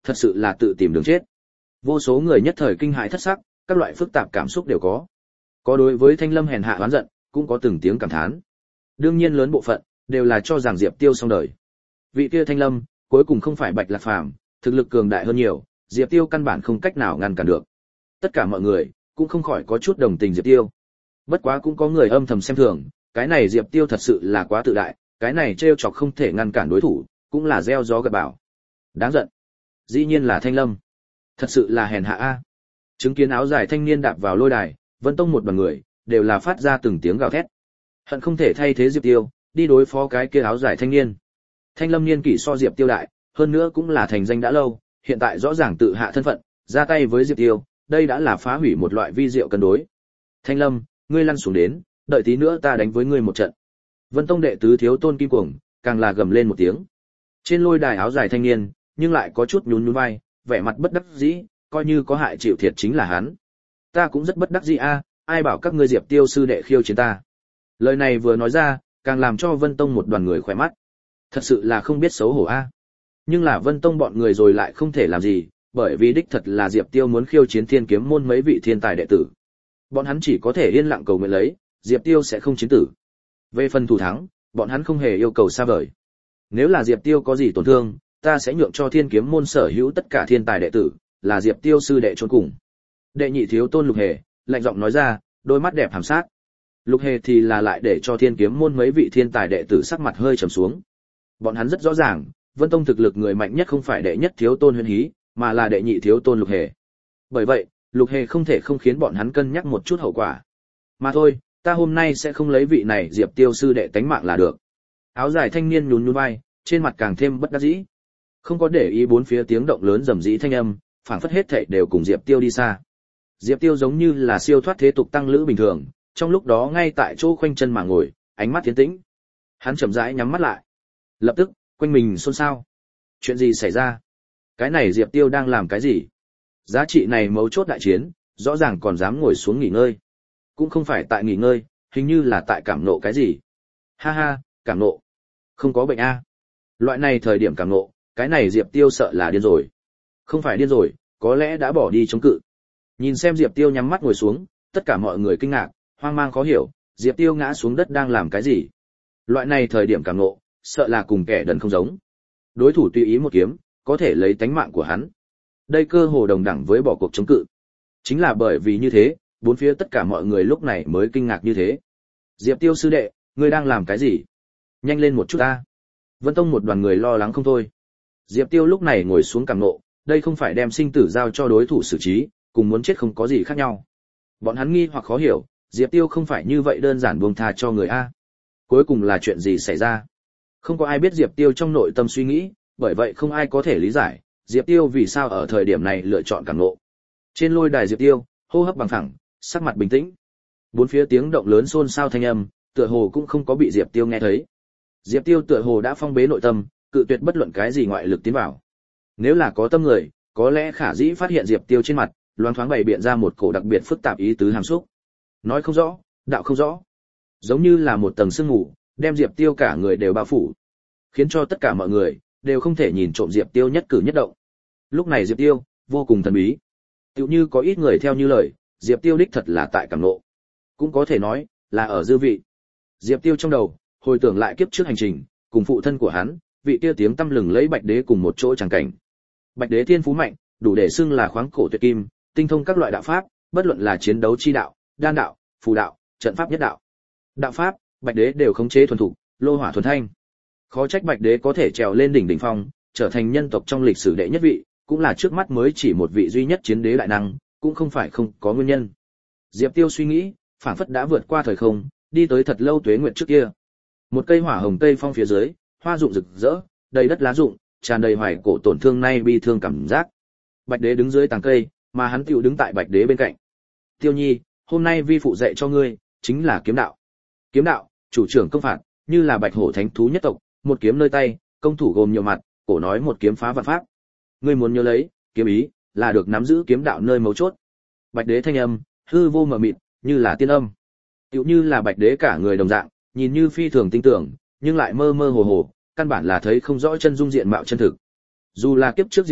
thật sự là tự tìm đường chết. Vô số người nhất thời kinh hãi thất sắc, các loại phức tạp cảm xúc đều có. Có đối với Thanh Lâm hèn hạ oán giận, cũng có từng tiếng cảm thán. Đương nhiên lớn bộ phận đều là cho rằng Diệp Tiêu xong đời. Vị kia Thanh Lâm, cuối cùng không phải Bạch Lạc Phàm, thực lực cường đại hơn nhiều, Diệp Tiêu căn bản không cách nào ngăn cản được. Tất cả mọi người cũng không khỏi có chút đồng tình Diệp Tiêu. Bất quá cũng có người âm thầm xem thường, cái này Diệp Tiêu thật sự là quá tự đại, cái này trêu chọc không thể ngăn cản đối thủ, cũng là gieo gió gặt bão. Đáng giận. Dĩ nhiên là Thanh Lâm. Thật sự là hèn hạ a. Chứng kiến áo dài thanh niên đạp vào lôi đài, Vân Tông một đoàn người đều là phát ra từng tiếng gào thét. Hận không thể thay thế Diệp Tiêu, đi đối phó cái kia áo dài thanh niên. Thanh Lâm niên kỷ so Diệp Tiêu đại, hơn nữa cũng là thành danh đã lâu, hiện tại rõ ràng tự hạ thân phận, ra tay với Diệp Tiêu, đây đã là phá hủy một loại vi diệu cân đối. Thanh Lâm, ngươi lăn xuống đến, đợi tí nữa ta đánh với ngươi một trận. Vân Tông đệ tứ Thiếu Tôn Kim Cuồng, càng là gầm lên một tiếng. Trên lôi đài áo dài thanh niên, nhưng lại có chút nhún nhún vai, vẻ mặt bất đắc dĩ, coi như có hại chịu thiệt chính là hắn. Ta cũng rất bất đắc dĩ a, ai bảo các ngươi Diệp Tiêu sư đệ khiêu chiến ta. Lời này vừa nói ra, càng làm cho Vân Tông một đoàn người khỏe mắt. Thật sự là không biết xấu hổ a. Nhưng là Vân Tông bọn người rồi lại không thể làm gì, bởi vì đích thật là Diệp Tiêu muốn khiêu chiến Thiên Kiếm môn mấy vị thiên tài đệ tử. Bọn hắn chỉ có thể yên lặng cầu nguyện lấy, Diệp Tiêu sẽ không chiến tử. Về phần thủ thắng, bọn hắn không hề yêu cầu xa vời. Nếu là Diệp Tiêu có gì tổn thương, ta sẽ nhượng cho Thiên Kiếm môn sở hữu tất cả thiên tài đệ tử, là Diệp Tiêu sư đệ chôn cùng. Đệ nhị Thiếu Tôn Lục Hề, lạnh giọng nói ra, đôi mắt đẹp hàm sát. Lục Hề thì là lại để cho Thiên Kiếm môn mấy vị thiên tài đệ tử sắc mặt hơi trầm xuống. Bọn hắn rất rõ ràng, Vân Tông thực lực người mạnh nhất không phải đệ nhất Thiếu Tôn Huyễn Hí, mà là đệ nhị Thiếu Tôn Lục Hề. Bởi vậy, Lục Hề không thể không khiến bọn hắn cân nhắc một chút hậu quả. Mà thôi, ta hôm nay sẽ không lấy vị này Diệp Tiêu sư đệ tánh mạng là được. Áo dài thanh niên nhún nhún vai, trên mặt càng thêm bất đắc dĩ. Không có để ý bốn phía tiếng động lớn rầm rĩ thanh âm, phảng phất hết thảy đều cùng Diệp Tiêu đi xa. Diệp Tiêu giống như là siêu thoát thế tục tăng lữ bình thường, trong lúc đó ngay tại chỗ khoanh chân mà ngồi, ánh mắt tiến tĩnh. Hắn chậm rãi nhắm mắt lại. Lập tức, quanh mình xôn xao. Chuyện gì xảy ra? Cái này Diệp Tiêu đang làm cái gì? Giá trị này mấu chốt đại chiến, rõ ràng còn dám ngồi xuống nghỉ ngơi. Cũng không phải tại nghỉ ngơi, hình như là tại cảm nộ cái gì. Ha ha, cảm nộ. Không có bệnh a. Loại này thời điểm cảm nộ, cái này Diệp Tiêu sợ là điên rồi. Không phải điên rồi, có lẽ đã bỏ đi chống cự. Nhìn xem Diệp Tiêu nhắm mắt ngồi xuống, tất cả mọi người kinh ngạc, hoang mang khó hiểu, Diệp Tiêu ngã xuống đất đang làm cái gì? Loại này thời điểm cảm nộ, sợ là cùng kẻ đần không giống. Đối thủ tùy ý một kiếm, có thể lấy tánh mạng của hắn. Đây cơ hồ đồng đẳng với bỏ cuộc chống cự. Chính là bởi vì như thế, bốn phía tất cả mọi người lúc này mới kinh ngạc như thế. Diệp Tiêu sư đệ, ngươi đang làm cái gì? Nhanh lên một chút ta. Vân Tông một đoàn người lo lắng không thôi. Diệp Tiêu lúc này ngồi xuống cảm nộ, đây không phải đem sinh tử giao cho đối thủ xử trí, cùng muốn chết không có gì khác nhau. Bọn hắn nghi hoặc khó hiểu, Diệp Tiêu không phải như vậy đơn giản buông tha cho người a. Cuối cùng là chuyện gì xảy ra? Không có ai biết Diệp Tiêu trong nội tâm suy nghĩ, bởi vậy không ai có thể lý giải, Diệp Tiêu vì sao ở thời điểm này lựa chọn cảm nộ. Trên lôi đài Diệp Tiêu, hô hấp bằng phẳng, sắc mặt bình tĩnh. Bốn phía tiếng động lớn xôn xao thanh âm, tựa hồ cũng không có bị Diệp Tiêu nghe thấy. Diệp Tiêu tựa hồ đã phong bế nội tâm, cự tuyệt bất luận cái gì ngoại lực tiến vào. Nếu là có tâm người, có lẽ khả dĩ phát hiện Diệp Tiêu trên mặt, loáng thoáng bày biện ra một cổ đặc biệt phức tạp ý tứ hàm xúc. Nói không rõ, đạo không rõ. Giống như là một tầng sương mù, đem Diệp Tiêu cả người đều bao phủ, khiến cho tất cả mọi người đều không thể nhìn trộm Diệp Tiêu nhất cử nhất động. Lúc này Diệp Tiêu vô cùng thần bí. Tựu như có ít người theo như lời, Diệp Tiêu đích thật là tại cảm nộ, cũng có thể nói là ở dư vị. Diệp Tiêu trong đầu hồi tưởng lại kiếp trước hành trình, cùng phụ thân của hắn, vị kia tiếng tăm lừng lấy Bạch Đế cùng một chỗ chẳng cảnh. Bạch Đế thiên phú mạnh, đủ để xưng là khoáng cổ tuyệt kim, tinh thông các loại đạo pháp, bất luận là chiến đấu chi đạo, đan đạo, phù đạo, trận pháp nhất đạo. Đạo pháp, Bạch Đế đều khống chế thuần thục, lô hỏa thuần thanh. Khó trách Bạch Đế có thể trèo lên đỉnh phong, trở thành nhân tộc trong lịch sử đệ nhất vị, cũng là trước mắt mới chỉ một vị duy nhất chiến đế đại năng, cũng không phải không có nguyên nhân. Diệp Tiêu suy nghĩ, phảng phất đã vượt qua thời không, đi tới thật lâu tuế nguyệt trước kia. Một cây hỏa hồng cây phong phía dưới, hoa rụng rực rỡ, đầy đất lá rụng, tràn đầy hoài cổ tổn thương nay bi thương cảm giác. Bạch Đế đứng dưới tàng cây, mà hắn tiểu đứng tại Bạch Đế bên cạnh. Tiêu Nhi, hôm nay vi phụ dạy cho ngươi, chính là kiếm đạo. Kiếm đạo, chủ trưởng công phạt, như là Bạch Hổ thánh thú nhất tộc, một kiếm nơi tay, công thủ gồm nhiều mặt, cổ nói một kiếm phá vạn pháp. Ngươi muốn nhớ lấy, kiếm ý là được nắm giữ kiếm đạo nơi mấu chốt. Bạch Đế thanh âm, hư vô mờ mịt, như là tiên âm. Tựu như là Bạch Đế cả người đồng dạng, nhìn như phi thường tinh tưởng, nhưng lại mơ mơ hồ hồ, căn bản là thấy không rõ chân dung diện mạo chân thực. Dù là kiếp trước Diệp Tiêu,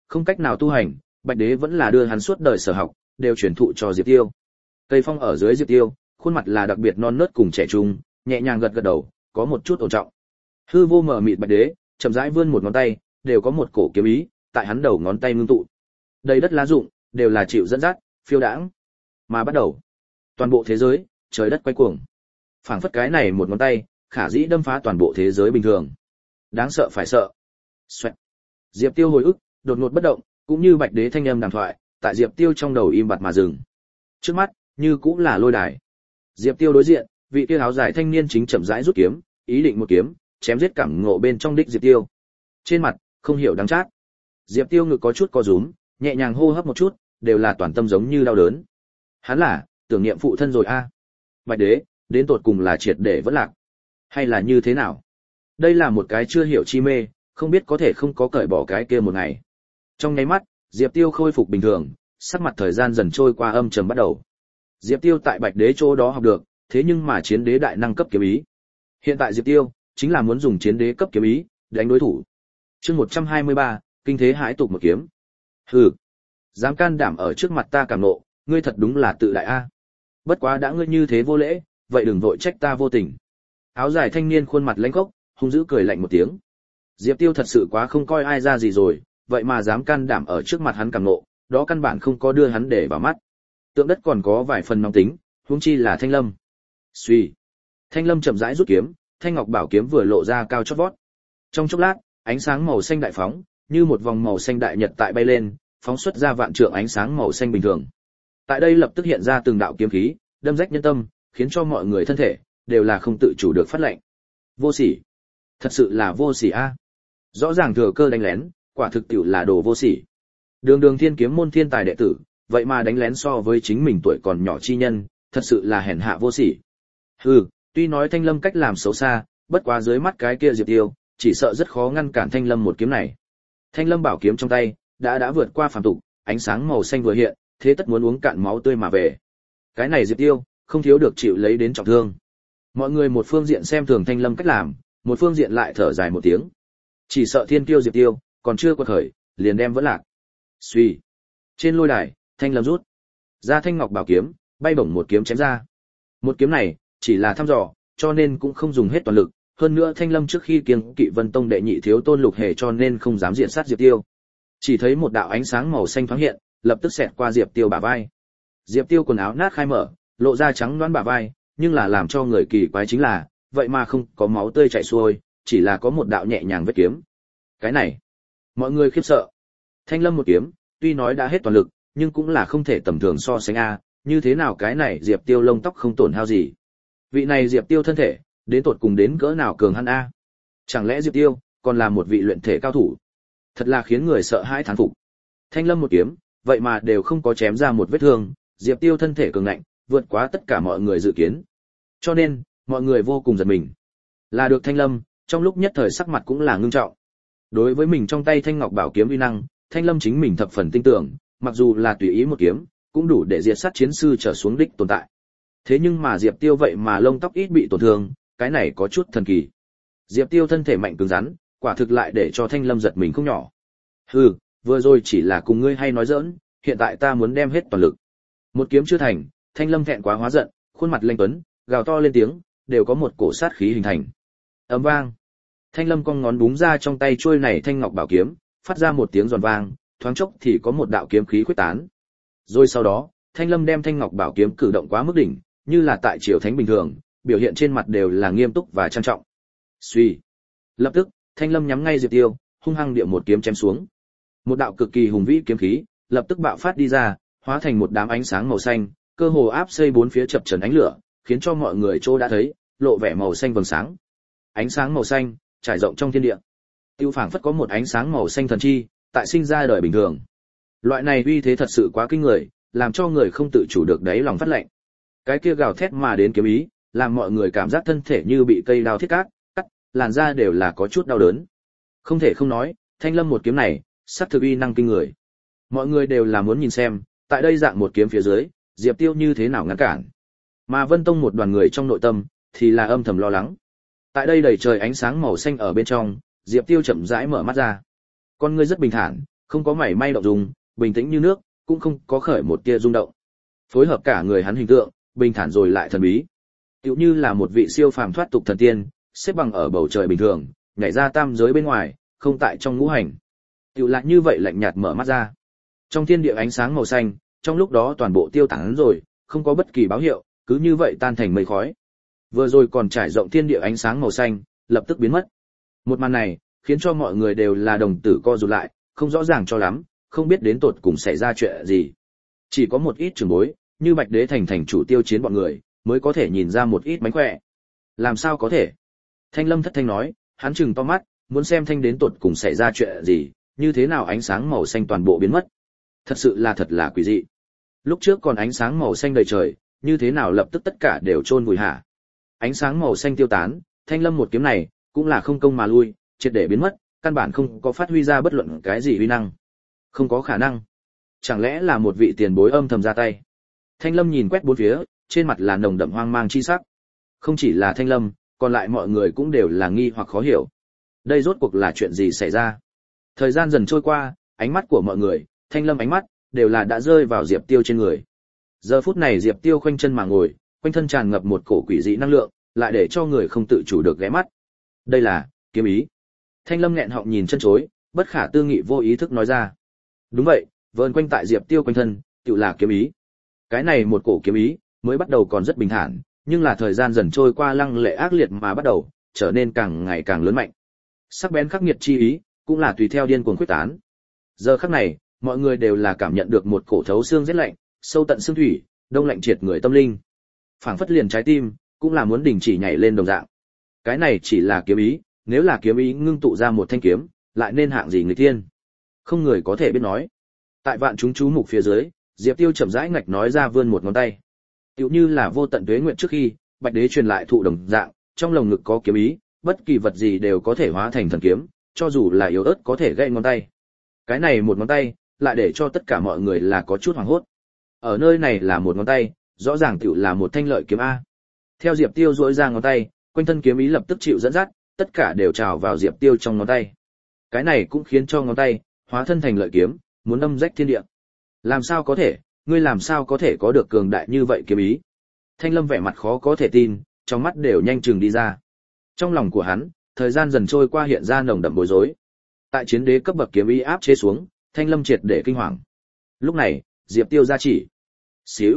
không cách nào tu hành, Bạch Đế vẫn là đưa hắn suốt đời sở học, đều truyền thụ cho Diệp Tiêu. Cây phong ở dưới Diệp Tiêu, khuôn mặt là đặc biệt non nớt cùng trẻ trung, nhẹ nhàng gật gật đầu, có một chút ổn trọng. Hư vô mở mịt Bạch Đế, chậm rãi vươn một ngón tay, đều có một cổ kiếm ý, tại hắn đầu ngón tay ngưng tụ. Đầy đất lá rụng, đều là chịu dẫn dắt, phiêu đãng. Mà bắt đầu, toàn bộ thế giới, trời đất quay cuồng. Phảng phất cái này một ngón tay, khả dĩ đâm phá toàn bộ thế giới bình thường. Đáng sợ phải sợ. Xoẹt. Diệp Tiêu hồi ức, đột ngột bất động, cũng như Bạch Đế thanh âm đàm thoại, tại Diệp Tiêu trong đầu im bặt mà dừng. Trước mắt, như cũng là lôi đài. Diệp Tiêu đối diện, vị kia áo dài thanh niên chính chậm rãi rút kiếm, ý định một kiếm, chém giết cảm ngộ bên trong đích Diệp Tiêu. Trên mặt, không hiểu đắng chát. Diệp Tiêu ngực có chút co rúm, nhẹ nhàng hô hấp một chút, đều là toàn tâm giống như đau đớn. Hắn là tưởng niệm phụ thân rồi a. Bạch Đế, đến tột cùng là triệt để vẫn lạc, hay là như thế nào? Đây là một cái chưa hiểu chi mê, không biết có thể không có cởi bỏ cái kia một ngày. Trong nháy mắt, Diệp Tiêu khôi phục bình thường, sắc mặt thời gian dần trôi qua âm trầm bắt đầu. Diệp Tiêu tại Bạch Đế chỗ đó học được, thế nhưng mà chiến đế đại năng cấp kiếm ý. Hiện tại Diệp Tiêu chính là muốn dùng chiến đế cấp kiếm ý đánh đối thủ. Chương 123, kinh thế hãi tục một kiếm. Hừ, dám can đảm ở trước mặt ta cảm nộ, ngươi thật đúng là tự đại a. Bất quá đã ngươi như thế vô lễ, vậy đừng vội trách ta vô tình. Áo dài thanh niên khuôn mặt lãnh khốc, hung dữ cười lạnh một tiếng. Diệp Tiêu thật sự quá không coi ai ra gì rồi, vậy mà dám can đảm ở trước mặt hắn cảm nộ, đó căn bản không có đưa hắn để vào mắt. Tượng đất còn có vài phần nóng tính, huống chi là Thanh Lâm. Suy, Thanh Lâm chậm rãi rút kiếm, thanh ngọc bảo kiếm vừa lộ ra cao chót vót. Trong chốc lát, ánh sáng màu xanh đại phóng, như một vòng màu xanh đại nhật tại bay lên, phóng xuất ra vạn trượng ánh sáng màu xanh bình thường. Tại đây lập tức hiện ra từng đạo kiếm khí, đâm rách nhân tâm, khiến cho mọi người thân thể đều là không tự chủ được phát lệnh. Vô sỉ, thật sự là vô sỉ a. Rõ ràng thừa cơ đánh lén, quả thực tiểu là đồ vô sỉ. Đường Đường Thiên Kiếm môn thiên tài đệ tử, vậy mà đánh lén so với chính mình tuổi còn nhỏ chi nhân, thật sự là hèn hạ vô sỉ. Hừ, tuy nói Thanh Lâm cách làm xấu xa, bất quá dưới mắt cái kia Diệp Tiêu, chỉ sợ rất khó ngăn cản Thanh Lâm một kiếm này. Thanh Lâm bảo kiếm trong tay đã vượt qua phàm tục, ánh sáng màu xanh vừa hiện, thế tất muốn uống cạn máu tươi mà về. Cái này Diệp Tiêu, không thiếu được chịu lấy đến trọng thương. Mọi người một phương diện xem thường Thanh Lâm cách làm, một phương diện lại thở dài một tiếng. Chỉ sợ thiên kiêu Diệp Tiêu còn chưa quật khởi, liền đem vẫn lạc. Suy, trên lôi đài, Thanh Lâm rút ra thanh ngọc bảo kiếm, bay bổng một kiếm chém ra. Một kiếm này chỉ là thăm dò, cho nên cũng không dùng hết toàn lực. Hơn nữa Thanh Lâm trước khi kiêng kỵ Vân Tông đệ nhị thiếu tôn Lục Hề cho nên không dám diện sát Diệp Tiêu. Chỉ thấy một đạo ánh sáng màu xanh thoáng hiện, lập tức xẹt qua Diệp Tiêu bả vai. Diệp Tiêu quần áo nát khai mở, lộ ra trắng đoán bả vai, nhưng là làm cho người kỳ quái chính là, vậy mà không có máu tươi chảy xuôi, chỉ là có một đạo nhẹ nhàng vết kiếm. Cái này, mọi người khiếp sợ. Thanh Lâm một kiếm, tuy nói đã hết toàn lực, nhưng cũng là không thể tầm thường so sánh a, như thế nào cái này Diệp Tiêu lông tóc không tổn hao gì. Vị này Diệp Tiêu thân thể, đến tột cùng đến cỡ nào cường hắn a? Chẳng lẽ Diệp Tiêu còn là một vị luyện thể cao thủ? Thật là khiến người sợ hãi thán phục. Thanh Lâm một kiếm, vậy mà đều không có chém ra một vết thương, Diệp Tiêu thân thể cường ngạnh, vượt quá tất cả mọi người dự kiến. Cho nên, mọi người vô cùng giật mình. Là được Thanh Lâm, trong lúc nhất thời sắc mặt cũng là ngưng trọng. Đối với mình trong tay thanh ngọc bảo kiếm uy năng, Thanh Lâm chính mình thập phần tin tưởng, mặc dù là tùy ý một kiếm, cũng đủ để diệt sát chiến sư trở xuống đích tồn tại. Thế nhưng mà Diệp Tiêu vậy mà lông tóc ít bị tổn thương, cái này có chút thần kỳ. Diệp Tiêu thân thể mạnh cứng rắn, quả thực lại để cho Thanh Lâm giật mình không nhỏ. Hừ, vừa rồi chỉ là cùng ngươi hay nói giỡn, hiện tại ta muốn đem hết toàn lực. Một kiếm chưa thành, Thanh Lâm thẹn quá hóa giận, khuôn mặt lênh tuấn, gào to lên tiếng, đều có một cổ sát khí hình thành. Ầm vang. Thanh Lâm cong ngón búng ra trong tay chuôi này thanh ngọc bảo kiếm, phát ra một tiếng giòn vang, thoáng chốc thì có một đạo kiếm khí khuếch tán. Rồi sau đó, Thanh Lâm đem thanh ngọc bảo kiếm cử động quá mức đỉnh, như là tại triều thánh bình thường, biểu hiện trên mặt đều là nghiêm túc và trang trọng. Suy. Lập tức, Thanh Lâm nhắm ngay Diệp Tiêu, hung hăng địa một kiếm chém xuống. Một đạo cực kỳ hùng vĩ kiếm khí, lập tức bạo phát đi ra, hóa thành một đám ánh sáng màu xanh, cơ hồ áp xây bốn phía chập chờn ánh lửa, khiến cho mọi người chỗ đã thấy, lộ vẻ màu xanh vầng sáng. Ánh sáng màu xanh trải rộng trong thiên địa. Tiêu phảng phất có một ánh sáng màu xanh thần chi, tại sinh ra đời bình thường. Loại này uy thế thật sự quá kinh người, làm cho người không tự chủ được đáy lòng phát lạnh. Cái kia gào thét mà đến kiếm ý, làm mọi người cảm giác thân thể như bị cây đao thiết cắt, làn da đều là có chút đau đớn. Không thể không nói, Thanh Lâm một kiếm này, sắc thực uy năng kinh người. Mọi người đều là muốn nhìn xem, tại đây dạng một kiếm phía dưới, Diệp Tiêu như thế nào ngăn cản. Mà Vân Tông một đoàn người trong nội tâm, thì là âm thầm lo lắng. Tại đây đầy trời ánh sáng màu xanh ở bên trong, Diệp Tiêu chậm rãi mở mắt ra. Con ngươi rất bình thản, không có mảy may động dung, bình tĩnh như nước, cũng không có khởi một tia rung động. Phối hợp cả người hắn hình tượng, bình thản rồi lại thần bí. Tựu như là một vị siêu phàm thoát tục thần tiên, xếp bằng ở bầu trời bình thường, nhảy ra tam giới bên ngoài, không tại trong ngũ hành. Tựu lại như vậy lạnh nhạt mở mắt ra. Trong thiên địa ánh sáng màu xanh, trong lúc đó toàn bộ tiêu tán rồi, không có bất kỳ báo hiệu, cứ như vậy tan thành mây khói. Vừa rồi còn trải rộng thiên địa ánh sáng màu xanh, lập tức biến mất. Một màn này, khiến cho mọi người đều là đồng tử co rụt lại, không rõ ràng cho lắm, không biết đến tột cùng xảy ra chuyện gì. Chỉ có một ít trưởng bối, như Bạch Đế thành chủ tiêu chiến bọn người, mới có thể nhìn ra một ít mánh khỏe. Làm sao có thể? Thanh Lâm thất thanh nói, hắn trừng to mắt, muốn xem thanh đến tột cùng xảy ra chuyện gì, như thế nào ánh sáng màu xanh toàn bộ biến mất. Thật sự là thật là quỷ dị. Lúc trước còn ánh sáng màu xanh đầy trời, như thế nào lập tức tất cả đều chôn vùi hả? Ánh sáng màu xanh tiêu tán, Thanh Lâm một kiếm này, cũng là không công mà lui, triệt để biến mất, căn bản không có phát huy ra bất luận cái gì uy năng. Không có khả năng. Chẳng lẽ là một vị tiền bối âm thầm ra tay? Thanh Lâm nhìn quét bốn phía, trên mặt là nồng đậm hoang mang chi sắc. Không chỉ là Thanh Lâm, còn lại mọi người cũng đều là nghi hoặc khó hiểu. Đây rốt cuộc là chuyện gì xảy ra? Thời gian dần trôi qua, ánh mắt của mọi người, Thanh Lâm ánh mắt, đều là đã rơi vào Diệp Tiêu trên người. Giờ phút này Diệp Tiêu khoanh chân mà ngồi, quanh thân tràn ngập một cổ quỷ dị năng lượng, lại để cho người không tự chủ được ghé mắt. Đây là kiếm ý. Thanh Lâm nghẹn họng nhìn chân chối, bất khả tư nghị vô ý thức nói ra. Đúng vậy, vờn quanh tại Diệp Tiêu quanh thân, tự là kiếm ý. Cái này một cổ kiếm ý, mới bắt đầu còn rất bình thản, nhưng là thời gian dần trôi qua lăng lệ ác liệt mà bắt đầu trở nên càng ngày càng lớn mạnh. Sắc bén khắc nghiệt chi ý, cũng là tùy theo điên cuồng quyết tán. Giờ khắc này, mọi người đều là cảm nhận được một cổ thấu xương rét lạnh, sâu tận xương thủy, đông lạnh triệt người tâm linh. Phảng phất liền trái tim, cũng là muốn đình chỉ nhảy lên đồng dạng. Cái này chỉ là kiếm ý, nếu là kiếm ý ngưng tụ ra một thanh kiếm, lại nên hạng gì người tiên? Không người có thể biết nói. Tại vạn chúng chú mục phía dưới, Diệp Tiêu chậm rãi ngạch nói ra vươn một ngón tay. Tựu như là vô tận tuế nguyện trước khi, Bạch Đế truyền lại thụ đồng dạng, trong lồng ngực có kiếm ý, bất kỳ vật gì đều có thể hóa thành thần kiếm, cho dù là yếu ớt có thể gãy ngón tay. Cái này một ngón tay, lại để cho tất cả mọi người là có chút hoảng hốt. Ở nơi này là một ngón tay, rõ ràng tựu là một thanh lợi kiếm a. Theo Diệp Tiêu duỗi ra ngón tay, quanh thân kiếm ý lập tức chịu dẫn dắt, tất cả đều trào vào Diệp Tiêu trong ngón tay. Cái này cũng khiến cho ngón tay hóa thân thành lợi kiếm, muốn đâm rách thiên địa. Làm sao có thể, ngươi làm sao có thể có được cường đại như vậy kiếm ý? Thanh Lâm vẻ mặt khó có thể tin, trong mắt đều nhanh chừng đi ra. Trong lòng của hắn, thời gian dần trôi qua hiện ra nồng đậm bối rối. Tại chiến đế cấp bậc kiếm ý áp chế xuống, Thanh Lâm triệt để kinh hoàng. Lúc này, Diệp Tiêu ra chỉ. Xíu.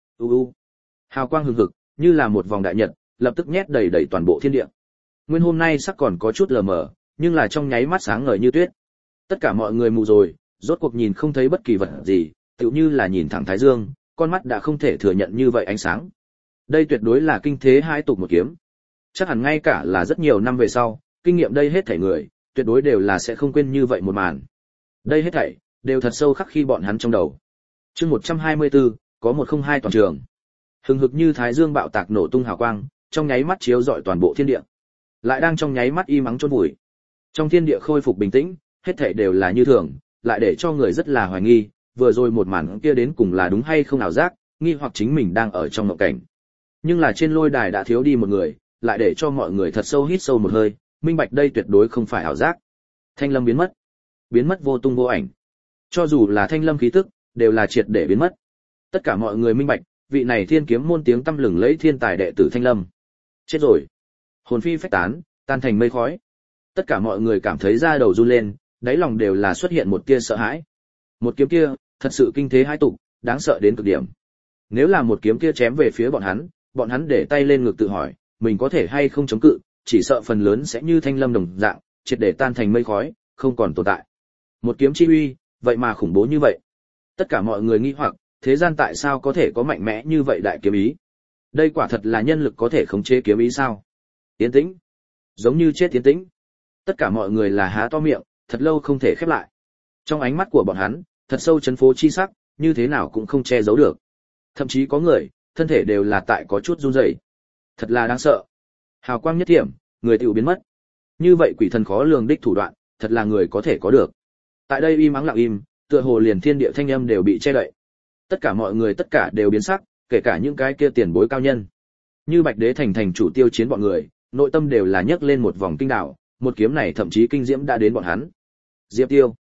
Hào quang hừng hực, như là một vòng đại nhật, lập tức nhét đầy đầy toàn bộ thiên địa. Nguyên hôm nay sắc còn có chút lờ mờ, nhưng là trong nháy mắt sáng ngời như tuyết. Tất cả mọi người mù rồi, rốt cuộc nhìn không thấy bất kỳ vật gì, tựu như là nhìn thẳng thái dương, con mắt đã không thể thừa nhận như vậy ánh sáng. Đây tuyệt đối là kinh thế hai tục một kiếm. Chắc hẳn ngay cả là rất nhiều năm về sau, kinh nghiệm đây hết thảy người, tuyệt đối đều là sẽ không quên như vậy một màn. Đây hết thảy đều thật sâu khắc khi bọn hắn trong đầu. Chương 124, có 102 toàn trường. Hừng hực như thái dương bạo tạc nổ tung hào quang, trong nháy mắt chiếu rọi toàn bộ thiên địa. Lại đang trong nháy mắt im ắng chôn vùi. Trong thiên địa khôi phục bình tĩnh, hết thảy đều là như thường, lại để cho người rất là hoài nghi, vừa rồi một màn kia đến cùng là đúng hay không ảo giác, nghi hoặc chính mình đang ở trong mộng cảnh. Nhưng là trên lôi đài đã thiếu đi một người, lại để cho mọi người thật sâu hít sâu một hơi, minh bạch đây tuyệt đối không phải ảo giác. Thanh Lâm biến mất vô tung vô ảnh. Cho dù là Thanh Lâm khí tức, đều là triệt để biến mất. Tất cả mọi người minh bạch, vị này thiên kiếm môn tiếng tăm lừng lẫy thiên tài đệ tử Thanh Lâm. Chết rồi. Hồn phi phách tán, tan thành mây khói. Tất cả mọi người cảm thấy da đầu run lên, đáy lòng đều là xuất hiện một tia sợ hãi. Một kiếm kia, thật sự kinh thế hai tục, đáng sợ đến cực điểm. Nếu là một kiếm kia chém về phía bọn hắn để tay lên ngực tự hỏi, mình có thể hay không chống cự, chỉ sợ phần lớn sẽ như Thanh Lâm đồng dạng, triệt để tan thành mây khói, không còn tồn tại. Một kiếm chi uy, vậy mà khủng bố như vậy. Tất cả mọi người nghi hoặc, thế gian tại sao có thể có mạnh mẽ như vậy đại kiếm ý? Đây quả thật là nhân lực có thể khống chế kiếm ý sao? Yên tĩnh, giống như chết tiến tĩnh. Tất cả mọi người là há to miệng, thật lâu không thể khép lại. Trong ánh mắt của bọn hắn, thật sâu chấn phố chi sắc, như thế nào cũng không che giấu được. Thậm chí có người, thân thể đều là tại có chút run rẩy. Thật là đáng sợ. Hào quang nhất thiểm, người tiểu biến mất. Như vậy quỷ thần khó lường đích thủ đoạn, thật là người có thể có được. Tại đây im ắng lặng im, tựa hồ liền thiên địa thanh âm đều bị che đậy. Tất cả mọi người tất cả đều biến sắc, kể cả những cái kia tiền bối cao nhân. Như Bạch Đế thành chủ tiêu chiến bọn người, nội tâm đều là nhấc lên một vòng kinh đảo, một kiếm này thậm chí kinh diễm đã đến bọn hắn. Diệp Tiêu,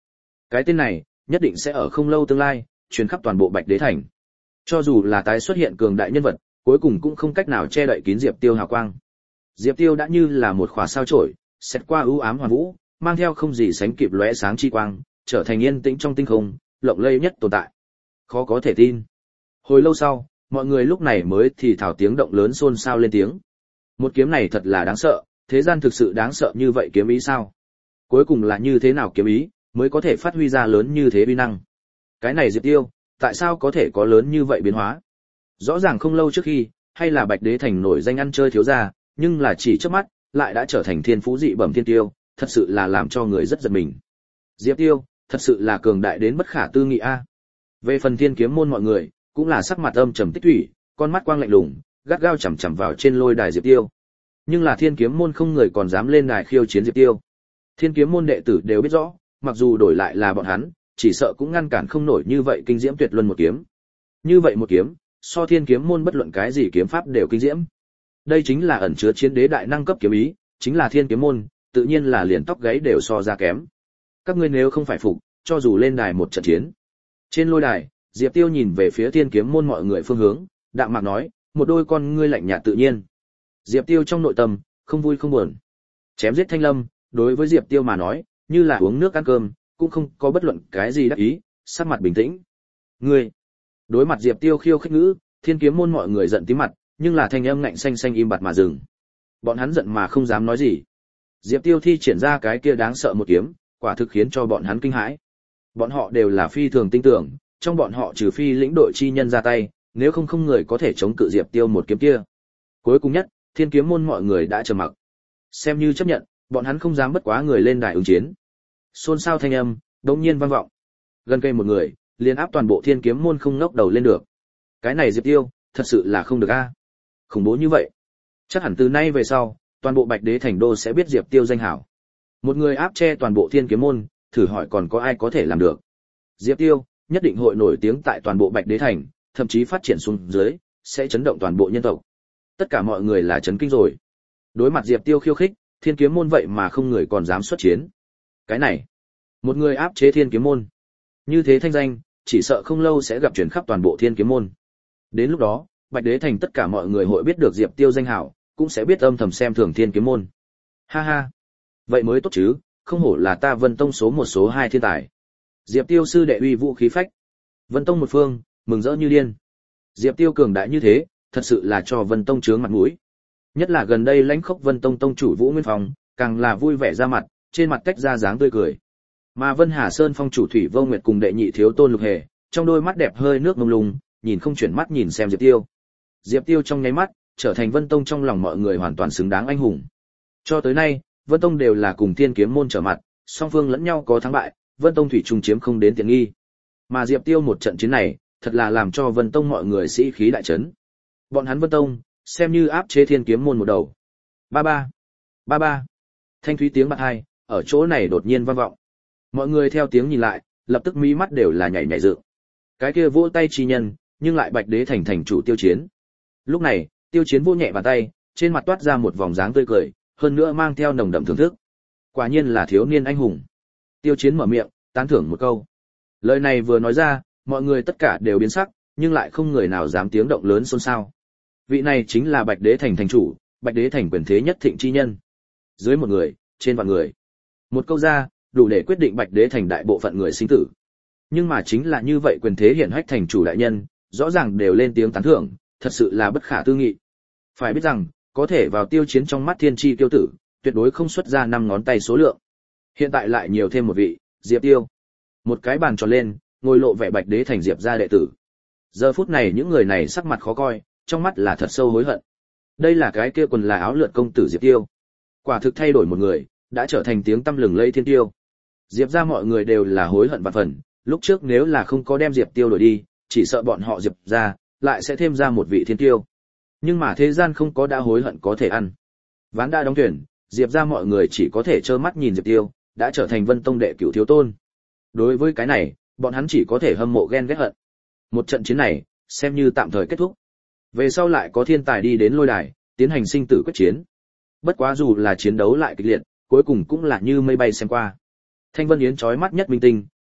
Cái tên này nhất định sẽ ở không lâu tương lai truyền khắp toàn bộ Bạch Đế thành. Cho dù là tái xuất hiện cường đại nhân vật, cuối cùng cũng không cách nào che đậy kín Diệp Tiêu hào quang. Diệp Tiêu đã như là một khỏa sao chổi, xét qua ưu ám hoàn vũ, mang theo không gì sánh kịp lóe sáng chi quang, trở thành yên tĩnh trong tinh không, lộng lẫy nhất tồn tại. Khó có thể tin. Hồi lâu sau, mọi người lúc này mới thì thảo tiếng động lớn xôn xao lên tiếng. Một kiếm này thật là đáng sợ, thế gian thực sự đáng sợ như vậy kiếm ý sao? Cuối cùng là như thế nào kiếm ý mới có thể phát huy ra lớn như thế uy năng? Cái này Diệp Tiêu, tại sao có thể có lớn như vậy biến hóa? Rõ ràng không lâu trước khi, hay là Bạch Đế thành nổi danh ăn chơi thiếu gia, nhưng là chỉ chớp mắt, lại đã trở thành thiên phú dị bẩm thiên tiêu, thật sự là làm cho người rất giật mình. Diệp Tiêu, thật sự là cường đại đến bất khả tư nghị a. Về phần Thiên Kiếm môn mọi người, cũng là sắc mặt âm trầm tích thủy, con mắt quang lạnh lùng, gắt gao chằm chằm vào trên lôi đài Diệp Tiêu. Nhưng là Thiên Kiếm môn không người còn dám lên đài khiêu chiến Diệp Tiêu. Thiên Kiếm môn đệ tử đều biết rõ, mặc dù đổi lại là bọn hắn, chỉ sợ cũng ngăn cản không nổi như vậy kinh diễm tuyệt luân một kiếm. Như vậy một kiếm, so Thiên Kiếm môn bất luận cái gì kiếm pháp đều kinh diễm. Đây chính là ẩn chứa chiến đế đại năng cấp kiếm ý, chính là Thiên Kiếm môn, tự nhiên là liền tóc gáy đều so ra kém. Các ngươi nếu không phải phục, cho dù lên đài một trận chiến. Trên lôi đài, Diệp Tiêu nhìn về phía Thiên Kiếm môn mọi người phương hướng, đạm mạc nói, một đôi con ngươi lạnh nhạt tự nhiên. Diệp Tiêu trong nội tâm, không vui không buồn. Chém giết Thanh Lâm, đối với Diệp Tiêu mà nói, như là uống nước ăn cơm, cũng không có bất luận cái gì đắc ý, sắc mặt bình tĩnh. Ngươi, đối mặt Diệp Tiêu khiêu khích ngữ, Thiên Kiếm môn mọi người giận tím mặt, nhưng là thanh âm ngạnh xanh xanh im bặt mà dừng. Bọn hắn giận mà không dám nói gì. Diệp Tiêu thi triển ra cái kia đáng sợ một kiếm, quả thực khiến cho bọn hắn kinh hãi. Bọn họ đều là phi thường tin tưởng, trong bọn họ trừ phi lĩnh đội chi nhân ra tay, nếu không không người có thể chống cự Diệp Tiêu một kiếm kia. Cuối cùng nhất, Thiên Kiếm môn mọi người đã trầm mặc. Xem như chấp nhận, bọn hắn không dám bất quá người lên đài ứng chiến. Xôn xao thanh âm đột nhiên vang vọng. Gần cây một người, liền áp toàn bộ Thiên Kiếm môn không ngóc đầu lên được. Cái này Diệp Tiêu, thật sự là không được a. Khủng bố như vậy. Chắc hẳn từ nay về sau, toàn bộ Bạch Đế thành đô sẽ biết Diệp Tiêu danh hảo. Một người áp che toàn bộ Thiên Kiếm môn, thử hỏi còn có ai có thể làm được. Diệp Tiêu nhất định hội nổi tiếng tại toàn bộ Bạch Đế thành, thậm chí phát triển xuống dưới, sẽ chấn động toàn bộ nhân tộc. Tất cả mọi người là chấn kinh rồi. Đối mặt Diệp Tiêu khiêu khích, Thiên Kiếm môn vậy mà không người còn dám xuất chiến. Cái này, một người áp chế Thiên Kiếm môn, như thế thanh danh, chỉ sợ không lâu sẽ gặp truyền khắp toàn bộ Thiên Kiếm môn. Đến lúc đó, Bạch Đế thành tất cả mọi người hội biết được Diệp Tiêu danh hảo, cũng sẽ biết âm thầm xem thường Thiên Kiếm môn. Ha ha, vậy mới tốt chứ, không hổ là ta Vân Tông số 1 số 2 thiên tài. Diệp Tiêu sư đệ uy vũ khí phách. Vân Tông một phương, mừng rỡ như điên. Diệp Tiêu cường đại như thế, thật sự là cho Vân Tông chướng mặt mũi. Nhất là gần đây lãnh khốc Vân Tông tông chủ Vũ Nguyên Phong, càng là vui vẻ ra mặt, trên mặt tách ra dáng tươi cười. Mà Vân Hà Sơn phong chủ Thủy Vô Nguyệt cùng đệ nhị thiếu tôn Lục Hề, trong đôi mắt đẹp hơi nước mông lung, nhìn không chuyển mắt nhìn xem Diệp Tiêu. Diệp Tiêu trong nháy mắt, trở thành Vân Tông trong lòng mọi người hoàn toàn xứng đáng anh hùng. Cho tới nay, Vân Tông đều là cùng Thiên Kiếm môn trở mặt, song phương lẫn nhau có thắng bại, Vân Tông thủy chung chiếm không đến tiện nghi. Mà Diệp Tiêu một trận chiến này, thật là làm cho Vân Tông mọi người sĩ khí đại chấn. Bọn hắn Vân Tông, xem như áp chế Thiên Kiếm môn một đầu. Ba ba, ba ba. Thanh thúy tiếng bạc hai, ở chỗ này đột nhiên vang vọng. Mọi người theo tiếng nhìn lại, lập tức mí mắt đều là nhảy nhảy dựng. Cái kia vỗ tay chi nhân, nhưng lại Bạch Đế thành thành chủ Tiêu Chiến. Lúc này, Tiêu Chiến vỗ nhẹ bàn tay, trên mặt toát ra một vòng dáng tươi cười, hơn nữa mang theo nồng đậm thưởng thức. Quả nhiên là thiếu niên anh hùng. Tiêu Chiến mở miệng, tán thưởng một câu. Lời này vừa nói ra, mọi người tất cả đều biến sắc, nhưng lại không người nào dám tiếng động lớn xôn xao. Vị này chính là Bạch Đế thành thành chủ, Bạch Đế thành quyền thế nhất thịnh chi nhân. Dưới một người, trên vạn người. Một câu ra, đủ để quyết định Bạch Đế thành đại bộ phận người sinh tử. Nhưng mà chính là như vậy quyền thế hiển hách thành chủ đại nhân, rõ ràng đều lên tiếng tán thưởng, thật sự là bất khả tư nghị. Phải biết rằng, có thể vào Tiêu Chiến trong mắt thiên chi tiêu tử, tuyệt đối không xuất ra 5 ngón tay số lượng. Hiện tại lại nhiều thêm một vị, Diệp Tiêu. Một cái bàn tròn lên, ngồi lộ vẻ Bạch Đế thành Diệp gia đệ tử. Giờ phút này những người này sắc mặt khó coi, trong mắt là thật sâu hối hận. Đây là cái kia quần là áo lượt công tử Diệp Tiêu. Quả thực thay đổi một người, đã trở thành tiếng tăm lừng lẫy thiên tiêu. Diệp gia mọi người đều là hối hận vạn phần, lúc trước nếu là không có đem Diệp Tiêu đổi đi, chỉ sợ bọn họ Diệp gia lại sẽ thêm ra một vị thiên tiêu. Nhưng mà thế gian không có đã hối hận có thể ăn. Ván đã đóng thuyền, Diệp gia mọi người chỉ có thể trơ mắt nhìn Diệp Tiêu đã trở thành Vân Tông đệ cửu thiếu tôn. Đối với cái này, bọn hắn chỉ có thể hâm mộ ghen ghét hận. Một trận chiến này, xem như tạm thời kết thúc. Về sau lại có thiên tài đi đến lôi đài, tiến hành sinh tử quyết chiến. Bất quá dù là chiến đấu lại kịch liệt, cuối cùng cũng là như mây bay xem qua. Thanh Vân Yến chói mắt nhất minh tinh,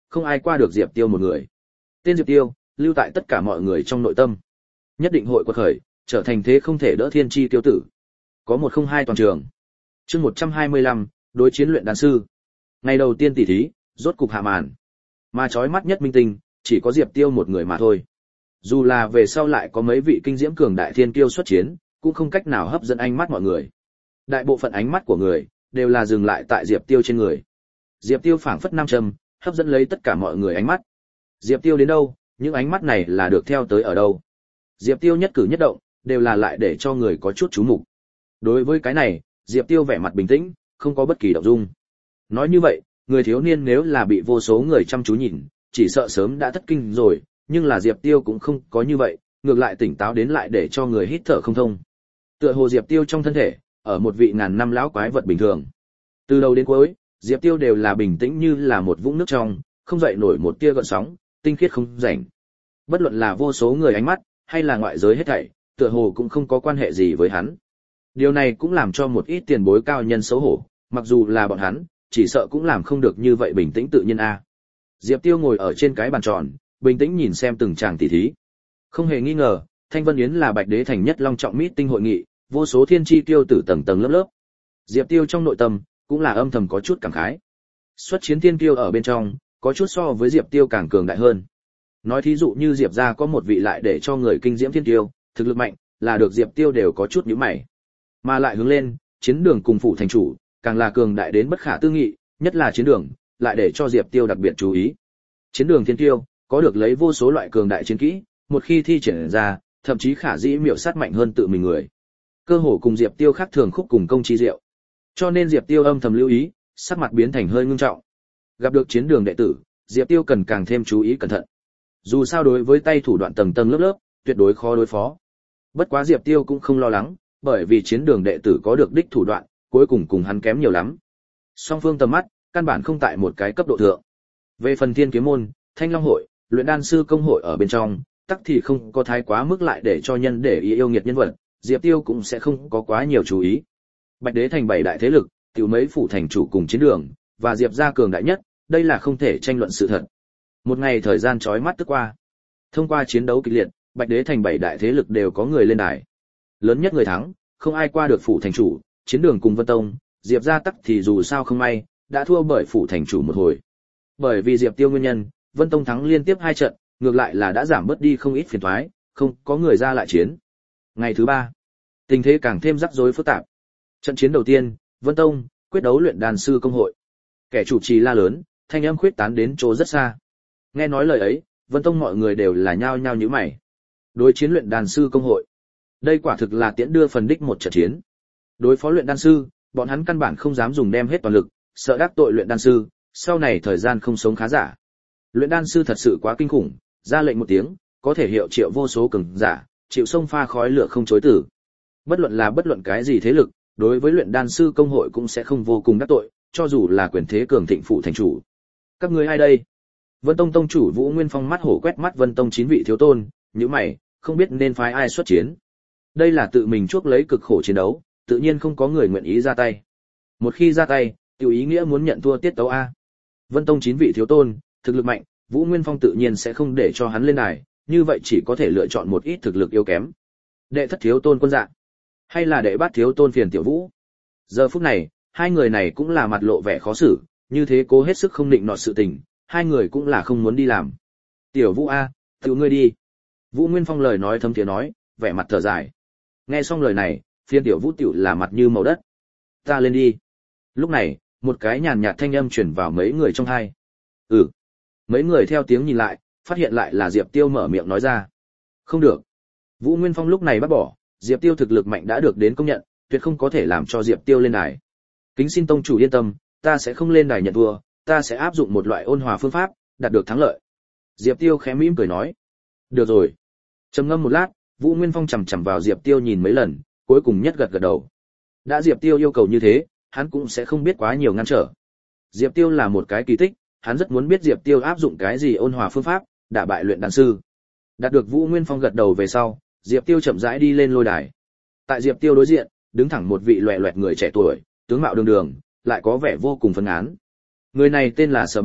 không ai qua được Diệp Tiêu một người. Tên Diệp Tiêu, lưu tại tất cả mọi người trong nội tâm. Nhất định hội quật khởi, trở thành thế không thể đỡ thiên chi tiêu tử. Có 102 toàn trường. Chương 125, đối chiến luyện đan sư. Ngày đầu tiên tỷ thí, rốt cục hạ màn. Mà chói mắt nhất minh tinh, chỉ có Diệp Tiêu một người mà thôi. Dù là về sau lại có mấy vị kinh diễm cường đại thiên kiêu xuất chiến, cũng không cách nào hấp dẫn ánh mắt mọi người. Đại bộ phận ánh mắt của người đều là dừng lại tại Diệp Tiêu trên người. Diệp Tiêu phảng phất nam châm, hấp dẫn lấy tất cả mọi người ánh mắt. Diệp Tiêu đến đâu, những ánh mắt này là được theo tới ở đâu. Diệp Tiêu nhất cử nhất động đều là lại để cho người có chút chú mục. Đối với cái này, Diệp Tiêu vẻ mặt bình tĩnh, không có bất kỳ động dung. Nói như vậy, người thiếu niên nếu là bị vô số người chăm chú nhìn, chỉ sợ sớm đã thất kinh rồi, nhưng là Diệp Tiêu cũng không có như vậy, ngược lại tỉnh táo đến lại để cho người hít thở không thông. Tựa hồ Diệp Tiêu trong thân thể, ở một vị ngàn năm lão quái vật bình thường. Từ đầu đến cuối, Diệp Tiêu đều là bình tĩnh như là một vũng nước trong, không dậy nổi một tia gợn sóng, tinh khiết không rảnh. Bất luận là vô số người ánh mắt, hay là ngoại giới hết thảy, tựa hồ cũng không có quan hệ gì với hắn. Điều này cũng làm cho một ít tiền bối cao nhân xấu hổ, mặc dù là bọn hắn, chỉ sợ cũng làm không được như vậy bình tĩnh tự nhiên a. Diệp Tiêu ngồi ở trên cái bàn tròn, bình tĩnh nhìn xem từng tràng tỷ thí. Không hề nghi ngờ, Thanh Vân Yến là Bạch Đế thành nhất long trọng meeting hội nghị, vô số thiên chi tiêu tử tầng tầng lớp lớp. Diệp Tiêu trong nội tâm cũng là âm thầm có chút cảm khái. Xuất chiến thiên kiêu ở bên trong, có chút so với Diệp Tiêu càng cường đại hơn. Nói thí dụ như Diệp gia có một vị lại để cho người kinh diễm thiên kiêu, thực lực mạnh, là được Diệp Tiêu đều có chút nhíu mày. Mà lại hướng lên, chiến đường cùng phủ thành chủ, càng là cường đại đến bất khả tư nghị, nhất là chiến đường, lại để cho Diệp Tiêu đặc biệt chú ý. Chiến đường thiên kiêu, có được lấy vô số loại cường đại chiến kỹ, một khi thi triển ra, thậm chí khả dĩ miểu sát mạnh hơn tự mình người. Cơ hồ cùng Diệp Tiêu khác thường khúc cùng công chi diệu. Cho nên Diệp Tiêu âm thầm lưu ý, sắc mặt biến thành hơi ngưng trọng. Gặp được chiến đường đệ tử, Diệp Tiêu cần càng thêm chú ý cẩn thận. Dù sao đối với tay thủ đoạn tầng tầng lớp lớp, tuyệt đối khó đối phó. Bất quá Diệp Tiêu cũng không lo lắng, bởi vì chiến đường đệ tử có được đích thủ đoạn, cuối cùng cùng hắn kém nhiều lắm. Song phương tầm mắt, căn bản không tại một cái cấp độ thượng. Về phần Thiên Kiếm môn, Thanh Long hội, luyện đan sư công hội ở bên trong, tắc thì không có thái quá mức lại để cho nhân để ý yêu nghiệt nhân vật, Diệp Tiêu cũng sẽ không có quá nhiều chú ý. Bạch Đế thành 7 đại thế lực, tiểu mấy phủ thành chủ cùng chiến đường, và Diệp gia cường đại nhất, đây là không thể tranh luận sự thật. Một ngày thời gian chói mắt tức qua. Thông qua chiến đấu kịch liệt, Bạch Đế thành 7 đại thế lực đều có người lên đài. Lớn nhất người thắng, không ai qua được phủ thành chủ, chiến đường cùng Vân Tông, Diệp gia tắc thì dù sao không may, đã thua bởi phủ thành chủ một hồi. Bởi vì Diệp Tiêu nguyên nhân, Vân Tông thắng liên tiếp 2 trận, ngược lại là đã giảm bớt đi không ít phiền toái, không có người ra lại chiến. Ngày thứ 3, tình thế càng thêm rắc rối phức tạp. Trận chiến đầu tiên, Vân Tông quyết đấu luyện đan sư công hội. Kẻ chủ trì la lớn, thanh âm khuyết tán đến chỗ rất xa. Nghe nói lời ấy, Vân Tông mọi người đều là nhao nhao nhíu mày. Đối chiến luyện đan sư công hội, đây quả thực là tiễn đưa phần đích một trận chiến. Đối phó luyện đan sư, bọn hắn căn bản không dám dùng đem hết toàn lực, sợ đắc tội luyện đan sư, sau này thời gian không sống khá giả. Luyện đan sư thật sự quá kinh khủng, ra lệnh một tiếng, có thể hiệu triệu vô số cường giả, chịu sông pha khói lửa không chối từ. Bất luận cái gì thế lực, đối với luyện đan sư công hội cũng sẽ không vô cùng đắc tội, cho dù là quyền thế cường thịnh phụ thành chủ. Các ngươi ai đây? Vân Tông tông chủ Vũ Nguyên Phong mắt hổ quét mắt Vân Tông 9 vị thiếu tôn, nhíu mày, không biết nên phái ai xuất chiến. Đây là tự mình chuốc lấy cực khổ chiến đấu, tự nhiên không có người nguyện ý ra tay. Một khi ra tay, tiểu ý nghĩa muốn nhận thua tiết tấu a. Vân Tông 9 vị thiếu tôn, thực lực mạnh, Vũ Nguyên Phong tự nhiên sẽ không để cho hắn lên đài, như vậy chỉ có thể lựa chọn một ít thực lực yếu kém. Đệ thất thiếu tôn Quân Dạ, hay là đệ bát thiếu tôn Phiền Tiểu Vũ. Giờ phút này, hai người này cũng là mặt lộ vẻ khó xử, như thế cố hết sức không định nọt sự tình, hai người cũng là không muốn đi làm. Tiểu Vũ a, tự ngươi đi. Vũ Nguyên Phong lời nói thâm thiế nói, vẻ mặt thở dài. Nghe xong lời này, Phiền Tiểu Vũ tiểu là mặt như màu đất. Ta lên đi. Lúc này, một cái nhàn nhạt thanh âm truyền vào mấy người trong tai. Ừ. Mấy người theo tiếng nhìn lại, phát hiện lại là Diệp Tiêu mở miệng nói ra. Không được. Vũ Nguyên Phong lúc này bác bỏ, Diệp Tiêu thực lực mạnh đã được đến công nhận, tuyệt không có thể làm cho Diệp Tiêu lên đài. Kính xin tông chủ yên tâm, ta sẽ không lên đài nhận thua, ta sẽ áp dụng một loại ôn hòa phương pháp, đạt được thắng lợi. Diệp Tiêu khẽ mỉm cười nói. Được rồi. Trầm ngâm một lát, Vũ Nguyên Phong chằm chằm vào Diệp Tiêu nhìn mấy lần, cuối cùng nhất gật gật đầu. Đã Diệp Tiêu yêu cầu như thế, hắn cũng sẽ không biết quá nhiều ngăn trở. Diệp Tiêu là một cái kỳ tích, hắn rất muốn biết Diệp Tiêu áp dụng cái gì ôn hòa phương pháp, đả bại luyện đan sư. Đạt được Vũ Nguyên Phong gật đầu về sau, Diệp Tiêu chậm rãi đi lên lôi đài. Tại Diệp Tiêu đối diện, đứng thẳng một vị loẹt loẹt người trẻ tuổi, tướng mạo đường đường, lại có vẻ vô cùng phấn án. Người này tên là Sở Bạch,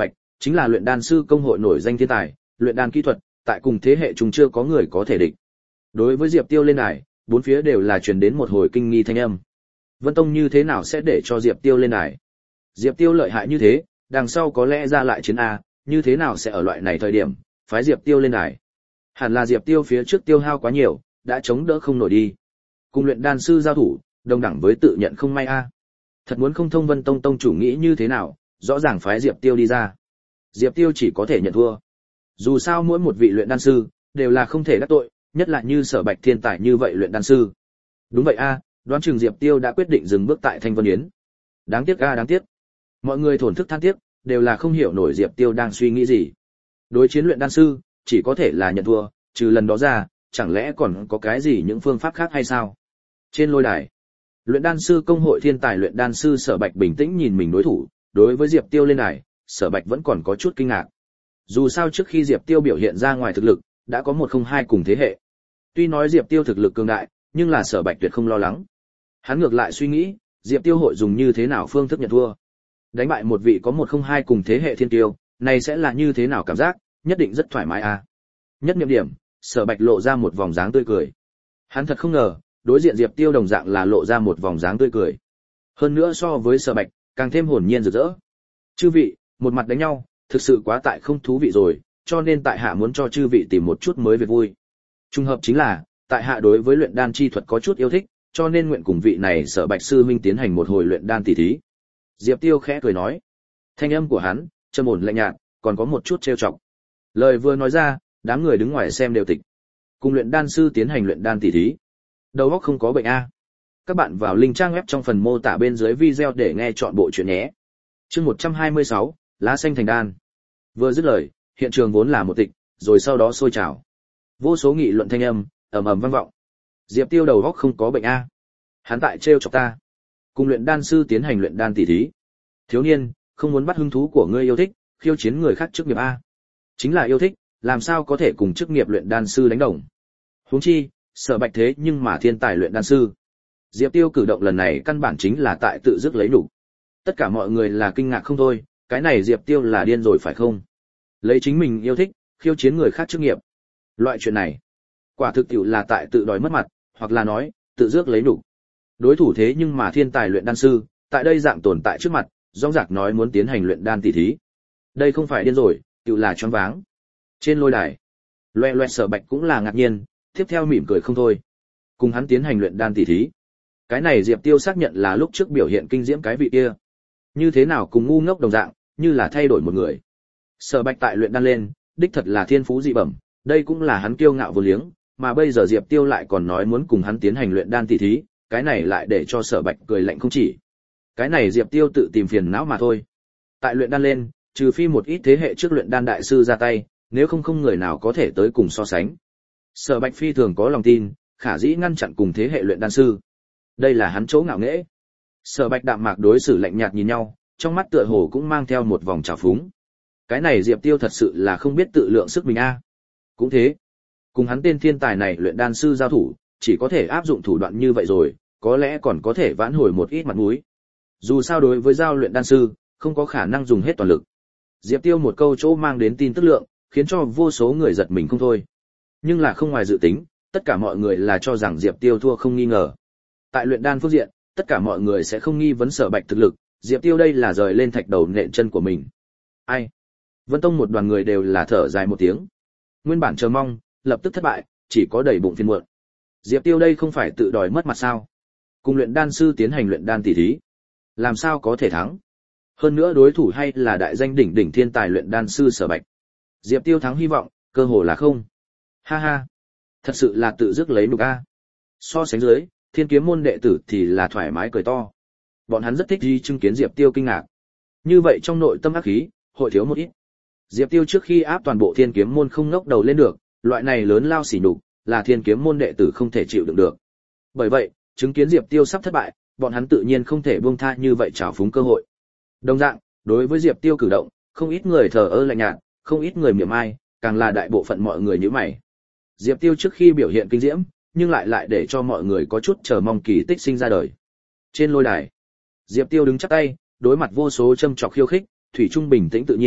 Chính là luyện đan sư công hội nổi danh thiên tài, luyện đan kỹ thuật, tại cùng thế hệ chúng chưa có người có thể địch. Đối với Diệp Tiêu lên đài, bốn phía đều là truyền đến một hồi kinh nghi thanh âm. Vân Tông như thế nào sẽ để cho Diệp Tiêu lên đài? Diệp Tiêu lợi hại như thế, đằng sau có lẽ ra lại chiến a, như thế nào sẽ ở loại này thời điểm phái Diệp Tiêu lên đài? Hẳn là Diệp Tiêu phía trước tiêu hao quá nhiều, đã chống đỡ không nổi đi. Cùng luyện đan sư giao thủ, đồng đẳng với tự nhận không may a. Thật muốn không thông Vân Tông tông chủ nghĩ như thế nào, rõ ràng phái Diệp Tiêu đi ra. Diệp Tiêu chỉ có thể nhận thua. Dù sao mỗi một vị luyện đan sư đều là không thể đắc tội, nhất là như Sở Bạch thiên tài như vậy luyện đan sư. Đúng vậy a, đoán chừng Diệp Tiêu đã quyết định dừng bước tại Thanh Vân Yến. Đáng tiếc a, đáng tiếc. Mọi người thổn thức than tiếc, đều là không hiểu nổi Diệp Tiêu đang suy nghĩ gì. Đối chiến luyện đan sư, chỉ có thể là nhận thua, trừ lần đó ra, chẳng lẽ còn có cái gì những phương pháp khác hay sao? Trên lôi đài, luyện đan sư công hội thiên tài luyện đan sư Sở Bạch bình tĩnh nhìn mình đối thủ, đối với Diệp Tiêu lên đài, Sở Bạch vẫn còn có chút kinh ngạc. Dù sao trước khi Diệp Tiêu biểu hiện ra ngoài thực lực, đã có 102 cùng thế hệ. Tuy nói Diệp Tiêu thực lực cường đại, nhưng là Sở Bạch tuyệt không lo lắng. Hắn ngược lại suy nghĩ, Diệp Tiêu hội dùng như thế nào phương thức nhận thua. Đánh bại một vị có 102 cùng thế hệ thiên tiêu, này sẽ là như thế nào cảm giác, nhất định rất thoải mái a. Nhất niệm điểm, Sở Bạch lộ ra một vòng dáng tươi cười. Hắn thật không ngờ, đối diện Diệp Tiêu đồng dạng là lộ ra một vòng dáng tươi cười. Hơn nữa so với Sở Bạch, càng thêm hồn nhiên rực rỡ. Chư vị, một mặt đánh nhau, thực sự quá tại không thú vị rồi, cho nên tại hạ muốn cho chư vị tìm một chút mới về vui. Trùng hợp chính là, tại hạ đối với luyện đan chi thuật có chút yêu thích, cho nên nguyện cùng vị này Sở Bạch sư huynh tiến hành một hồi luyện đan tỉ thí. Diệp Tiêu khẽ cười nói. Thanh âm của hắn trầm ổn lạnh nhạt, còn có một chút trêu chọc. Lời vừa nói ra, đám người đứng ngoài xem đều tịch. Cùng luyện đan sư tiến hành luyện đan tỉ thí. Đầu óc không có bệnh a. Các bạn vào link trang web trong phần mô tả bên dưới video để nghe chọn bộ truyện nhé. Chương 126, lá xanh thành đan. Vừa dứt lời, hiện trường vốn là một tịch, rồi sau đó sôi trào. Vô số nghị luận thanh âm ầm ầm vang vọng. Diệp Tiêu đầu óc không có bệnh a. Hắn tại trêu chọc ta. Cùng luyện đan sư tiến hành luyện đan tỉ thí. Thiếu niên, không muốn bắt hứng thú của ngươi yêu thích, khiêu chiến người khác chức nghiệp a. Chính là yêu thích, làm sao có thể cùng chức nghiệp luyện đan sư đánh đồng. Huống chi, Sở Bạch thế nhưng mà thiên tài luyện đan sư. Diệp Tiêu cử động lần này căn bản chính là tại tự dứt lấy nhục. Tất cả mọi người là kinh ngạc không thôi, cái này Diệp Tiêu là điên rồi phải không? Lấy chính mình yêu thích, khiêu chiến người khác chức nghiệp. Loại chuyện này, quả thực tiệu là tại tự đòi mất mặt, hoặc là nói, tự dứt lấy nhục. Đối thủ thế nhưng mà thiên tài luyện đan sư, tại đây dạng tồn tại trước mặt, rõng rạc nói muốn tiến hành luyện đan tỉ thí. Đây không phải điên rồi, tiệu là choáng váng. Trên lôi đài, loe loe Sở Bạch cũng là ngạc nhiên, tiếp theo mỉm cười không thôi. Cùng hắn tiến hành luyện đan tỉ thí. Cái này Diệp Tiêu xác nhận là lúc trước biểu hiện kinh diễm cái vị kia. Như thế nào cùng ngu ngốc đồng dạng, như là thay đổi một người. Sở Bạch tại luyện đan lên, đích thật là thiên phú dị bẩm, đây cũng là hắn kiêu ngạo vô liếng, mà bây giờ Diệp Tiêu lại còn nói muốn cùng hắn tiến hành luyện đan tỉ thí, cái này lại để cho Sở Bạch cười lạnh không chỉ. Cái này Diệp Tiêu tự tìm phiền não mà thôi. Tại luyện đan lên, trừ phi một ít thế hệ trước luyện đan đại sư ra tay, nếu không người nào có thể tới cùng so sánh. Sở Bạch phi thường có lòng tin, khả dĩ ngăn chặn cùng thế hệ luyện đan sư. Đây là hắn chỗ ngạo nghễ. Sở Bạch đạm mạc đối xử lạnh nhạt nhìn nhau, trong mắt tựa hồ cũng mang theo một vòng trào phúng. Cái này Diệp Tiêu thật sự là không biết tự lượng sức mình a. Cũng thế, cùng hắn tên thiên tài này luyện đan sư giao thủ, chỉ có thể áp dụng thủ đoạn như vậy rồi, có lẽ còn có thể vãn hồi một ít mặt mũi. Dù sao đối với giao luyện đan sư, không có khả năng dùng hết toàn lực. Diệp Tiêu một câu chỗ mang đến tin tức lượng, khiến cho vô số người giật mình không thôi. Nhưng là không ngoài dự tính, tất cả mọi người là cho rằng Diệp Tiêu thua không nghi ngờ. Tại luyện đan phương diện, tất cả mọi người sẽ không nghi vấn Sở Bạch thực lực, Diệp Tiêu đây là rời lên thạch đầu nện chân của mình. Ai? Vân Tông một đoàn người đều là thở dài một tiếng. Nguyên bản chờ mong, lập tức thất bại, chỉ có đầy bụng phiền muộn. Diệp Tiêu đây không phải tự đòi mất mặt sao? Cùng luyện đan sư tiến hành luyện đan tỉ thí, làm sao có thể thắng? Hơn nữa đối thủ hay là đại danh đỉnh đỉnh thiên tài luyện đan sư Sở Bạch. Diệp Tiêu thắng hy vọng, cơ hồ là không. Ha ha, thật sự là tự dứt lấy nhục a. So sánh dưới, Thiên Kiếm môn đệ tử thì là thoải mái cười to. Bọn hắn rất thích đi chứng kiến Diệp Tiêu kinh ngạc. Như vậy trong nội tâm ác khí, hội thiếu một ít. Diệp Tiêu trước khi áp toàn bộ Thiên Kiếm môn không ngóc đầu lên được, loại này lớn lao sỉ nhục, là Thiên Kiếm môn đệ tử không thể chịu đựng được. Bởi vậy, chứng kiến Diệp Tiêu sắp thất bại, bọn hắn tự nhiên không thể buông tha như vậy trào phúng cơ hội. Đồng dạng, đối với Diệp Tiêu cử động, không ít người thờ ơ lạnh nhạt, không ít người mỉa mai, càng là đại bộ phận mọi người nhíu mày. Diệp Tiêu trước khi biểu hiện kinh diễm, nhưng lại để cho mọi người có chút chờ mong kỳ tích sinh ra đời. Trên lôi đài, Diệp Tiêu đứng chắp tay, đối mặt vô số châm chọc khiêu khích, thủy trung bình tĩnh tự nhiên,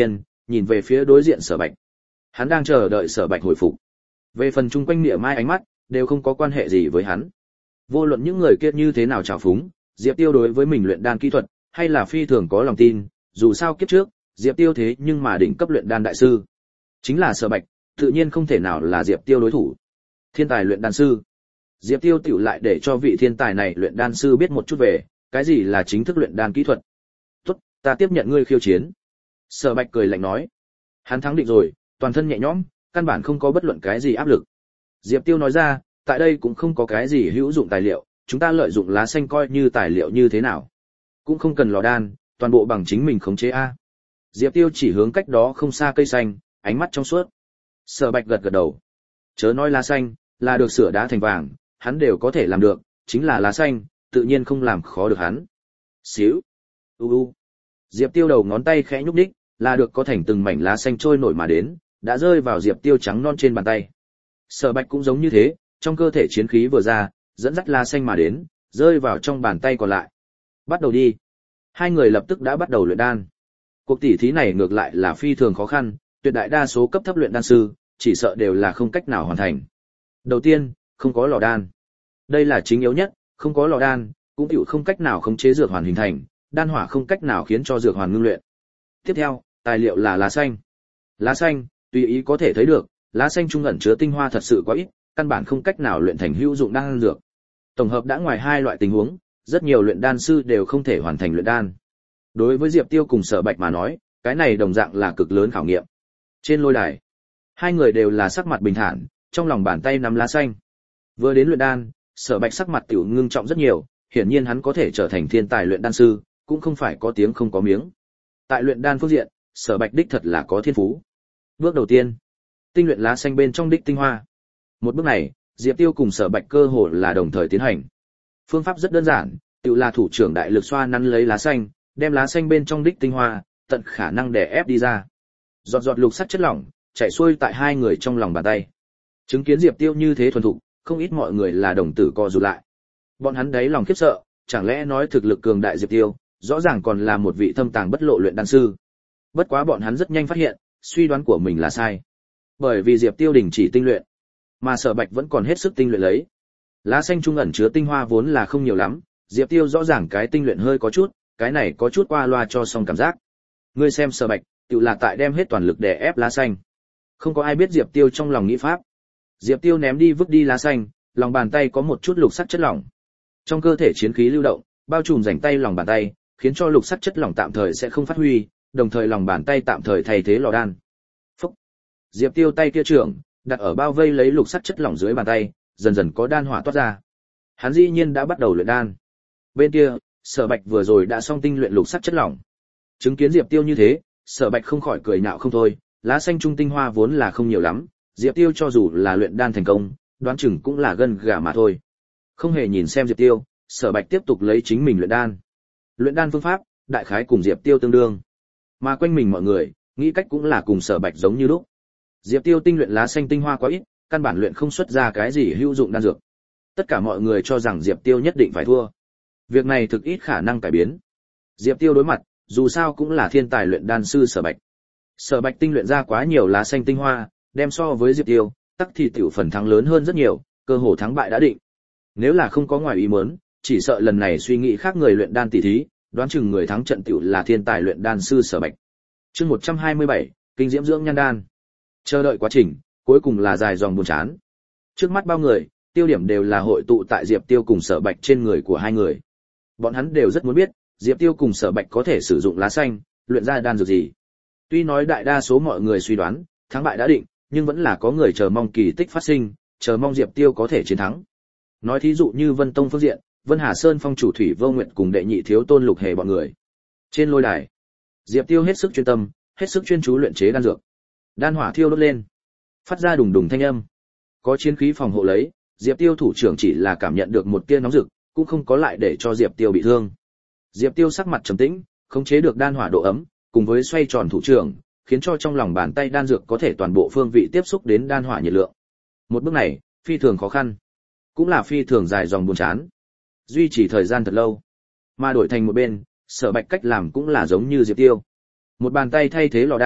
nhìn về phía đối diện Sở Bạch. Hắn đang chờ đợi Sở Bạch hồi phục. Về phần chung quanh mỉa mai ánh mắt, đều không có quan hệ gì với hắn. Vô luận những người kia như thế nào trào phúng, Diệp Tiêu đối với mình luyện đan kỹ thuật, hay là phi thường có lòng tin, dù sao kiếp trước, Diệp Tiêu thế nhưng mà đỉnh cấp luyện đan đại sư. Chính là Sở Bạch, tự nhiên không thể nào là Diệp Tiêu đối thủ. Thiên tài luyện đan sư. Diệp Tiêu tiểu lại để cho vị thiên tài này luyện đan sư biết một chút về, cái gì là chính thức luyện đan kỹ thuật. Tốt, ta tiếp nhận ngươi khiêu chiến. Sở Bạch cười lạnh nói. Hắn thắng định rồi, toàn thân nhẹ nhõm, căn bản không có bất luận cái gì áp lực. Diệp Tiêu nói ra, tại đây cũng không có cái gì hữu dụng tài liệu, chúng ta lợi dụng lá xanh coi như tài liệu như thế nào. Cũng không cần lò đan, toàn bộ bằng chính mình khống chế a. Diệp Tiêu chỉ hướng cách đó không xa cây xanh, ánh mắt trong suốt. Sở Bạch gật gật đầu. Chớ nói lá xanh, là được sửa đá thành vàng, hắn đều có thể làm được, chính là lá xanh, tự nhiên không làm khó được hắn. Xíu. Diệp Tiêu đầu ngón tay khẽ nhúc nhích, là được có thành từng mảnh lá xanh trôi nổi mà đến, đã rơi vào Diệp Tiêu trắng non trên bàn tay. Sở Bạch cũng giống như thế, trong cơ thể chiến khí vừa ra, dẫn dắt lá xanh mà đến, rơi vào trong bàn tay còn lại. Bắt đầu đi. Hai người lập tức đã bắt đầu luyện đan. Cuộc tỉ thí này ngược lại là phi thường khó khăn, tuyệt đại đa số cấp thấp luyện đan sư, chỉ sợ đều là không cách nào hoàn thành. Đầu tiên, không có lò đan. Đây là chính yếu nhất, không có lò đan, cũng chịu không cách nào khống chế dược hoàn hình thành, đan hỏa không cách nào khiến cho dược hoàn ngưng luyện. Tiếp theo, tài liệu là lá xanh. Lá xanh, tùy ý có thể thấy được, lá xanh trung ẩn chứa tinh hoa thật sự quá ít, căn bản không cách nào luyện thành hữu dụng đan dược. Tổng hợp đã ngoài hai loại tình huống, rất nhiều luyện đan sư đều không thể hoàn thành luyện đan. Đối với Diệp Tiêu cùng Sở Bạch mà nói, cái này đồng dạng là cực lớn khảo nghiệm. Trên lôi đài, hai người đều là sắc mặt bình thản, trong lòng bàn tay nắm lá xanh. Vừa đến luyện đan, Sở Bạch sắc mặt tiểu ngưng trọng rất nhiều, hiển nhiên hắn có thể trở thành thiên tài luyện đan sư, cũng không phải có tiếng không có miếng. Tại luyện đan phương diện, Sở Bạch đích thật là có thiên phú. Bước đầu tiên, tinh luyện lá xanh bên trong đích tinh hoa. Một bước này, Diệp Tiêu cùng Sở Bạch cơ hồ là đồng thời tiến hành. Phương pháp rất đơn giản, tự là thủ trưởng đại lực xoa nắn lấy lá xanh, đem lá xanh bên trong đích tinh hoa, tận khả năng đè ép đi ra. Giọt giọt lục sắt chất lỏng, chảy xuôi tại hai người trong lòng bàn tay. Chứng kiến Diệp Tiêu như thế thuần thục, không ít mọi người là đồng tử co rụt lại. Bọn hắn đấy lòng khiếp sợ, chẳng lẽ nói thực lực cường đại Diệp Tiêu, rõ ràng còn là một vị thâm tàng bất lộ luyện đan sư. Bất quá bọn hắn rất nhanh phát hiện, suy đoán của mình là sai. Bởi vì Diệp Tiêu đình chỉ tinh luyện, mà Sở Bạch vẫn còn hết sức tinh luyện lấy. Lá xanh trung ẩn chứa tinh hoa vốn là không nhiều lắm, Diệp Tiêu rõ ràng cái tinh luyện hơi có chút, cái này có chút qua loa cho xong cảm giác. Ngươi xem Sở Bạch, tự là tại đem hết toàn lực để ép lá xanh. Không có ai biết Diệp Tiêu trong lòng nghĩ pháp. Diệp Tiêu ném đi vứt đi lá xanh, lòng bàn tay có một chút lục sắc chất lỏng. Trong cơ thể chiến khí lưu động, bao trùm rảnh tay lòng bàn tay, khiến cho lục sắc chất lỏng tạm thời sẽ không phát huy, đồng thời lòng bàn tay tạm thời thay thế lò đan. Phúc. Diệp Tiêu tay kia trưởng, đặt ở bao vây lấy lục sắc chất lỏng dưới bàn tay, dần dần có đan hỏa toát ra. Hắn dĩ nhiên đã bắt đầu luyện đan. Bên kia, Sở Bạch vừa rồi đã xong tinh luyện lục sắc chất lỏng. Chứng kiến Diệp Tiêu như thế, Sở Bạch không khỏi cười nhạo không thôi, lá xanh trung tinh hoa vốn là không nhiều lắm, Diệp Tiêu cho dù là luyện đan thành công, đoán chừng cũng là gân gà mà thôi. Không hề nhìn xem Diệp Tiêu, Sở Bạch tiếp tục lấy chính mình luyện đan. Luyện đan phương pháp, đại khái cùng Diệp Tiêu tương đương. Mà quanh mình mọi người, nghĩ cách cũng là cùng Sở Bạch giống như lúc. Diệp Tiêu tinh luyện lá xanh tinh hoa quá ít, căn bản luyện không xuất ra cái gì hữu dụng đan dược. Tất cả mọi người cho rằng Diệp Tiêu nhất định phải thua. Việc này thực ít khả năng cải biến. Diệp Tiêu đối mặt, dù sao cũng là thiên tài luyện đan sư Sở Bạch. Sở Bạch tinh luyện ra quá nhiều lá xanh tinh hoa, đem so với Diệp Tiêu, tắc thì tiểu phần thắng lớn hơn rất nhiều, cơ hồ thắng bại đã định. Nếu là không có ngoài ý muốn, chỉ sợ lần này suy nghĩ khác người luyện đan tỷ thí, đoán chừng người thắng trận tiểu là thiên tài luyện đan sư Sở Bạch. Chương 127, kinh diễm dưỡng nhan đan. Chờ đợi quá trình, cuối cùng là dài dòng buồn chán. Trước mắt bao người, tiêu điểm đều là hội tụ tại Diệp Tiêu cùng Sở Bạch trên người của hai người. Bọn hắn đều rất muốn biết, Diệp Tiêu cùng Sở Bạch có thể sử dụng lá xanh, luyện ra đan dược gì. Tuy nói đại đa số mọi người suy đoán, thắng bại đã định, nhưng vẫn là có người chờ mong kỳ tích phát sinh, chờ mong Diệp Tiêu có thể chiến thắng. Nói thí dụ như Vân Tông phương diện, Vân Hà Sơn phong chủ Thủy Vô Nguyệt cùng đệ nhị thiếu tôn Lục Hề bọn người. Trên lôi đài, Diệp Tiêu hết sức chuyên tâm, hết sức chuyên chú luyện chế đan dược. Đan hỏa thiêu đốt lên, phát ra đùng đùng thanh âm. Có chiến khí phòng hộ lấy, Diệp Tiêu thủ trưởng chỉ là cảm nhận được một tia nóng rực, cũng không có lại để cho Diệp Tiêu bị thương. Diệp Tiêu sắc mặt trầm tĩnh, khống chế được đan hỏa độ ấm, cùng với xoay tròn thủ trưởng, khiến cho trong lòng bàn tay đan dược có thể toàn bộ phương vị tiếp xúc đến đan hỏa nhiệt lượng. Một bước này, phi thường khó khăn, cũng là phi thường dài dòng buồn chán, duy trì thời gian thật lâu. Mà đổi thành một bên, Sở Bạch cách làm cũng là giống như Diệp Tiêu. Một bàn tay thay thế lò đan,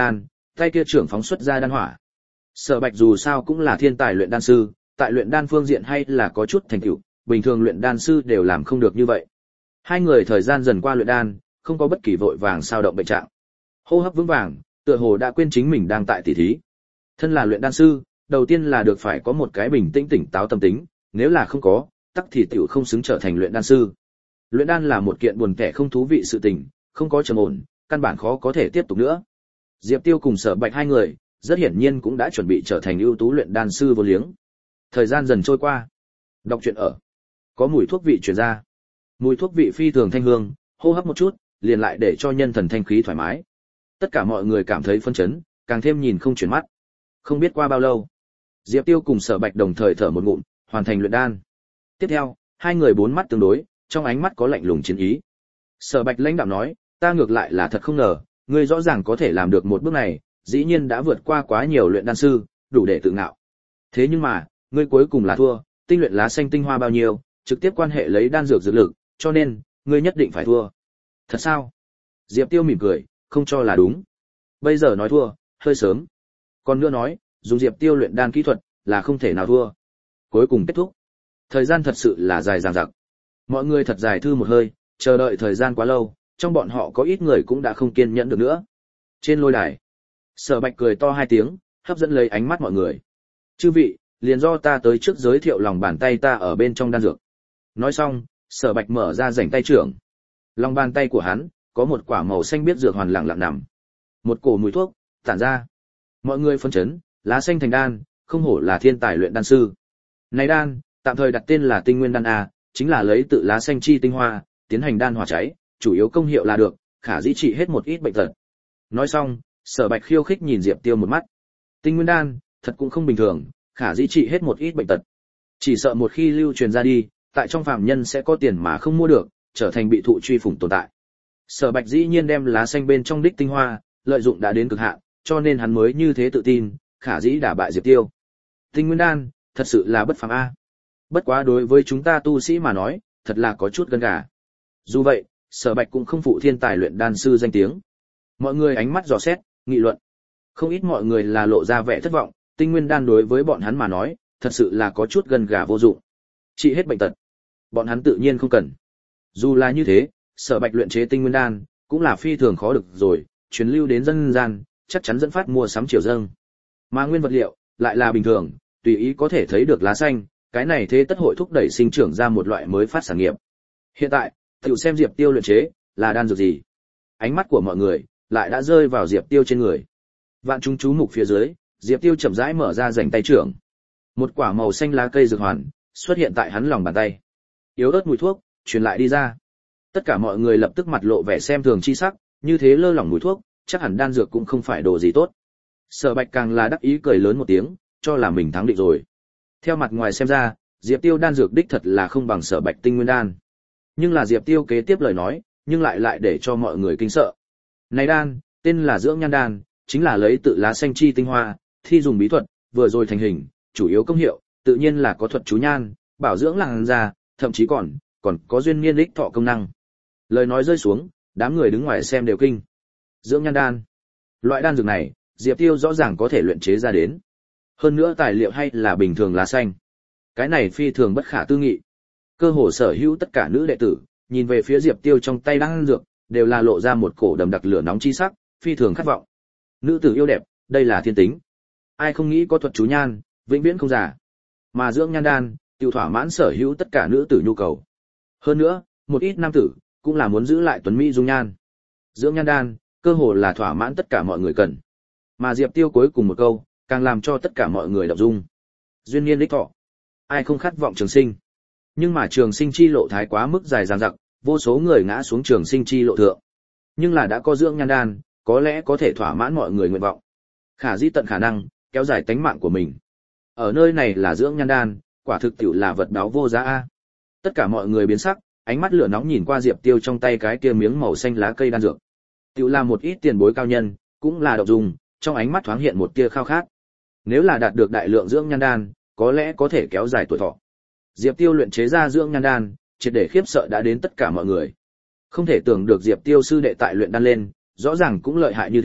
tay kia trưởng phóng xuất ra đan hỏa. Sở Bạch dù sao cũng là thiên tài luyện đan sư, tại luyện đan phương diện hay là có chút thành tựu, bình thường luyện đan sư đều làm không được như vậy. Hai người thời gian dần qua luyện đan, không có bất kỳ vội vàng sao động bệnh trạng. Hô hấp vững vàng, tựa hồ đã quên chính mình đang tại tỉ thí. Thân là luyện đan sư, đầu tiên là được phải có một cái bình tĩnh tỉnh táo tâm tính, nếu là không có, tắc thì tiểu không xứng trở thành luyện đan sư. Luyện đan là một kiện buồn tẻ không thú vị sự tình, không có trầm ổn, căn bản khó có thể tiếp tục nữa. Diệp Tiêu cùng Sở Bạch hai người, rất hiển nhiên cũng đã chuẩn bị trở thành ưu tú luyện đan sư vô liếng. Thời gian dần trôi qua. Đọc truyện ở. Có mùi thuốc vị truyền ra. Mùi thuốc vị phi thường thanh hương, hô hấp một chút, liền lại để cho nhân thần thanh khí thoải mái. Tất cả mọi người cảm thấy phấn chấn, càng thêm nhìn không chuyển mắt. Không biết qua bao lâu, Diệp Tiêu cùng Sở Bạch đồng thời thở một ngụm, hoàn thành luyện đan. Tiếp theo, hai người bốn mắt tương đối, trong ánh mắt có lạnh lùng chiến ý. Sở Bạch lãnh đạm nói, ta ngược lại là thật không ngờ, ngươi rõ ràng có thể làm được một bước này, dĩ nhiên đã vượt qua quá nhiều luyện đan sư, đủ để tự ngạo. Thế nhưng mà, ngươi cuối cùng là thua, tinh luyện lá xanh tinh hoa bao nhiêu, trực tiếp quan hệ lấy đan dược dược lực, cho nên, ngươi nhất định phải thua. Thật sao? Diệp Tiêu mỉm cười, không cho là đúng. Bây giờ nói thua, hơi sớm. Còn nữa nói, dùng Diệp Tiêu luyện đan kỹ thuật, là không thể nào thua. Cuối cùng kết thúc. Thời gian thật sự là dài dằng dặc. Mọi người thật dài thư một hơi, chờ đợi thời gian quá lâu, trong bọn họ có ít người cũng đã không kiên nhẫn được nữa. Trên lôi đài, Sở Bạch cười to hai tiếng, hấp dẫn lấy ánh mắt mọi người. Chư vị, liền do ta tới trước giới thiệu lòng bàn tay ta ở bên trong đan dược. Nói xong, Sở Bạch mở ra rảnh tay trưởng. Lòng bàn tay của hắn, có một quả màu xanh biếc dược hoàn lặng lặng nằm. Một cổ mùi thuốc, tản ra. Mọi người phấn chấn, lá xanh thành đan, không hổ là thiên tài luyện đan sư. Này đan, tạm thời đặt tên là tinh nguyên đan A, chính là lấy tự lá xanh chi tinh hoa, tiến hành đan hỏa cháy, chủ yếu công hiệu là được, khả dĩ trị hết một ít bệnh tật. Nói xong, Sở Bạch khiêu khích nhìn Diệp Tiêu một mắt. Tinh nguyên đan, thật cũng không bình thường, khả dĩ trị hết một ít bệnh tật. Chỉ sợ một khi lưu truyền ra đi, tại trong phàm nhân sẽ có tiền mà không mua được, trở thành bị thụ truy phủng tồn tại. Sở Bạch dĩ nhiên đem lá xanh bên trong đích tinh hoa, lợi dụng đã đến cực hạn, cho nên hắn mới như thế tự tin, khả dĩ đả bại Diệp Tiêu. Tinh nguyên đan, thật sự là bất phàm a. Bất quá đối với chúng ta tu sĩ mà nói, thật là có chút gân gà. Dù vậy, Sở Bạch cũng không phụ thiên tài luyện đan sư danh tiếng. Mọi người ánh mắt dò xét, nghị luận. Không ít mọi người là lộ ra vẻ thất vọng, tinh nguyên đan đối với bọn hắn mà nói, thật sự là có chút gân gà vô dụng. Trị hết bệnh tật, bọn hắn tự nhiên không cần. Dù là như thế, Sở Bạch luyện chế tinh nguyên đan cũng là phi thường khó được rồi, truyền lưu đến dân gian, chắc chắn dẫn phát mua sắm triều dâng. Mà nguyên vật liệu lại là bình thường, tùy ý có thể thấy được lá xanh, cái này thế tất hội thúc đẩy sinh trưởng ra một loại mới phát sản nghiệp. Hiện tại, tiểu xem Diệp Tiêu luyện chế là đan dược gì. Ánh mắt của mọi người lại đã rơi vào Diệp Tiêu trên người. Vạn chúng chú mục phía dưới, Diệp Tiêu chậm rãi mở ra rảnh tay trưởng. Một quả màu xanh lá cây dược hoàn xuất hiện tại hắn lòng bàn tay. Yếu ớt mùi thuốc truyền lại đi ra. Tất cả mọi người lập tức mặt lộ vẻ xem thường chi sắc, như thế lơ lỏng mùi thuốc, chắc hẳn đan dược cũng không phải đồ gì tốt. Sở Bạch càng là đắc ý cười lớn một tiếng, cho là mình thắng định rồi. Theo mặt ngoài xem ra, Diệp Tiêu đan dược đích thật là không bằng Sở Bạch tinh nguyên đan. Nhưng là Diệp Tiêu kế tiếp lời nói, nhưng lại để cho mọi người kinh sợ. Này đan, tên là dưỡng nhan đan, chính là lấy tự lá xanh chi tinh hoa, thi dùng bí thuật, vừa rồi thành hình, chủ yếu công hiệu, tự nhiên là có thuật chú nhan, bảo dưỡng làn da, thậm chí còn có duyên niên đích thọ công năng. Lời nói rơi xuống, đám người đứng ngoài xem đều kinh. Dưỡng nhan đan, loại đan dược này, Diệp Tiêu rõ ràng có thể luyện chế ra đến. Hơn nữa tài liệu hay là bình thường lá xanh. Cái này phi thường bất khả tư nghị. Cơ hồ sở hữu tất cả nữ đệ tử, nhìn về phía Diệp Tiêu trong tay đan dược, đều là lộ ra một cổ đầm đặc lửa nóng chi sắc, phi thường khát vọng. Nữ tử yêu đẹp, đây là thiên tính. Ai không nghĩ có thuật chú nhan, vĩnh viễn không già. Mà dưỡng nhan đan, tiêu thỏa mãn sở hữu tất cả nữ tử nhu cầu. Hơn nữa, một ít nam tử cũng là muốn giữ lại tuấn mỹ dung nhan. Dưỡng nhan đan, cơ hồ là thỏa mãn tất cả mọi người cần. Mà Diệp Tiêu cuối cùng một câu, càng làm cho tất cả mọi người động dung. Duyên niên đích thọ, ai không khát vọng trường sinh. Nhưng mà trường sinh chi lộ thái quá mức dài dằng dặc, vô số người ngã xuống trường sinh chi lộ thượng. Nhưng là đã có dưỡng nhan đan, có lẽ có thể thỏa mãn mọi người nguyện vọng. Khả dĩ tận khả năng, kéo dài tánh mạng của mình. Ở nơi này là dưỡng nhan đan, quả thực tiểu là vật báo vô giá a. Tất cả mọi người biến sắc, ánh mắt lửa nóng nhìn qua Diệp Tiêu trong tay cái kia miếng màu xanh lá cây đan dược. Tiểu là một ít tiền bối cao nhân, cũng là động dung, trong ánh mắt thoáng hiện một tia khao khát. Nếu là đạt được đại lượng dưỡng nhan đan, có lẽ có thể kéo dài tuổi thọ. Diệp Tiêu luyện chế ra dưỡng nhan đan, triệt để khiếp sợ đã đến tất cả mọi người. Không thể tưởng được Diệp Tiêu sư đệ tại luyện đan lên, rõ ràng cũng lợi hại như thế,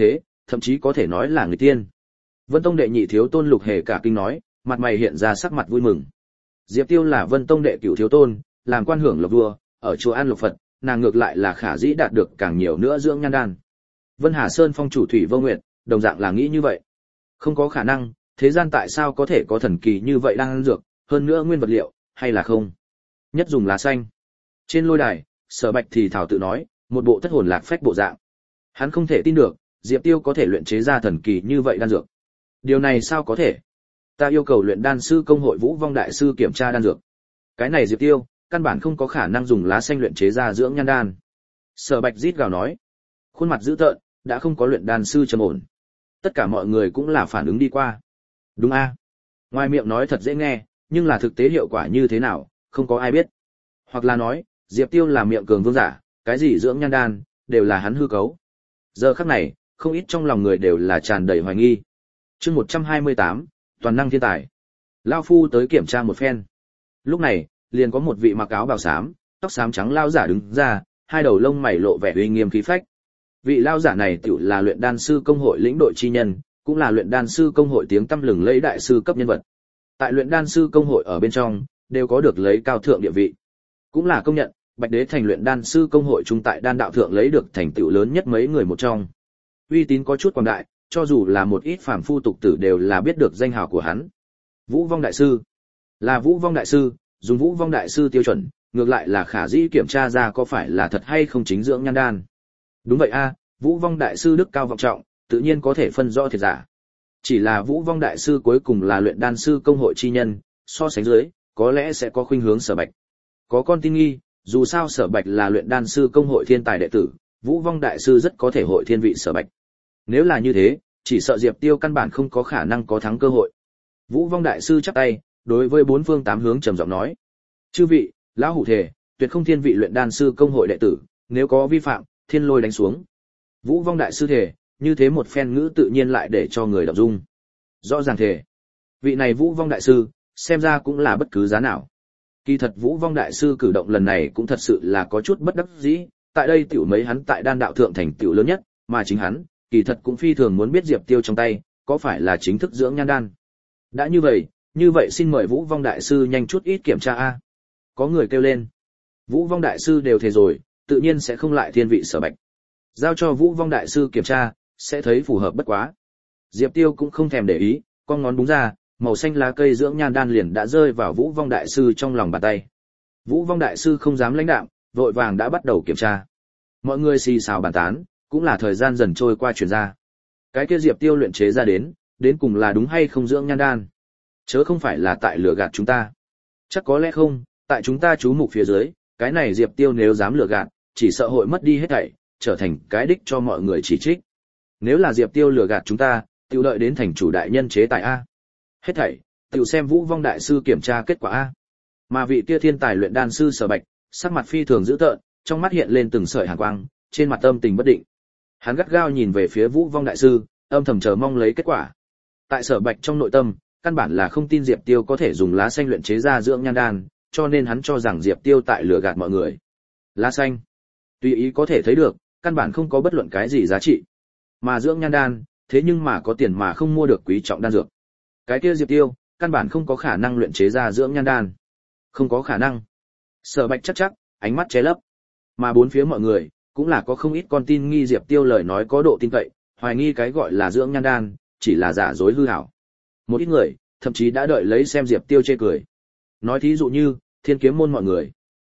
thậm chí có thể nói là người tiên. Vân Tông đệ nhị thiếu tôn Lục Hề cả kinh nói, mặt mày hiện ra sắc mặt vui mừng. Diệp Tiêu là Vân Tông đệ cửu thiếu tôn, làm quan hưởng lộc vua, ở chùa An Lộc Phật, nàng ngược lại là khả dĩ đạt được càng nhiều nữa dưỡng nhan đan. Vân Hà Sơn phong chủ Thủy Vô Nguyệt, đồng dạng là nghĩ như vậy. Không có khả năng, thế gian tại sao có thể có thần kỳ như vậy đan dược, hơn nữa nguyên vật liệu, hay là không? Nhất dùng lá xanh. Trên lôi đài, Sở Bạch thì thảo tự nói, một bộ thất hồn lạc phách bộ dạng. Hắn không thể tin được, Diệp Tiêu có thể luyện chế ra thần kỳ như vậy đan dược. Điều này sao có thể? Ta yêu cầu luyện đan sư công hội Vũ Vong đại sư kiểm tra đan dược. Cái này Diệp Tiêu, căn bản không có khả năng dùng lá xanh luyện chế ra dưỡng nhan đan. Sở Bạch rít gào nói, khuôn mặt dữ tợn, đã không có luyện đan sư trầm ổn. Tất cả mọi người cũng là phản ứng đi qua. Đúng a? Ngoài miệng nói thật dễ nghe, nhưng là thực tế hiệu quả như thế nào, không có ai biết. Hoặc là nói, Diệp Tiêu là miệng cường vương giả, cái gì dưỡng nhan đan, đều là hắn hư cấu. Giờ khắc này, không ít trong lòng người đều là tràn đầy hoài nghi. Chương 128, toàn năng thiên tài. Lão phu tới kiểm tra một phen. Lúc này, liền có một vị mặc áo bào xám, tóc xám trắng lão giả đứng ra, hai đầu lông mày lộ vẻ uy nghiêm khí phách. Vị lão giả này tựu là luyện đan sư công hội lĩnh đội chi nhân, cũng là luyện đan sư công hội tiếng tăm lừng lẫy đại sư cấp nhân vật. Tại luyện đan sư công hội ở bên trong, đều có được lấy cao thượng địa vị. Cũng là công nhận, Bạch Đế thành luyện đan sư công hội trung tại đan đạo thượng lấy được thành tựu lớn nhất mấy người một trong. Uy tín có chút quảng đại, cho dù là một ít phàm phu tục tử đều là biết được danh hào của hắn. Vũ Vong đại sư, là Vũ Vong đại sư, dùng Vũ Vong đại sư tiêu chuẩn, ngược lại là khả dĩ kiểm tra ra có phải là thật hay không chính dưỡng nhan đan. Đúng vậy a, Vũ Vong đại sư đức cao vọng trọng, tự nhiên có thể phân rõ thiệt giả. Chỉ là Vũ Vong đại sư cuối cùng là luyện đan sư công hội chi nhân, so sánh dưới, có lẽ sẽ có khuynh hướng Sở Bạch. Có con tin nghi, dù sao Sở Bạch là luyện đan sư công hội thiên tài đệ tử, Vũ Vong đại sư rất có thể hội thiên vị Sở Bạch. Nếu là như thế, chỉ sợ Diệp Tiêu căn bản không có khả năng có thắng cơ hội. Vũ Vong đại sư chắp tay, đối với bốn phương tám hướng trầm giọng nói: "Chư vị, lão hủ thề, tuyệt không thiên vị luyện đan sư công hội đệ tử, nếu có vi phạm, thiên lôi đánh xuống." Vũ Vong đại sư thề, như thế một phen ngữ tự nhiên lại để cho người động dung. Rõ ràng thề. Vị này Vũ Vong đại sư, xem ra cũng là bất cứ giá nào. Kỳ thật Vũ Vong đại sư cử động lần này cũng thật sự là có chút bất đắc dĩ, tại đây tiểu mấy hắn tại đan đạo thượng thành tiểu lớn nhất, mà chính hắn, kỳ thật cũng phi thường muốn biết Diệp Tiêu trong tay, có phải là chính thức dưỡng nhan đan. Đã như vậy xin mời Vũ Vong đại sư nhanh chút ít kiểm tra a. Có người kêu lên. Vũ Vong đại sư đều thề rồi, tự nhiên sẽ không lại thiên vị Sở Bạch. Giao cho Vũ Vong đại sư kiểm tra, sẽ thấy phù hợp bất quá. Diệp Tiêu cũng không thèm để ý, con ngón búng ra, màu xanh lá cây dưỡng nhan đan liền đã rơi vào Vũ Vong đại sư trong lòng bàn tay. Vũ Vong đại sư không dám lãnh đạm, vội vàng đã bắt đầu kiểm tra. Mọi người xì xào bàn tán, cũng là thời gian dần trôi qua truyền ra. Cái kia Diệp Tiêu luyện chế ra đến cùng là đúng hay không dưỡng nhan đan? Chớ không phải là tại lừa gạt chúng ta. Chắc có lẽ không, tại chúng ta chú mục phía dưới, cái này Diệp Tiêu nếu dám lừa gạt, chỉ sợ hội mất đi hết thảy, trở thành cái đích cho mọi người chỉ trích. Nếu là Diệp Tiêu lừa gạt chúng ta, tiểu đợi đến thành chủ đại nhân chế tài a. Hết thảy, tiểu xem Vũ Vong đại sư kiểm tra kết quả a. Mà vị kia thiên tài luyện đan sư Sở Bạch, sắc mặt phi thường dữ tợn, trong mắt hiện lên từng sợi hàn quang, trên mặt âm tình bất định. Hắn gắt gao nhìn về phía Vũ Vong đại sư, âm thầm chờ mong lấy kết quả. Tại Sở Bạch trong nội tâm, căn bản là không tin Diệp Tiêu có thể dùng lá xanh luyện chế ra dưỡng nhan đan, cho nên hắn cho rằng Diệp Tiêu tại lừa gạt mọi người. Lá xanh, tùy ý có thể thấy được, căn bản không có bất luận cái gì giá trị. Mà dưỡng nhan đan, thế nhưng mà có tiền mà không mua được quý trọng đan dược. Cái kia Diệp Tiêu, căn bản không có khả năng luyện chế ra dưỡng nhan đan. Không có khả năng. Sở Bạch chắc, ánh mắt che lấp. Mà bốn phía mọi người, cũng là có không ít con tin nghi Diệp Tiêu lời nói có độ tin cậy, hoài nghi cái gọi là dưỡng nhan đan, chỉ là giả dối hư ảo. Một ít người, thậm chí đã đợi lấy xem Diệp Tiêu chê cười. Nói thí dụ như, Thiên Kiếm môn mọi người.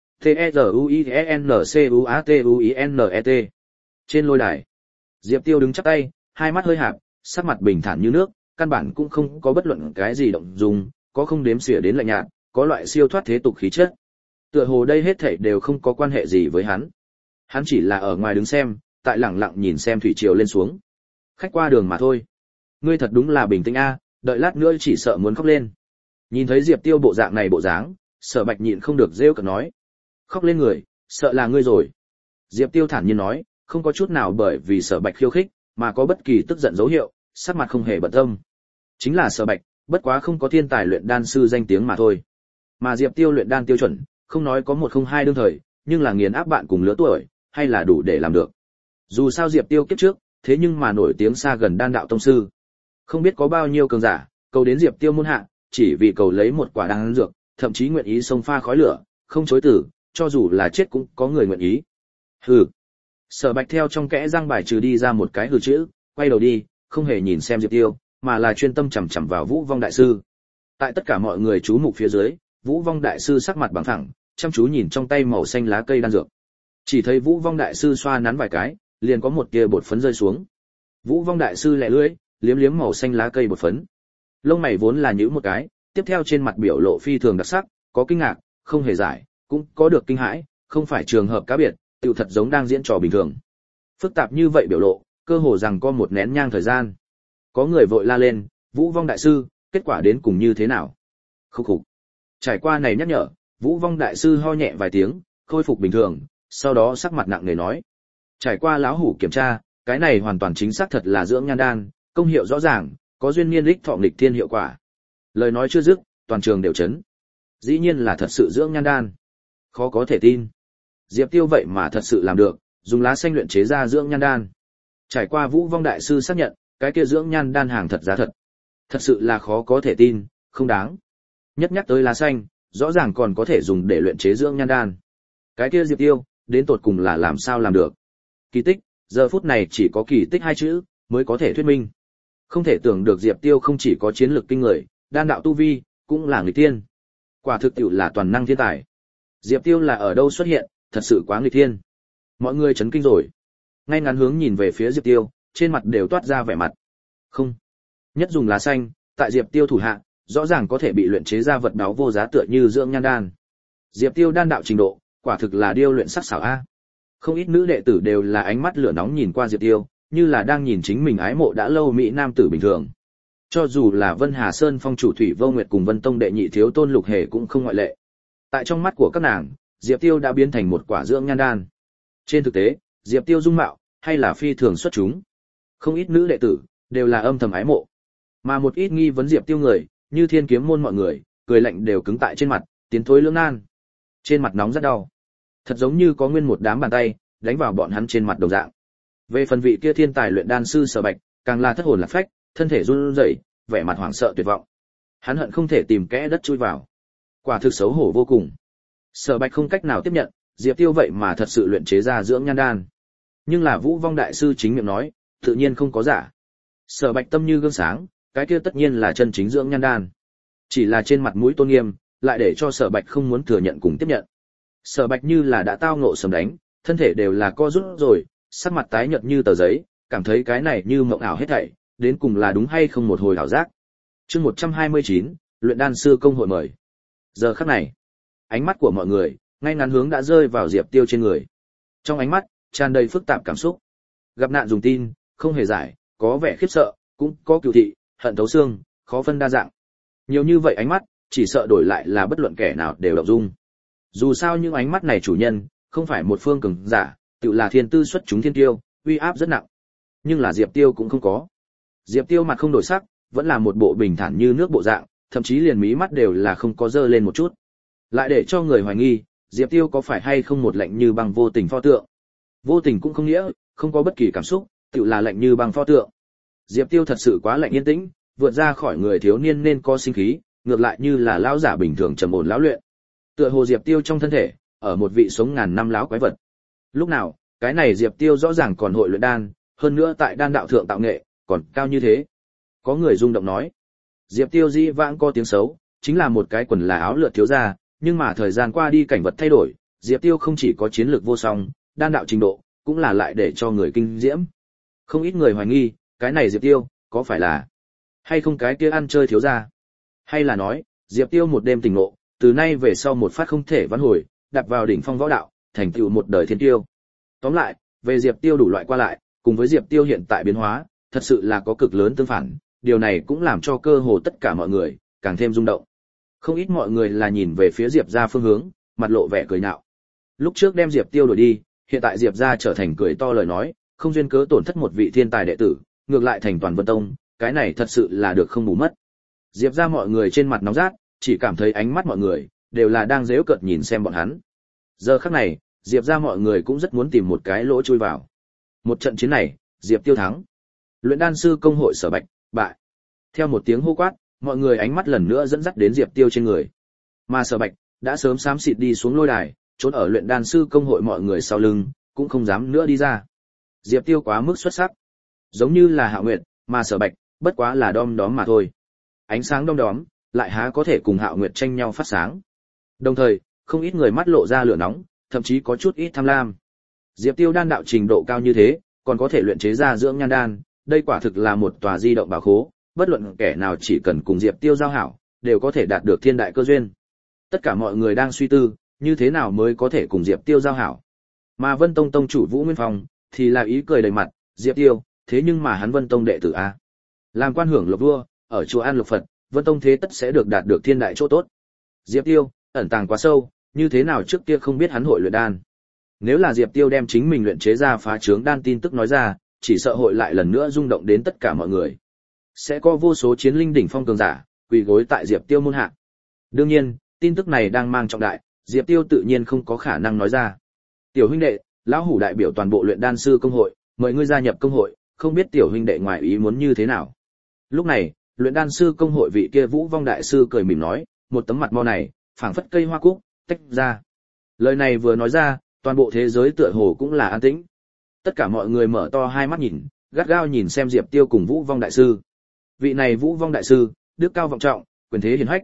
T-E-Z-U-I-N-C-U-A-T-U-I-N-E-T. Trên lôi đài, Diệp Tiêu đứng chắp tay, hai mắt hơi hạp, sắc mặt bình thản như nước, căn bản cũng không có bất luận cái gì động dung, có không đếm xỉa đến lạnh nhạt, có loại siêu thoát thế tục khí chất. Tựa hồ đây hết thảy đều không có quan hệ gì với hắn. Hắn chỉ là ở ngoài đứng xem, tại lặng lặng nhìn xem thủy triều lên xuống. Khách qua đường mà thôi. Ngươi thật đúng là bình tĩnh a, đợi lát nữa chỉ sợ muốn khóc lên. Nhìn thấy Diệp Tiêu bộ dạng này bộ dáng, Sở Bạch nhịn không được rêu cợt nói. Khóc lên người, sợ là ngươi rồi. Diệp Tiêu thản nhiên nói, không có chút nào bởi vì Sở Bạch khiêu khích, mà có bất kỳ tức giận dấu hiệu, sắc mặt không hề bận tâm. Chính là Sở Bạch, bất quá không có thiên tài luyện đan sư danh tiếng mà thôi. Mà Diệp Tiêu luyện đan tiêu chuẩn, không nói có 102 đương thời, nhưng là nghiền áp bạn cùng lứa tuổi, hay là đủ để làm được. Dù sao Diệp Tiêu kiếp trước, thế nhưng mà nổi tiếng xa gần đan đạo tông sư. Không biết có bao nhiêu cường giả cầu đến Diệp Tiêu môn hạ, chỉ vì cầu lấy một quả đan dược, thậm chí nguyện ý xông pha khói lửa, không chối từ, cho dù là chết cũng có người nguyện ý. Hừ. Sở Bạch theo trong kẽ răng bài trừ đi ra một cái hừ chữ, quay đầu đi, không hề nhìn xem Diệp Tiêu, mà là chuyên tâm chằm chằm vào Vũ Vong đại sư. Tại tất cả mọi người chú mục phía dưới, Vũ Vong đại sư sắc mặt bằng thẳng, chăm chú nhìn trong tay màu xanh lá cây đan dược. Chỉ thấy Vũ Vong đại sư xoa nắn vài cái, liền có một tia bột phấn rơi xuống. Vũ Vong đại sư lẹ lưỡi, liếm liếm màu xanh lá cây bột phấn. Lông mày vốn là nhíu một cái, tiếp theo trên mặt biểu lộ phi thường đặc sắc, có kinh ngạc, không hề giải, cũng có được kinh hãi, không phải trường hợp cá biệt, tiểu thật giống đang diễn trò bình thường. Phức tạp như vậy biểu lộ, cơ hồ rằng có một nén nhang thời gian. Có người vội la lên, Vũ Vong đại sư, kết quả đến cùng như thế nào? Khúc khục. Trải qua này nhắc nhở, Vũ Vong đại sư ho nhẹ vài tiếng, khôi phục bình thường, sau đó sắc mặt nặng nề nói: "Trải qua lão hủ kiểm tra, cái này hoàn toàn chính xác thật là dưỡng nhan đan, công hiệu rõ ràng, có duyên niên đích thọ nghịch thiên hiệu quả." Lời nói chưa dứt, toàn trường đều chấn. Dĩ nhiên là thật sự dưỡng nhan đan. Khó có thể tin. Diệp Tiêu vậy mà thật sự làm được, dùng lá xanh luyện chế ra dưỡng nhan đan. Trải qua Vũ Vong đại sư xác nhận, cái kia dưỡng nhan đan hàng thật giá thật. Thật sự là khó có thể tin, không đáng. Nhất nhắc tới lá xanh, rõ ràng còn có thể dùng để luyện chế dưỡng nhan đan. Cái kia Diệp Tiêu, đến tột cùng là làm sao làm được? Kỳ tích, giờ phút này chỉ có kỳ tích hai chữ mới có thể thuyết minh. Không thể tưởng được Diệp Tiêu không chỉ có chiến lược kinh người, đan đạo tu vi cũng là nghịch thiên. Quả thực tiệu là toàn năng thiên tài. Diệp Tiêu là ở đâu xuất hiện, thật sự quá nghịch thiên. Mọi người chấn kinh rồi. Ngay ngắn hướng nhìn về phía Diệp Tiêu, trên mặt đều toát ra vẻ mặt. Không. Nhất dùng lá xanh, tại Diệp Tiêu thủ hạ, rõ ràng có thể bị luyện chế ra vật đáo vô giá tựa như dưỡng nhan đan. Diệp Tiêu đan đạo trình độ, quả thực là điêu luyện sắc xảo a. Không ít nữ đệ tử đều là ánh mắt lửa nóng nhìn qua Diệp Tiêu, như là đang nhìn chính mình ái mộ đã lâu mỹ nam tử bình thường. Cho dù là Vân Hà Sơn phong chủ Thủy Vô Nguyệt cùng Vân Tông đệ nhị thiếu tôn Lục Hề cũng không ngoại lệ. Tại trong mắt của các nàng, Diệp Tiêu đã biến thành một quả dưỡng nhan đan. Trên thực tế, Diệp Tiêu dung mạo hay là phi thường xuất chúng. Không ít nữ đệ tử đều là âm thầm ái mộ. Mà một ít nghi vấn Diệp Tiêu người, như Thiên Kiếm môn mọi người, cười lạnh đều cứng tại trên mặt, tiến thối lưỡng nan. Trên mặt nóng rất đau. Thật giống như có nguyên một đám bàn tay đánh vào bọn hắn trên mặt đồng dạng. Về phần vị kia thiên tài luyện đan sư Sở Bạch, càng là thất hồn lạc phách, thân thể run rẩy, vẻ mặt hoảng sợ tuyệt vọng. Hắn hận không thể tìm kẽ đất chui vào. Quả thực xấu hổ vô cùng. Sở Bạch không cách nào tiếp nhận, Diệp Tiêu vậy mà thật sự luyện chế ra dưỡng nhan đan. Nhưng là Vũ Vong đại sư chính miệng nói, tự nhiên không có giả. Sở Bạch tâm như gương sáng, cái kia tất nhiên là chân chính dưỡng nhan đan. Chỉ là trên mặt mũi tôn nghiêm, lại để cho Sở Bạch không muốn thừa nhận cùng tiếp nhận. Sở Bạch như là đã tao ngộ sấm đánh, thân thể đều là co rút rồi, sắc mặt tái nhợt như tờ giấy, cảm thấy cái này như mộng ảo hết thảy, đến cùng là đúng hay không một hồi ảo giác. Chương 129, luyện đan sư công hội mời. Giờ khắc này, ánh mắt của mọi người ngay ngắn hướng đã rơi vào Diệp Tiêu trên người. Trong ánh mắt tràn đầy phức tạp cảm xúc. Gặp nạn dùng tin, không hề giải, có vẻ khiếp sợ, cũng có cừu thị, hận thấu xương, khó phân đa dạng. Nhiều như vậy ánh mắt, chỉ sợ đổi lại là bất luận kẻ nào đều động dung. Dù sao những ánh mắt này chủ nhân, không phải một phương cường giả, tự là thiên tư xuất chúng thiên tiêu, uy áp rất nặng. Nhưng là Diệp Tiêu cũng không có. Diệp Tiêu mặt không đổi sắc, vẫn là một bộ bình thản như nước bộ dạng, thậm chí liền mí mắt đều là không có dơ lên một chút. Lại để cho người hoài nghi, Diệp Tiêu có phải hay không một lạnh như băng vô tình pho tượng. Vô tình cũng không nghĩa, không có bất kỳ cảm xúc, tự là lạnh như băng pho tượng. Diệp Tiêu thật sự quá lạnh yên tĩnh, vượt ra khỏi người thiếu niên nên có sinh khí, ngược lại như là lão giả bình thường trầm ổn lão luyện. Tựa hồ Diệp Tiêu trong thân thể, ở một vị sống ngàn năm lão quái vật. Lúc nào, cái này Diệp Tiêu rõ ràng còn hội luyện đan, hơn nữa tại đan đạo thượng tạo nghệ, còn cao như thế. Có người rung động nói, Diệp Tiêu dĩ vãng có tiếng xấu, chính là một cái quần là áo lượt thiếu gia, nhưng mà thời gian qua đi cảnh vật thay đổi, Diệp Tiêu không chỉ có chiến lược vô song, đan đạo trình độ, cũng là lại để cho người kinh diễm. Không ít người hoài nghi, cái này Diệp Tiêu, có phải là, hay không cái kia ăn chơi thiếu gia? Hay là nói, Diệp Tiêu một đêm tỉnh ngộ, từ nay về sau một phát không thể vãn hồi, đạp vào đỉnh phong võ đạo, thành tựu một đời thiên tiêu. Tóm lại, về Diệp Tiêu đủ loại qua lại, cùng với Diệp Tiêu hiện tại biến hóa, thật sự là có cực lớn tương phản, điều này cũng làm cho cơ hồ tất cả mọi người càng thêm rung động. Không ít mọi người là nhìn về phía Diệp gia phương hướng, mặt lộ vẻ cười nhạo. Lúc trước đem Diệp Tiêu đuổi đi, hiện tại Diệp gia trở thành cười to lời nói, không duyên cớ tổn thất một vị thiên tài đệ tử, ngược lại thành toàn Vân Tông, cái này thật sự là được không bù mất. Diệp gia mọi người trên mặt nóng rát, chỉ cảm thấy ánh mắt mọi người đều là đang giễu cợt nhìn xem bọn hắn. Giờ khắc này, Diệp gia mọi người cũng rất muốn tìm một cái lỗ chui vào. Một trận chiến này, Diệp Tiêu thắng. Luyện đan sư công hội Sở Bạch, bại. Theo một tiếng hô quát, mọi người ánh mắt lần nữa dẫn dắt đến Diệp Tiêu trên người. Mà Sở Bạch đã sớm xám xịt đi xuống lôi đài, trốn ở luyện đan sư công hội mọi người sau lưng, cũng không dám nữa đi ra. Diệp Tiêu quá mức xuất sắc, giống như là Hạo Nguyệt, mà Sở Bạch bất quá là đom đóm mà thôi. Ánh sáng đom đóm lại há có thể cùng Hạo Nguyệt tranh nhau phát sáng. Đồng thời, không ít người mắt lộ ra lửa nóng, thậm chí có chút ít tham lam. Diệp Tiêu đan đạo trình độ cao như thế, còn có thể luyện chế ra dưỡng nhan đan, đây quả thực là một tòa di động bảo khố, bất luận kẻ nào chỉ cần cùng Diệp Tiêu giao hảo, đều có thể đạt được thiên đại cơ duyên. Tất cả mọi người đang suy tư, như thế nào mới có thể cùng Diệp Tiêu giao hảo. Mà Vân Tông tông chủ Vũ Nguyên Phong thì là ý cười đầy mặt, Diệp Tiêu, thế nhưng mà hắn Vân Tông đệ tử a, làm quan hưởng lộc vua, ở chùa An Lộc Phật, Vân Tông thế tất sẽ được đạt được thiên đại chỗ tốt. Diệp Tiêu, ẩn tàng quá sâu, như thế nào trước kia không biết hắn hội luyện đan. Nếu là Diệp Tiêu đem chính mình luyện chế ra phá trướng đan tin tức nói ra, chỉ sợ hội lại lần nữa rung động đến tất cả mọi người. Sẽ có vô số chiến linh đỉnh phong cường giả quỳ gối tại Diệp Tiêu môn hạ. Đương nhiên, tin tức này đang mang trọng đại, Diệp Tiêu tự nhiên không có khả năng nói ra. Tiểu huynh đệ, lão hủ đại biểu toàn bộ luyện đan sư công hội, mời ngươi gia nhập công hội, không biết tiểu huynh đệ ngoài ý muốn như thế nào. Lúc này, luyện đan sư công hội vị kia Vũ Vong đại sư cười mỉm nói, một tấm mặt mo này, phảng phất cây hoa cúc, tách ra. Lời này vừa nói ra, toàn bộ thế giới tựa hồ cũng là an tĩnh. Tất cả mọi người mở to hai mắt nhìn, gắt gao nhìn xem Diệp Tiêu cùng Vũ Vong đại sư. Vị này Vũ Vong đại sư, đức cao vọng trọng, quyền thế hiển hách,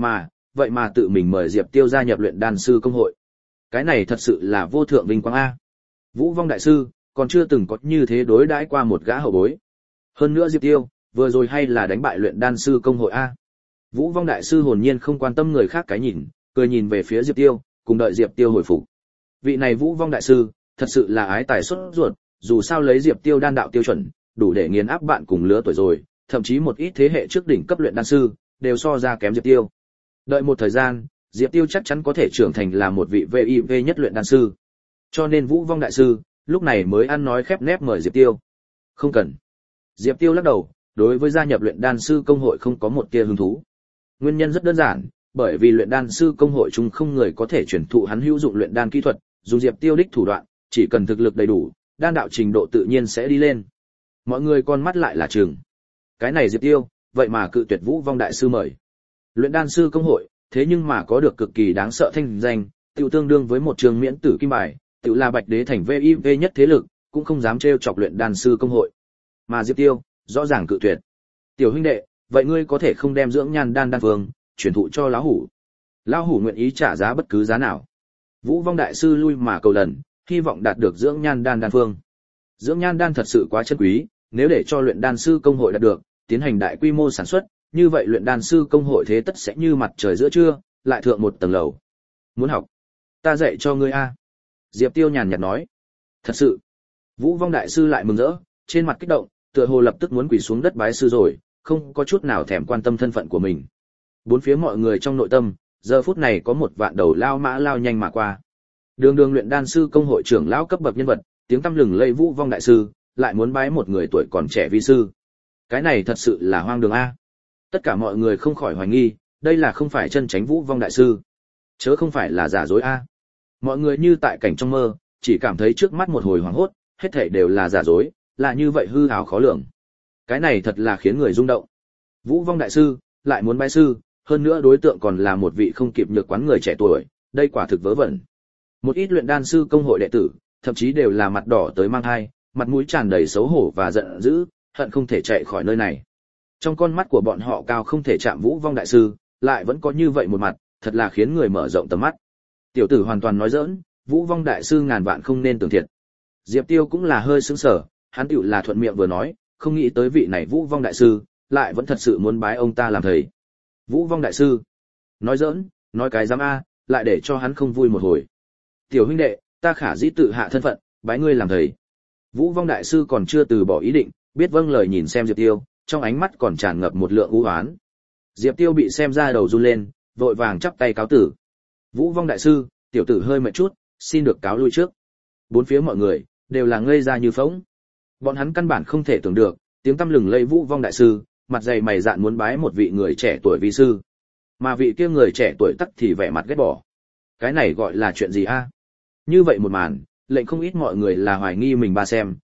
vậy mà tự mình mời Diệp Tiêu gia nhập luyện đan sư công hội. Cái này thật sự là vô thượng vinh quang a. Vũ Vong đại sư còn chưa từng có như thế đối đãi qua một gã hậu bối. Hơn nữa Diệp Tiêu, vừa rồi hay là đánh bại luyện đan sư công hội a. Vũ Vong đại sư hồn nhiên không quan tâm người khác cái nhìn, cười nhìn về phía Diệp Tiêu, cùng đợi Diệp Tiêu hồi phục. Vị này Vũ Vong đại sư, thật sự là ái tài xuất ruột, dù sao lấy Diệp Tiêu đan đạo tiêu chuẩn, đủ để nghiền áp bạn cùng lứa tuổi rồi, thậm chí một ít thế hệ trước đỉnh cấp luyện đan sư, đều so ra kém Diệp Tiêu. Đợi một thời gian, Diệp Tiêu chắc chắn có thể trưởng thành là một vị VIV nhất luyện đan sư. Cho nên Vũ Vong đại sư, lúc này mới ăn nói khép nép mời Diệp Tiêu. Không cần. Diệp Tiêu lắc đầu, đối với gia nhập luyện đan sư công hội không có một tia hứng thú. Nguyên nhân rất đơn giản, bởi vì luyện đan sư công hội chung không người có thể truyền thụ hắn hữu dụng luyện đan kỹ thuật, dùng Diệp Tiêu đích thủ đoạn, chỉ cần thực lực đầy đủ, đan đạo trình độ tự nhiên sẽ đi lên. Mọi người con mắt lại là trừng. Cái này Diệp Tiêu, vậy mà cự tuyệt Vũ Vong đại sư mời. Luyện đan sư công hội, thế nhưng mà có được cực kỳ đáng sợ thanh danh, tiểu tương đương với một trường miễn tử kim bài, tiểu là Bạch Đế thành VIV nhất thế lực, cũng không dám trêu chọc luyện đan sư công hội. Mà Diệp Tiêu, rõ ràng cự tuyệt. Tiểu huynh đệ, vậy ngươi có thể không đem dưỡng nhan đan phương truyền thụ cho lão hủ? Lão hủ nguyện ý trả giá bất cứ giá nào. Vũ Vong đại sư lui mà cầu lần, hy vọng đạt được dưỡng nhan đan phương. Dưỡng nhan đan thật sự quá chân quý, nếu để cho luyện đan sư công hội đạt được, tiến hành đại quy mô sản xuất, như vậy luyện đan sư công hội thế tất sẽ như mặt trời giữa trưa, lại thượng một tầng lầu. Muốn học? Ta dạy cho ngươi a. Diệp Tiêu nhàn nhạt nói. Thật sự? Vũ Vong đại sư lại mừng rỡ, trên mặt kích động, tựa hồ lập tức muốn quỳ xuống đất bái sư rồi, không có chút nào thèm quan tâm thân phận của mình. Bốn phía mọi người trong nội tâm, giờ phút này có một vạn đầu lao mã lao nhanh mà qua. Đường đường luyện đan sư công hội trưởng lão cấp bậc nhân vật, tiếng tăm lừng lẫy Vũ Vong đại sư, lại muốn bái một người tuổi còn trẻ vi sư. Cái này thật sự là hoang đường a. Tất cả mọi người không khỏi hoài nghi, đây là không phải chân chính Vũ Vong đại sư, chớ không phải là giả dối a. Mọi người như tại cảnh trong mơ, chỉ cảm thấy trước mắt một hồi hoảng hốt, hết thảy đều là giả dối, là như vậy hư ảo khó lường. Cái này thật là khiến người rung động. Vũ Vong đại sư lại muốn bái sư, hơn nữa đối tượng còn là một vị không kịp nhược quán người trẻ tuổi, đây quả thực vớ vẩn. Một ít luyện đan sư công hội đệ tử, thậm chí đều là mặt đỏ tới mang hai, mặt mũi tràn đầy xấu hổ và giận dữ, hận không thể chạy khỏi nơi này. Trong con mắt của bọn họ cao không thể chạm Vũ Vong đại sư, lại vẫn có như vậy một mặt, thật là khiến người mở rộng tầm mắt. Tiểu tử hoàn toàn nói giỡn, Vũ Vong đại sư ngàn vạn không nên tưởng thiệt. Diệp Tiêu cũng là hơi sững sờ, hắn tiểu là thuận miệng vừa nói, không nghĩ tới vị này Vũ Vong đại sư, lại vẫn thật sự muốn bái ông ta làm thầy. Vũ Vong đại sư, nói giỡn, nói cái dám a, lại để cho hắn không vui một hồi. Tiểu huynh đệ, ta khả dĩ tự hạ thân phận, bái ngươi làm thầy. Vũ Vong đại sư còn chưa từ bỏ ý định, biết vâng lời nhìn xem Diệp Tiêu, trong ánh mắt còn tràn ngập một lượng u hoán. Diệp Tiêu bị xem ra đầu run lên, vội vàng chắp tay cáo tử. Vũ Vong đại sư, tiểu tử hơi mệt chút, xin được cáo lui trước. Bốn phía mọi người đều là ngây ra như phỗng. Bọn hắn căn bản không thể tưởng được, tiếng tăm lừng lẫy Vũ Vong đại sư, mặt dày mày dạn muốn bái một vị người trẻ tuổi vi sư, mà vị kia người trẻ tuổi tắc thì vẻ mặt ghét bỏ. Cái này gọi là chuyện gì a? Như vậy một màn, lệnh không ít mọi người là hoài nghi mình ba xem,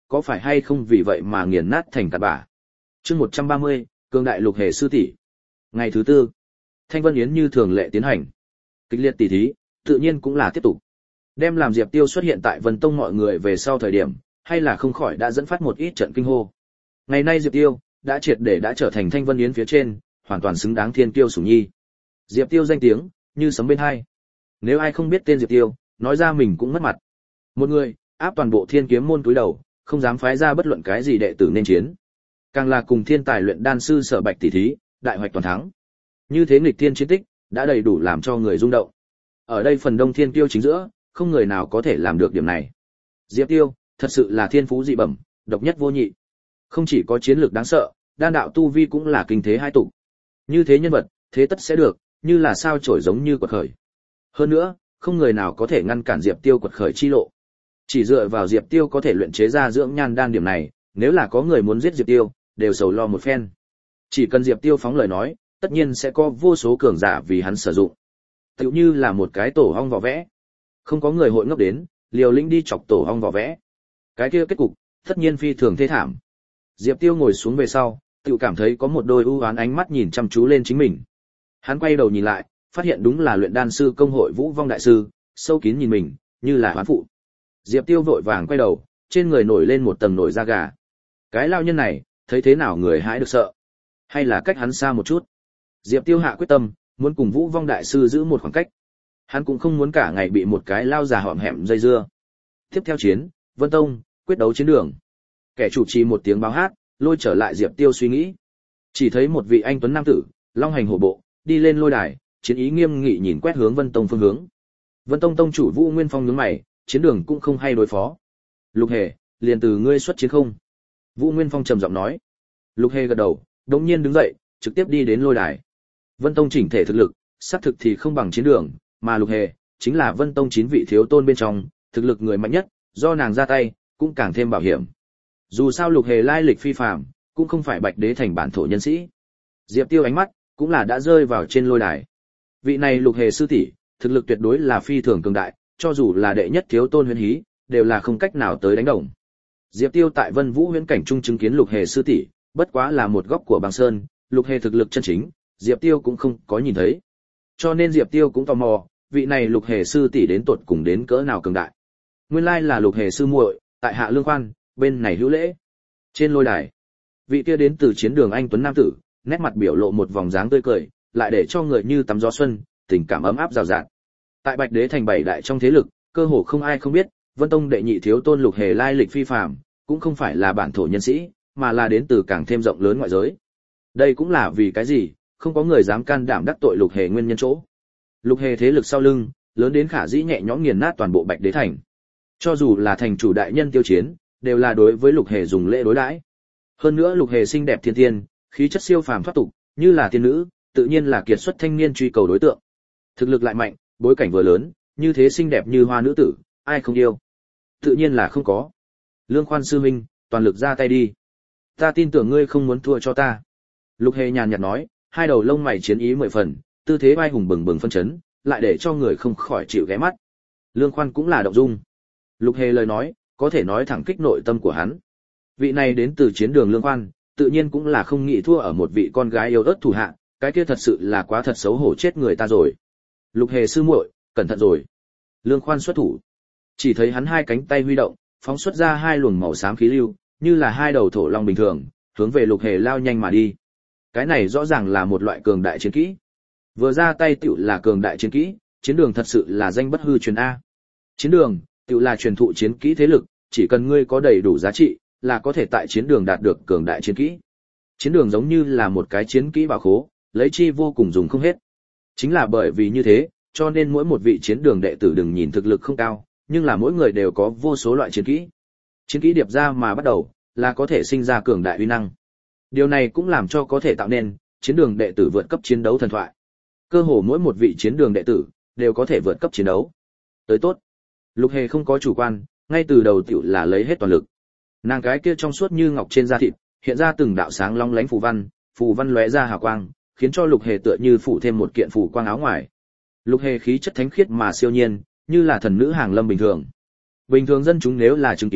có phải hay không vì vậy mà nghiền nát thành cát bã. Chương 130, cường đại lục hề sư tỷ. Ngày thứ tư, Thanh Vân Yến như thường lệ tiến hành. Kịch liệt tỷ thí, tự nhiên cũng là tiếp tục. Đem làm Diệp Tiêu xuất hiện tại Vân Tông mọi người về sau thời điểm, hay là không khỏi đã dẫn phát một ít trận kinh hô. Ngày nay Diệp Tiêu đã triệt để đã trở thành Thanh Vân Yến phía trên, hoàn toàn xứng đáng thiên kiêu sủng nhi. Diệp Tiêu danh tiếng như sấm bên hai. Nếu ai không biết tên Diệp Tiêu, nói ra mình cũng mất mặt. Một người áp toàn bộ Thiên Kiếm môn túi đầu, không dám phái ra bất luận cái gì đệ tử nên chiến. Càng là cùng thiên tài luyện đan sư Sở Bạch tỷ thí, đại hoạch toàn thắng. Như thế nghịch thiên chiến tích, đã đầy đủ làm cho người rung động. Ở đây phần đông thiên kiêu chính giữa, không người nào có thể làm được điểm này. Diệp Tiêu, thật sự là thiên phú dị bẩm, độc nhất vô nhị. Không chỉ có chiến lược đáng sợ, đan đạo tu vi cũng là kinh thế hai tụ. Như thế nhân vật, thế tất sẽ được, như là sao chổi giống như quật khởi. Hơn nữa, không người nào có thể ngăn cản Diệp Tiêu quật khởi chi lộ. Chỉ dựa vào Diệp Tiêu có thể luyện chế ra dưỡng nhan đan điểm này, nếu là có người muốn giết Diệp Tiêu, đều sầu lo một phen. Chỉ cần Diệp Tiêu phóng lời nói, tất nhiên sẽ có vô số cường giả vì hắn sử dụng. Tựu như là một cái tổ ong vỏ vẽ. Không có người hội ngốc đến, liều lĩnh đi chọc tổ ong vỏ vẽ. Cái kia kết cục, tất nhiên phi thường thê thảm. Diệp Tiêu ngồi xuống về sau, tựu cảm thấy có một đôi u ám ánh mắt nhìn chăm chú lên chính mình. Hắn quay đầu nhìn lại, phát hiện đúng là luyện đan sư công hội Vũ Vong đại sư, sâu kín nhìn mình, như là hoán phụ. Diệp Tiêu vội vàng quay đầu, trên người nổi lên một tầng nổi da gà. Cái lao nhân này, thấy thế nào người hãi được sợ? Hay là cách hắn xa một chút? Diệp Tiêu hạ quyết tâm, muốn cùng Vũ Vong đại sư giữ một khoảng cách. Hắn cũng không muốn cả ngày bị một cái lao già hõm hẹm dây dưa. Tiếp theo chiến, Vân Tông, quyết đấu chiến đường. Kẻ chủ trì một tiếng báo hát, lôi trở lại Diệp Tiêu suy nghĩ. Chỉ thấy một vị anh tuấn nam tử, long hành hổ bộ, đi lên lôi đài, chiến ý nghiêm nghị nhìn quét hướng Vân Tông phương hướng. Vân Tông tông chủ Vũ Nguyên Phong nhướng mày, chiến đường cũng không hay đối phó. Lục Hề, liền từ ngươi xuất chiến không? Vũ Nguyên Phong trầm giọng nói. Lục Hề gật đầu, đống nhiên đứng dậy, trực tiếp đi đến lôi đài. Vân Tông chỉnh thể thực lực, xác thực thì không bằng chiến đường, mà Lục Hề chính là Vân Tông 9 vị thiếu tôn bên trong, thực lực người mạnh nhất, do nàng ra tay, cũng càng thêm bảo hiểm. Dù sao Lục Hề lai lịch phi phàm, cũng không phải Bạch Đế thành bản thổ nhân sĩ. Diệp Tiêu ánh mắt cũng là đã rơi vào trên lôi đài. Vị này Lục Hề sư tỷ, thực lực tuyệt đối là phi thường cường đại, cho dù là đệ nhất thiếu tôn Huyễn Hí, đều là không cách nào tới đánh đồng. Diệp Tiêu tại Vân Vũ Huyễn cảnh trung chứng kiến Lục Hề sư tỷ, bất quá là một góc của băng sơn, Lục Hề thực lực chân chính, Diệp Tiêu cũng không có nhìn thấy. Cho nên Diệp Tiêu cũng tò mò, vị này Lục Hề sư tỷ đến tột cùng đến cỡ nào cường đại. Nguyên lai là Lục Hề sư muội, tại Hạ Lương Khoan, bên này hữu lễ. Trên lôi đài, vị kia đến từ chiến đường anh tuấn nam tử, nét mặt biểu lộ một vòng dáng tươi cười, lại để cho người như tắm gió xuân, tình cảm ấm áp rào rạt. Tại Bạch Đế thành 7 đại trong thế lực, cơ hồ không ai không biết, Vân Tông đệ nhị thiếu tôn Lục Hề lai lịch phi phàm, cũng không phải là bản thổ nhân sĩ, mà là đến từ càng thêm rộng lớn ngoại giới. Đây cũng là vì cái gì, không có người dám can đảm đắc tội Lục Hề nguyên nhân chỗ. Lục Hề thế lực sau lưng, lớn đến khả dĩ nhẹ nhõm nghiền nát toàn bộ Bạch Đế thành. Cho dù là thành chủ đại nhân tiêu chiến, đều là đối với Lục Hề dùng lễ đối đãi. Hơn nữa Lục Hề xinh đẹp thiên tiên, khí chất siêu phàm thoát tục, như là tiên nữ, tự nhiên là kiệt xuất thanh niên truy cầu đối tượng. Thực lực lại mạnh, bối cảnh vừa lớn, như thế xinh đẹp như hoa nữ tử, ai không yêu? Tự nhiên là không có. Lương Khoan sư huynh, toàn lực ra tay đi. Ta tin tưởng ngươi không muốn thua cho ta. Lục Hề nhàn nhạt nói, hai đầu lông mày chiến ý 10 phần, tư thế vai hùng bừng bừng phân chấn, lại để cho người không khỏi chịu ghé mắt. Lương Khoan cũng là động dung. Lục Hề lời nói, có thể nói thẳng kích nội tâm của hắn. Vị này đến từ chiến đường Lương Khoan, tự nhiên cũng là không nghĩ thua ở một vị con gái yêu ớt thủ hạ, cái kia thật sự là quá thật xấu hổ chết người ta rồi. Lục Hề sư muội, cẩn thận rồi. Lương Khoan xuất thủ. Chỉ thấy hắn hai cánh tay huy động, phóng xuất ra hai luồng màu xám khí lưu, như là hai đầu thổ long bình thường, hướng về Lục Hề lao nhanh mà đi. Cái này rõ ràng là một loại cường đại chiến kỹ. Vừa ra tay tựu là cường đại chiến kỹ, chiến đường thật sự là danh bất hư truyền a. Chiến đường tựu là truyền thụ chiến kỹ thế lực, chỉ cần ngươi có đầy đủ giá trị, là có thể tại chiến đường đạt được cường đại chiến kỹ. Chiến đường giống như là một cái chiến kỹ bảo khố, lấy chi vô cùng dùng không hết. Chính là bởi vì như thế, cho nên mỗi một vị chiến đường đệ tử đừng nhìn thực lực không cao, nhưng là mỗi người đều có vô số loại chiến kỹ. Chiến kỹ điệp ra mà bắt đầu, là có thể sinh ra cường đại uy năng. Điều này cũng làm cho có thể tạo nên chiến đường đệ tử vượt cấp chiến đấu thần thoại. Cơ hồ mỗi một vị chiến đường đệ tử đều có thể vượt cấp chiến đấu. Tới tốt. Lục Hề không có chủ quan, ngay từ đầu tiểu là lấy hết toàn lực. Nàng cái kia trong suốt như ngọc trên da thịt, hiện ra từng đạo sáng long lánh phù văn lóe ra hào quang, khiến cho Lục Hề tựa như phủ thêm một kiện phù quang áo ngoài. Lục Hề khí chất thánh khiết mà siêu nhiên, như là thần nữ hàng lâm bình thường. Bình thường dân chúng nếu là chứng kiến,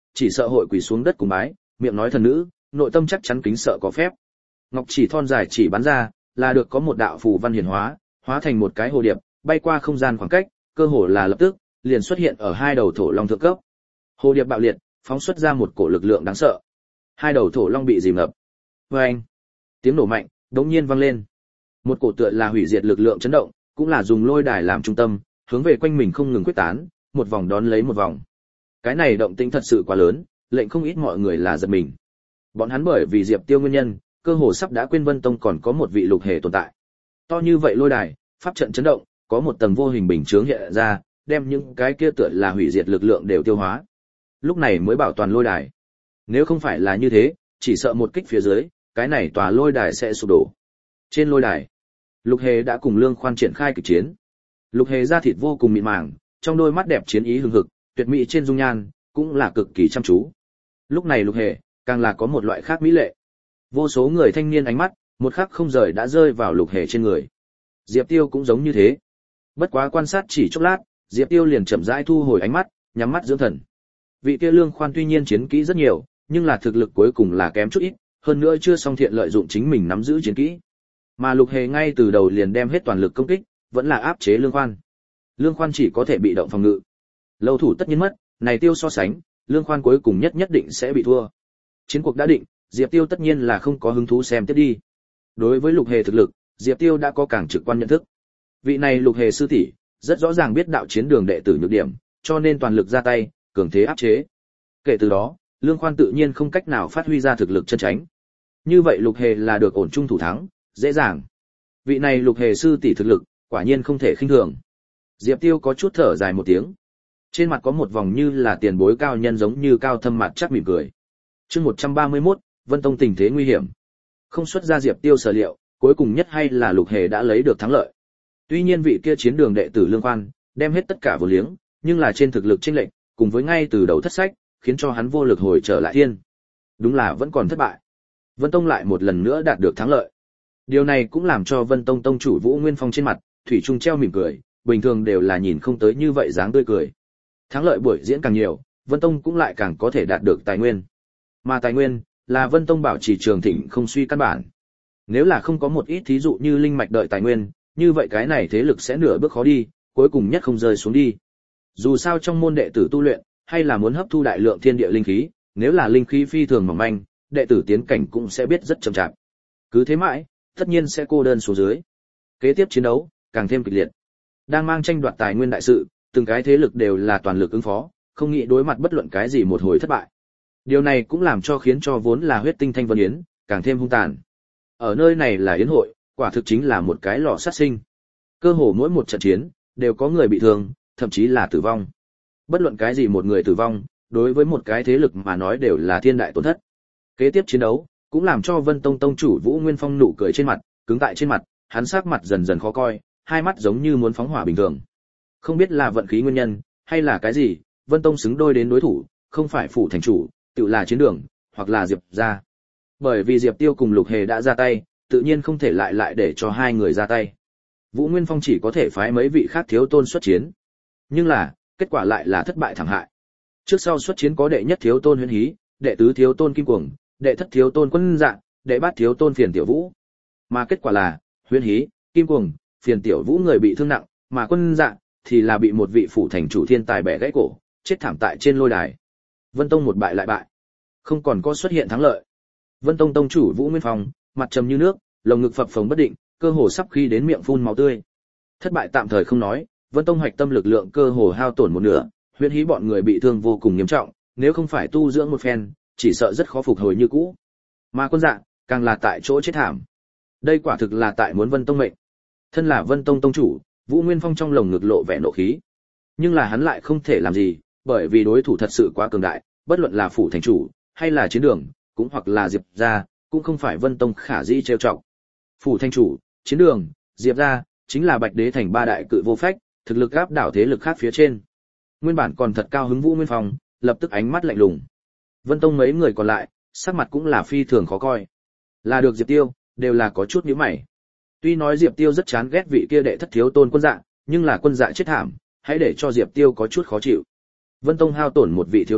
chỉ sợ hội quỳ xuống đất cùng bái, miệng nói thần nữ, nội tâm chắc chắn kính sợ có phép. Ngọc chỉ thon dài chỉ bắn ra, là được có một đạo phù văn hiển hóa, hóa thành một cái hồ điệp, bay qua không gian khoảng cách, cơ hồ là lập tức liền xuất hiện ở hai đầu thổ long thượng cấp. Hồ điệp bạo liệt, phóng xuất ra một cổ lực lượng đáng sợ. Hai đầu thổ long bị dìm ngập. Oeng! Tiếng nổ mạnh đống nhiên vang lên. Một cổ tựa là hủy diệt lực lượng chấn động, cũng là dùng lôi đài làm trung tâm, hướng về quanh mình không ngừng quyết tán, một vòng đón lấy một vòng. Cái này động tĩnh thật sự quá lớn, lệnh không ít mọi người là giật mình. Bọn hắn bởi vì Diệp Tiêu nguyên nhân, cơ hồ sắp đã quên Vân Tông còn có một vị lục hề tồn tại. To như vậy lôi đài, pháp trận chấn động, có một tầng vô hình bình chướng hiện ra, đem những cái kia tựa là hủy diệt lực lượng đều tiêu hóa. Lúc này mới bảo toàn lôi đài. Nếu không phải là như thế, chỉ sợ một kích phía dưới, cái này tòa lôi đài sẽ sụp đổ. Trên lôi đài, Lục Hề đã cùng Lương Khoan triển khai kịch chiến. Lục Hề da thịt vô cùng mịn màng, trong đôi mắt đẹp chiến ý hừng hực, tuyệt mỹ trên dung nhan cũng là cực kỳ chăm chú. Lúc này Lục Hề càng là có một loại khác mỹ lệ. Vô số người thanh niên ánh mắt, một khắc không rời đã rơi vào Lục Hề trên người. Diệp Tiêu cũng giống như thế. Bất quá quan sát chỉ chốc lát, Diệp Tiêu liền chậm rãi thu hồi ánh mắt, nhắm mắt dưỡng thần. Vị kia Lương Khoan tuy nhiên chiến kỹ rất nhiều, nhưng là thực lực cuối cùng là kém chút ít, hơn nữa chưa song thiện lợi dụng chính mình nắm giữ chiến kỹ. Mà Lục Hề ngay từ đầu liền đem hết toàn lực công kích, vẫn là áp chế Lương Khoan. Lương Khoan chỉ có thể bị động phòng ngự. Lâu thủ tất nhiên mất, này Tiêu so sánh, Lương Khoan cuối cùng nhất định sẽ bị thua. Chiến cuộc đã định, Diệp Tiêu tất nhiên là không có hứng thú xem tiếp đi. Đối với Lục Hề thực lực, Diệp Tiêu đã có càng trực quan nhận thức. Vị này Lục Hề sư tỷ, rất rõ ràng biết đạo chiến đường đệ tử nhược điểm, cho nên toàn lực ra tay, cường thế áp chế. Kể từ đó, Lương Khoan tự nhiên không cách nào phát huy ra thực lực chân tránh. Như vậy Lục Hề là được ổn trung thủ thắng, dễ dàng. Vị này Lục Hề sư tỷ thực lực, quả nhiên không thể khinh thường. Diệp Tiêu có chút thở dài một tiếng. Trên mặt có một vòng như là tiền bối cao nhân giống như cao thâm mặt chắc mỉm cười. Chương 131, Vân Tông tình thế nguy hiểm. Không xuất ra Diệp Tiêu sở liệu, cuối cùng nhất hay là Lục Hề đã lấy được thắng lợi. Tuy nhiên vị kia chiến đường đệ tử Lương Khoan đem hết tất cả vô liếng, nhưng là trên thực lực chênh lệch, cùng với ngay từ đầu thất sách, khiến cho hắn vô lực hồi trở lại thiên. Đúng là vẫn còn thất bại. Vân Tông lại một lần nữa đạt được thắng lợi. Điều này cũng làm cho Vân Tông tông chủ Vũ Nguyên Phong trên mặt thủy chung treo mỉm cười, bình thường đều là nhìn không tới như vậy dáng tươi cười. Thắng lợi buổi diễn càng nhiều, Vân Tông cũng lại càng có thể đạt được tài nguyên. Mà tài nguyên là Vân Tông bảo trì trường thịnh không suy căn bản. Nếu là không có một ít thí dụ như linh mạch đợi tài nguyên, như vậy cái này thế lực sẽ nửa bước khó đi, cuối cùng nhất không rơi xuống đi. Dù sao trong môn đệ tử tu luyện, hay là muốn hấp thu đại lượng thiên địa linh khí, nếu là linh khí phi thường mỏng manh, đệ tử tiến cảnh cũng sẽ biết rất chậm chạp. Cứ thế mãi, tất nhiên sẽ cô đơn xuống dưới. Kế tiếp chiến đấu càng thêm kịch liệt. Đang mang tranh đoạt tài nguyên đại sự, từng cái thế lực đều là toàn lực ứng phó, không nghĩ đối mặt bất luận cái gì một hồi thất bại. Điều này cũng làm cho khiến cho vốn là huyết tinh thanh vân yến càng thêm hung tàn. Ở nơi này là yến hội, quả thực chính là một cái lò sát sinh. Cơ hồ mỗi một trận chiến đều có người bị thương, thậm chí là tử vong. Bất luận cái gì một người tử vong, đối với một cái thế lực mà nói đều là thiên đại tổn thất. Kế tiếp chiến đấu cũng làm cho Vân Tông tông chủ Vũ Nguyên Phong nụ cười trên mặt cứng tại trên mặt, hắn sắc mặt dần dần khó coi, hai mắt giống như muốn phóng hỏa bình thường. Không biết là vận khí nguyên nhân hay là cái gì, Vân Tông xứng đôi đến đối thủ, không phải phủ thành chủ, tự là chiến đường, hoặc là Diệp gia. Bởi vì Diệp Tiêu cùng Lục Hề đã ra tay, tự nhiên không thể lại để cho hai người ra tay. Vũ Nguyên Phong chỉ có thể phái mấy vị khác thiếu tôn xuất chiến. Nhưng là, kết quả lại là thất bại thảm hại. Trước sau xuất chiến có đệ nhất thiếu tôn Huyễn Hí, đệ tứ thiếu tôn Kim Cuồng, đệ thất thiếu tôn Quân Dạ, đệ bát thiếu tôn Phiền Tiểu Vũ. Mà kết quả là, Huyễn Hí, Kim Cuồng, Phiền Tiểu Vũ người bị thương nặng, mà Quân Dạ thì là bị một vị phủ thành chủ thiên tài bẻ gãy cổ, chết thảm tại trên lôi đài. Vân Tông một bại lại bại, không còn có xuất hiện thắng lợi. Vân Tông tông chủ Vũ Nguyên Phong, mặt trầm như nước, lồng ngực phập phồng bất định, cơ hồ sắp khi đến miệng phun máu tươi. Thất bại tạm thời không nói, Vân Tông hoạch tâm lực lượng cơ hồ hao tổn một nửa, Huyễn Hí bọn người bị thương vô cùng nghiêm trọng, nếu không phải tu dưỡng một phen, chỉ sợ rất khó phục hồi như cũ. Mà Quân Dạ, càng là tại chỗ chết thảm. Đây quả thực là tại muốn Vân Tông mệnh. Thân là Vân Tông tông chủ, Vũ Nguyên Phong trong lồng ngực lộ vẻ nộ khí. Nhưng là hắn lại không thể làm gì, bởi vì đối thủ thật sự quá cường đại, bất luận là phủ thành chủ hay là chiến đường, cũng hoặc là Diệp gia, cũng không phải Vân Tông khả dĩ trêu chọc. Phủ thành chủ, chiến đường, Diệp gia chính là Bạch Đế thành ba đại cự vô phách, thực lực áp đảo thế lực khác phía trên. Nguyên bản còn thật cao hứng Vũ Nguyên Phong, lập tức ánh mắt lạnh lùng. Vân Tông mấy người còn lại, sắc mặt cũng là phi thường khó coi. Là được Diệp Tiêu, đều là có chút nhíu mày. Tuy nói Diệp Tiêu rất chán ghét vị kia đệ thất thiếu tôn Quân Dạ, nhưng là Quân Dạ chết thảm, hãy để cho Diệp Tiêu có chút khó chịu. Vân Tông hao tổn một vị thiếu tôn,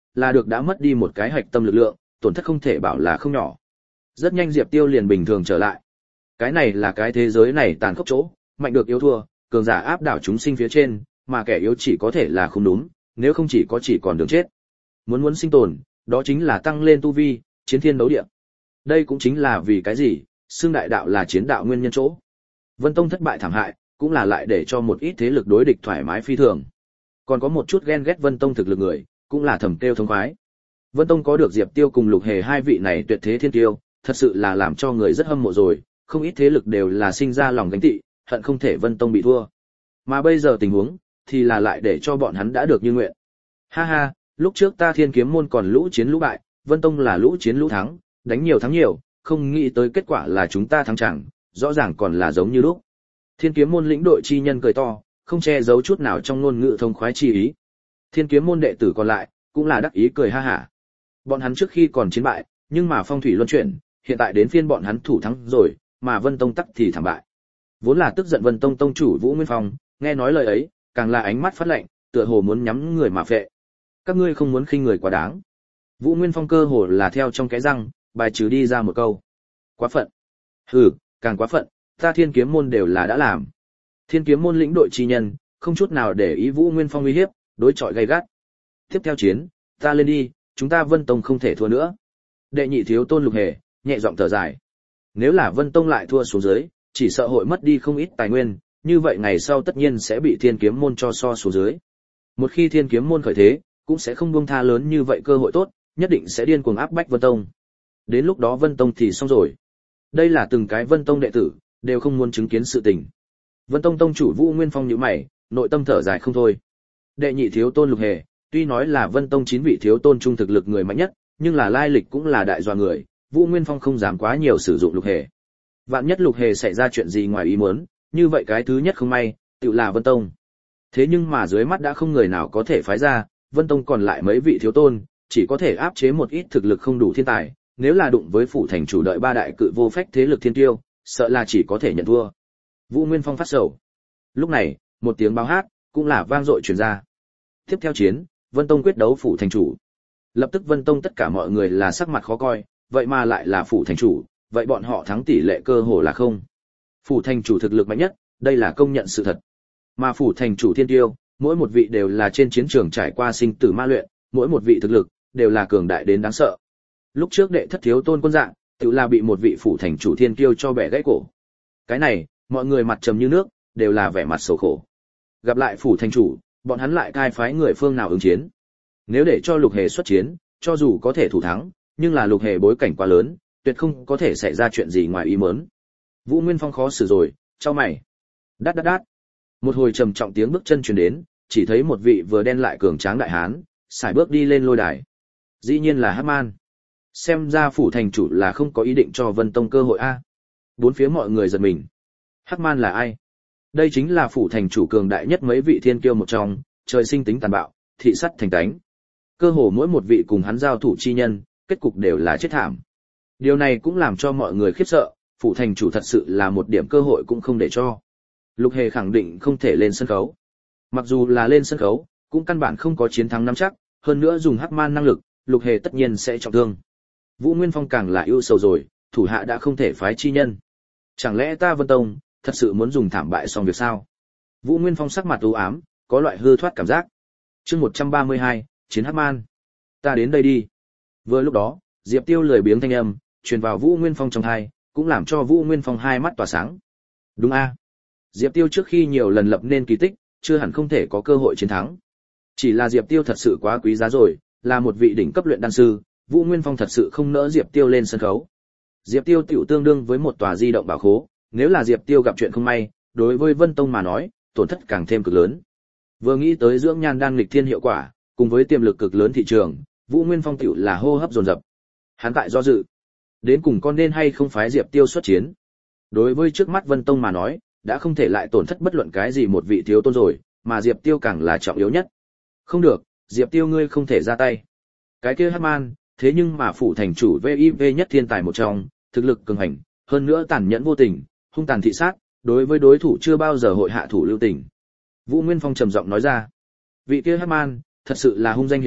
là được đã mất đi một cái hạch tâm lực lượng, tổn thất không thể bảo là không nhỏ. Rất nhanh Diệp Tiêu liền bình thường trở lại. Cái này là cái thế giới này tàn khốc chỗ, mạnh được yếu thua, cường giả áp đảo chúng sinh phía trên, mà kẻ yếu chỉ có thể là không đúng, nếu không chỉ còn đường chết. Muốn sinh tồn, đó chính là tăng lên tu vi, chiến thiên đấu địa. Đây cũng chính là vì cái gì, xương đại đạo là chiến đạo nguyên nhân chỗ. Vân Tông thất bại thảm hại, cũng là lại để cho một ít thế lực đối địch thoải mái phi thường. Còn có một chút ghen ghét Vân Tông thực lực người, cũng là thầm kêu thống khoái. Vân Tông có được Diệp Tiêu cùng Lục Hề hai vị này tuyệt thế thiên tiêu, thật sự là làm cho người rất hâm mộ rồi, không ít thế lực đều là sinh ra lòng gánh tị, hận không thể Vân Tông bị thua. Mà bây giờ tình huống, thì là lại để cho bọn hắn đã được như nguyện. Ha ha, lúc trước ta Thiên Kiếm môn còn lũ chiến lũ bại, Vân Tông là lũ chiến lũ thắng, đánh nhiều thắng nhiều, không nghĩ tới kết quả là chúng ta thắng chẳng, rõ ràng còn là giống như lúc. Thiên Kiếm môn lĩnh đội chi nhân cười to, không che giấu chút nào trong ngôn ngữ thông khoái chi ý. Thiên Kiếm môn đệ tử còn lại, cũng là đắc ý cười ha hả. Bọn hắn trước khi còn chiến bại, nhưng mà phong thủy luân chuyển, hiện tại đến phiên bọn hắn thủ thắng rồi, mà Vân Tông tắc thì thảm bại. Vốn là tức giận Vân Tông tông chủ Vũ Nguyên Phong, nghe nói lời ấy, càng là ánh mắt phát lạnh, tựa hồ muốn nhắm người mà phệ. Các ngươi không muốn khinh người quá đáng. Vũ Nguyên Phong cơ hồ là theo trong cái răng, bài trừ đi ra một câu. Quá phận. Hừ, càng quá phận, ta Thiên Kiếm môn đều là đã làm. Thiên Kiếm môn lĩnh đội chi nhân, không chút nào để ý Vũ Nguyên Phong uy hiếp, đối chọi gay gắt. Tiếp theo chiến, ta lên đi, chúng ta Vân Tông không thể thua nữa. Đệ nhị thiếu tôn Lục Hề, nhẹ giọng thở dài. Nếu là Vân Tông lại thua xuống dưới, chỉ sợ hội mất đi không ít tài nguyên, như vậy ngày sau tất nhiên sẽ bị Thiên Kiếm môn cho so xuống dưới. Một khi Thiên Kiếm môn khởi thế, cũng sẽ không buông tha lớn như vậy cơ hội tốt, nhất định sẽ điên cuồng áp bách Vân Tông. Đến lúc đó Vân Tông thì xong rồi. Đây là từng cái Vân Tông đệ tử, đều không muốn chứng kiến sự tình. Vân Tông tông chủ Vũ Nguyên Phong nhíu mày, nội tâm thở dài không thôi. Đệ nhị thiếu tôn Lục Hề, tuy nói là Vân Tông 9 vị thiếu tôn trung thực lực người mạnh nhất, nhưng là lai lịch cũng là đại dọa người, Vũ Nguyên Phong không dám quá nhiều sử dụng Lục Hề. Vạn nhất Lục Hề xảy ra chuyện gì ngoài ý muốn, như vậy cái thứ nhất không may, tự là Vân Tông. Thế nhưng mà dưới mắt đã không người nào có thể phái ra, Vân Tông còn lại mấy vị thiếu tôn, chỉ có thể áp chế một ít thực lực không đủ thiên tài, nếu là đụng với phủ thành chủ đợi ba đại cự vô phách thế lực thiên tiêu, sợ là chỉ có thể nhận thua. Vũ Nguyên Phong phát sầu. Lúc này, một tiếng báo hát cũng là vang dội truyền ra. Tiếp theo chiến, Vân Tông quyết đấu phủ thành chủ. Lập tức Vân Tông tất cả mọi người là sắc mặt khó coi, vậy mà lại là phủ thành chủ, vậy bọn họ thắng tỷ lệ cơ hồ là không. Phủ thành chủ thực lực mạnh nhất, đây là công nhận sự thật. Mà phủ thành chủ thiên tiêu, mỗi một vị đều là trên chiến trường trải qua sinh tử ma luyện, mỗi một vị thực lực đều là cường đại đến đáng sợ. Lúc trước đệ thất thiếu tôn quân dạng, tự là bị một vị phủ thành chủ thiên tiêu cho bẻ gãy cổ. Cái này, mọi người mặt trầm như nước, đều là vẻ mặt xấu khổ. Gặp lại phủ thành chủ, bọn hắn lại cai phái người phương nào ứng chiến. Nếu để cho Lục Hề xuất chiến, cho dù có thể thủ thắng, nhưng là Lục Hề bối cảnh quá lớn, tuyệt không có thể xảy ra chuyện gì ngoài ý muốn. Vũ Nguyên Phong khó xử rồi, chau mày. Đát đát đát. Một hồi trầm trọng tiếng bước chân truyền đến, chỉ thấy một vị vừa đen lại cường tráng đại hán, sải bước đi lên lôi đài. Dĩ nhiên là Hắc Man. Xem ra phủ thành chủ là không có ý định cho Vân Tông cơ hội a. Bốn phía mọi người giật mình. Hắc Man là ai? Đây chính là phủ thành chủ cường đại nhất mấy vị thiên kiêu một trong, trời sinh tính tàn bạo, thị sắt thành tánh. Cơ hồ mỗi một vị cùng hắn giao thủ chi nhân, kết cục đều là chết thảm. Điều này cũng làm cho mọi người khiếp sợ, phủ thành chủ thật sự là một điểm cơ hội cũng không để cho. Lục Hề khẳng định không thể lên sân khấu. Mặc dù là lên sân khấu, cũng căn bản không có chiến thắng nắm chắc, hơn nữa dùng Hắc Man năng lực, Lục Hề tất nhiên sẽ trọng thương. Vũ Nguyên Phong càng là ưu sầu rồi, thủ hạ đã không thể phái chi nhân. Chẳng lẽ ta Vân Tông thật sự muốn dùng thảm bại xong việc sao? Vũ Nguyên Phong sắc mặt u ám, có loại hư thoát cảm giác. Chương 132, chiến Hắc Man. Ta đến đây đi. Vừa lúc đó, Diệp Tiêu lười biếng thanh âm truyền vào Vũ Nguyên Phong trong tai, cũng làm cho Vũ Nguyên Phong hai mắt tỏa sáng. Đúng a. Diệp Tiêu trước khi nhiều lần lập nên kỳ tích, chưa hẳn không thể có cơ hội chiến thắng. Chỉ là Diệp Tiêu thật sự quá quý giá rồi, là một vị đỉnh cấp luyện đan sư, Vũ Nguyên Phong thật sự không nỡ Diệp Tiêu lên sân khấu. Diệp Tiêu tiểu tương đương với một tòa di động bảo khố, nếu là Diệp Tiêu gặp chuyện không may, đối với Vân Tông mà nói, tổn thất càng thêm cực lớn. Vừa nghĩ tới dưỡng nhan đan nghịch thiên hiệu quả, cùng với tiềm lực cực lớn thị trường, Vũ Nguyên Phong tiểu là hô hấp dồn dập. Hắn tại do dự, đến cùng con nên hay không phái Diệp Tiêu xuất chiến. Đối với trước mắt Vân Tông mà nói, đã không thể lại tổn thất bất luận cái gì một vị thiếu tôn rồi, mà Diệp Tiêu càng là trọng yếu nhất. Không được, Diệp Tiêu ngươi không thể ra tay. Cái kia Hắc Man, thế nhưng mà phủ thành chủ VIV nhất thiên tài một trong, thực lực cường hành, hơn nữa tàn nhẫn vô tình, hung tàn thị sát, đối với đối thủ chưa bao giờ hội hạ thủ lưu tình. Vũ Nguyên Phong trầm giọng nói ra, vị kia Hắc Man, thật sự là hung danh hiển hách,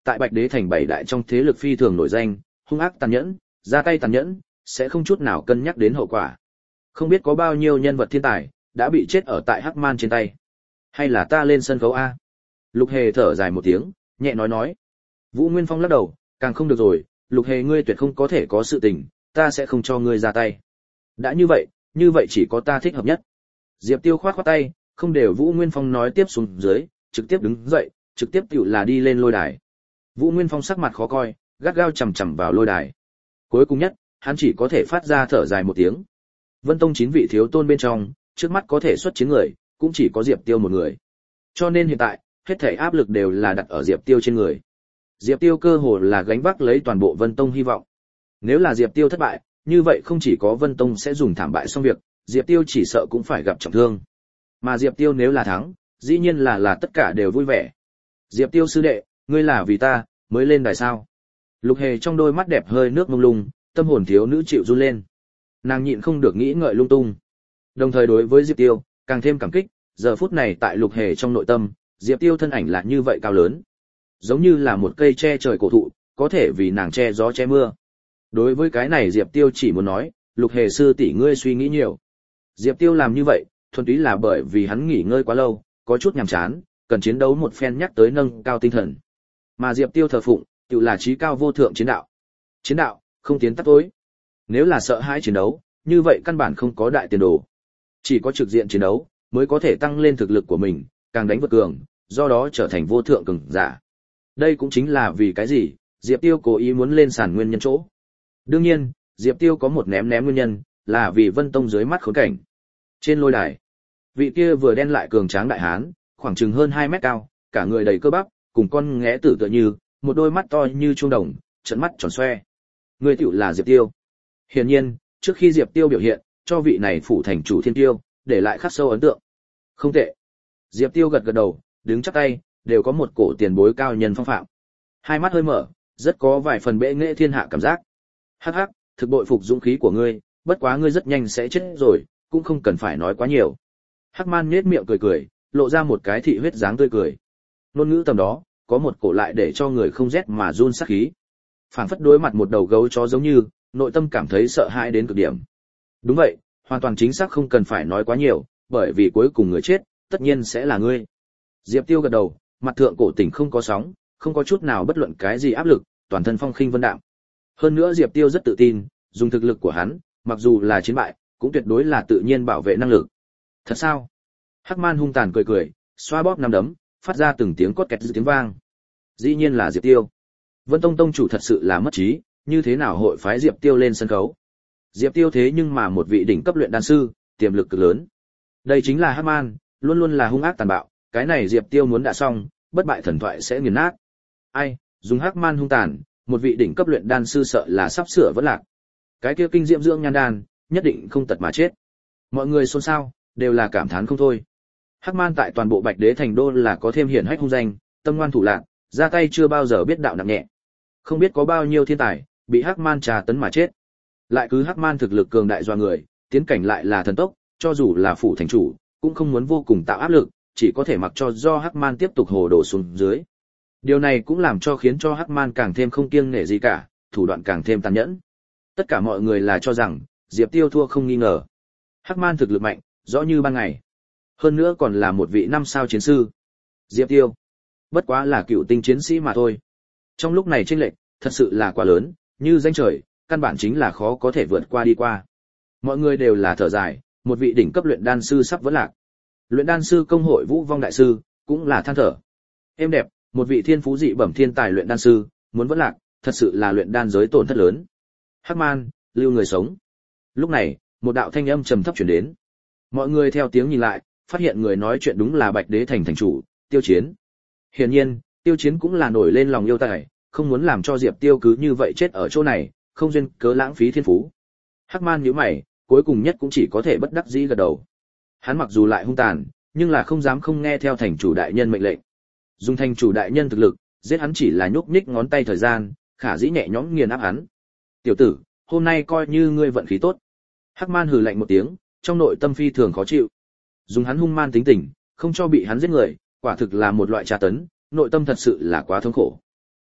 tại Bạch Đế thành 7 đại trong thế lực phi thường nổi danh, hung ác tàn nhẫn, ra tay tàn nhẫn, sẽ không chút nào cân nhắc đến hậu quả. Không biết có bao nhiêu nhân vật thiên tài đã bị chết ở tại Hắc Man trên tay. Hay là ta lên sân khấu a? Lục Hề thở dài một tiếng, nhẹ nói. Vũ Nguyên Phong lắc đầu, càng không được rồi, Lục Hề ngươi tuyệt không có thể có sự tình, ta sẽ không cho ngươi ra tay. Đã như vậy chỉ có ta thích hợp nhất. Diệp Tiêu khoát tay, không để Vũ Nguyên Phong nói tiếp xuống dưới, trực tiếp đứng dậy, trực tiếp tựu là đi lên lôi đài. Vũ Nguyên Phong sắc mặt khó coi, gắt gao chằm chằm vào lôi đài. Cuối cùng nhất, hắn chỉ có thể phát ra thở dài một tiếng. Vân Tông 9 vị thiếu tôn bên trong, trước mắt có thể xuất chiến người, cũng chỉ có Diệp Tiêu một người. Cho nên hiện tại, hết thảy áp lực đều là đặt ở Diệp Tiêu trên người. Diệp Tiêu cơ hồ là gánh vác lấy toàn bộ Vân Tông hy vọng. Nếu là Diệp Tiêu thất bại, như vậy không chỉ có Vân Tông sẽ dùng thảm bại xong việc, Diệp Tiêu chỉ sợ cũng phải gặp trọng thương. Mà Diệp Tiêu nếu là thắng, dĩ nhiên là tất cả đều vui vẻ. Diệp Tiêu sư đệ, ngươi là vì ta mới lên đài sao? Lục Hề trong đôi mắt đẹp hơi nước mông lung, tâm hồn thiếu nữ chịu run lên. Nàng nhịn không được nghĩ ngợi lung tung. Đồng thời đối với Diệp Tiêu, càng thêm cảm kích, giờ phút này tại Lục Hề trong nội tâm, Diệp Tiêu thân ảnh là như vậy cao lớn, giống như là một cây che trời cổ thụ, có thể vì nàng che gió che mưa. Đối với cái này Diệp Tiêu chỉ muốn nói, Lục Hề sư tỷ ngươi suy nghĩ nhiều. Diệp Tiêu làm như vậy, thuần túy là bởi vì hắn nghỉ ngơi quá lâu, có chút nhàm chán, cần chiến đấu một phen nhắc tới nâng cao tinh thần. Mà Diệp Tiêu thờ phụng, tự là chí cao vô thượng chiến đạo. Chiến đạo, không tiến tắt tối. Nếu là sợ hãi chiến đấu, như vậy căn bản không có đại tiền đồ. Chỉ có trực diện chiến đấu, mới có thể tăng lên thực lực của mình, càng đánh vượt cường, do đó trở thành vô thượng cường giả. Đây cũng chính là vì cái gì, Diệp Tiêu cố ý muốn lên sàn nguyên nhân chỗ. Đương nhiên, Diệp Tiêu có một ném nguyên nhân, là vì Vân Tông dưới mắt khốn cảnh. Trên lôi đài, vị kia vừa đen lại cường tráng đại hán, khoảng chừng hơn 2 mét cao, cả người đầy cơ bắp, cùng con nghé tử tựa như, một đôi mắt to như chuông đồng, trận mắt tròn xoe. Người tiểu là Diệp Tiêu. Hiển nhiên, trước khi Diệp Tiêu biểu hiện, cho vị này phủ thành chủ thiên tiêu, để lại khắc sâu ấn tượng. Không tệ. Diệp Tiêu gật đầu, đứng chắp tay, đều có một cổ tiền bối cao nhân phong phạm. Hai mắt hơi mở, rất có vài phần bệ nghệ thiên hạ cảm giác. Hắc hắc, thực bội phục dũng khí của ngươi, bất quá ngươi rất nhanh sẽ chết rồi, cũng không cần phải nói quá nhiều. Hắc Man nhếch miệng cười, lộ ra một cái thị huyết dáng tươi cười. Ngôn ngữ tầm đó, có một cổ lại để cho người không rét mà run sát khí. Phảng phất đối mặt một đầu gấu chó giống như, nội tâm cảm thấy sợ hãi đến cực điểm. Đúng vậy, hoàn toàn chính xác không cần phải nói quá nhiều, bởi vì cuối cùng người chết, tất nhiên sẽ là ngươi. Diệp Tiêu gật đầu, mặt thượng cổ tỉnh không có sóng, không có chút nào bất luận cái gì áp lực, toàn thân phong khinh vân đạm. Hơn nữa Diệp Tiêu rất tự tin, dùng thực lực của hắn, mặc dù là chiến bại, cũng tuyệt đối là tự nhiên bảo vệ năng lực. Thật sao? Hắc Man hung tàn cười, xoa bóp nắm đấm, phát ra từng tiếng cốt kẹt tiếng vang. Dĩ nhiên là Diệp Tiêu. Vân Tông tông chủ thật sự là mất trí, như thế nào hội phái Diệp Tiêu lên sân khấu? Diệp Tiêu thế nhưng mà một vị đỉnh cấp luyện đan sư, tiềm lực cực lớn. Đây chính là Hắc Man, luôn luôn là hung ác tàn bạo, cái này Diệp Tiêu muốn đã xong, bất bại thần thoại sẽ nghiền nát. Ai, dùng Hắc Man hung tàn, một vị đỉnh cấp luyện đan sư sợ là sắp sửa vẫn lạc. Cái kia kinh diệm dưỡng nhan đan, nhất định không tật mà chết. Mọi người xôn xao, đều là cảm thán không thôi. Hắc Man tại toàn bộ Bạch Đế thành đô là có thêm hiển hách hung danh, tâm ngoan thủ lạn, ra tay chưa bao giờ biết đạo nặng nhẹ. Không biết có bao nhiêu thiên tài bị Hắc Man trà tấn mà chết. Lại cứ Hắc Man thực lực cường đại doa người, tiến cảnh lại là thần tốc, cho dù là phủ thành chủ, cũng không muốn vô cùng tạo áp lực, chỉ có thể mặc cho do Hắc Man tiếp tục hồ đổ xuống dưới. Điều này cũng làm cho khiến cho Hắc Man càng thêm không kiêng nể gì cả, thủ đoạn càng thêm tàn nhẫn. Tất cả mọi người là cho rằng Diệp Tiêu thua không nghi ngờ. Hắc Man thực lực mạnh, rõ như ban ngày. Hơn nữa còn là một vị 5 sao chiến sư. Diệp Tiêu, bất quá là cựu tinh chiến sĩ mà thôi. Trong lúc này chênh lệch, thật sự là quá lớn, như danh trời, căn bản chính là khó có thể vượt qua đi qua. Mọi người đều là thở dài, một vị đỉnh cấp luyện đan sư sắp vẫn lạc. Luyện đan sư công hội Vũ Vong đại sư cũng là than thở. Êm đẹp, một vị thiên phú dị bẩm thiên tài luyện đan sư muốn vẫn lạc, thật sự là luyện đan giới tổn thất lớn. Hắc Man, lưu người sống. Lúc này, một đạo thanh âm trầm thấp truyền đến. Mọi người theo tiếng nhìn lại, phát hiện người nói chuyện đúng là Bạch Đế thành thành chủ, Tiêu Chiến. Hiển nhiên, Tiêu Chiến cũng là nổi lên lòng yêu tài, không muốn làm cho Diệp Tiêu cứ như vậy chết ở chỗ này, không duyên cớ lãng phí thiên phú. Hắc Man nhíu mày, cuối cùng nhất cũng chỉ có thể bất đắc dĩ gật đầu. Hắn mặc dù lại hung tàn, nhưng là không dám không nghe theo thành chủ đại nhân mệnh lệnh. Dùng thành chủ đại nhân thực lực, giết hắn chỉ là nhúc nhích ngón tay thời gian, khả dĩ nhẹ nhõm nghiền áp hắn. Tiểu tử, hôm nay coi như ngươi vận khí tốt. Hắc Man hừ lạnh một tiếng, trong nội tâm phi thường khó chịu. Dùng hắn hung man tính tình, không cho bị hắn giết người, quả thực là một loại tra tấn, nội tâm thật sự là quá thống khổ.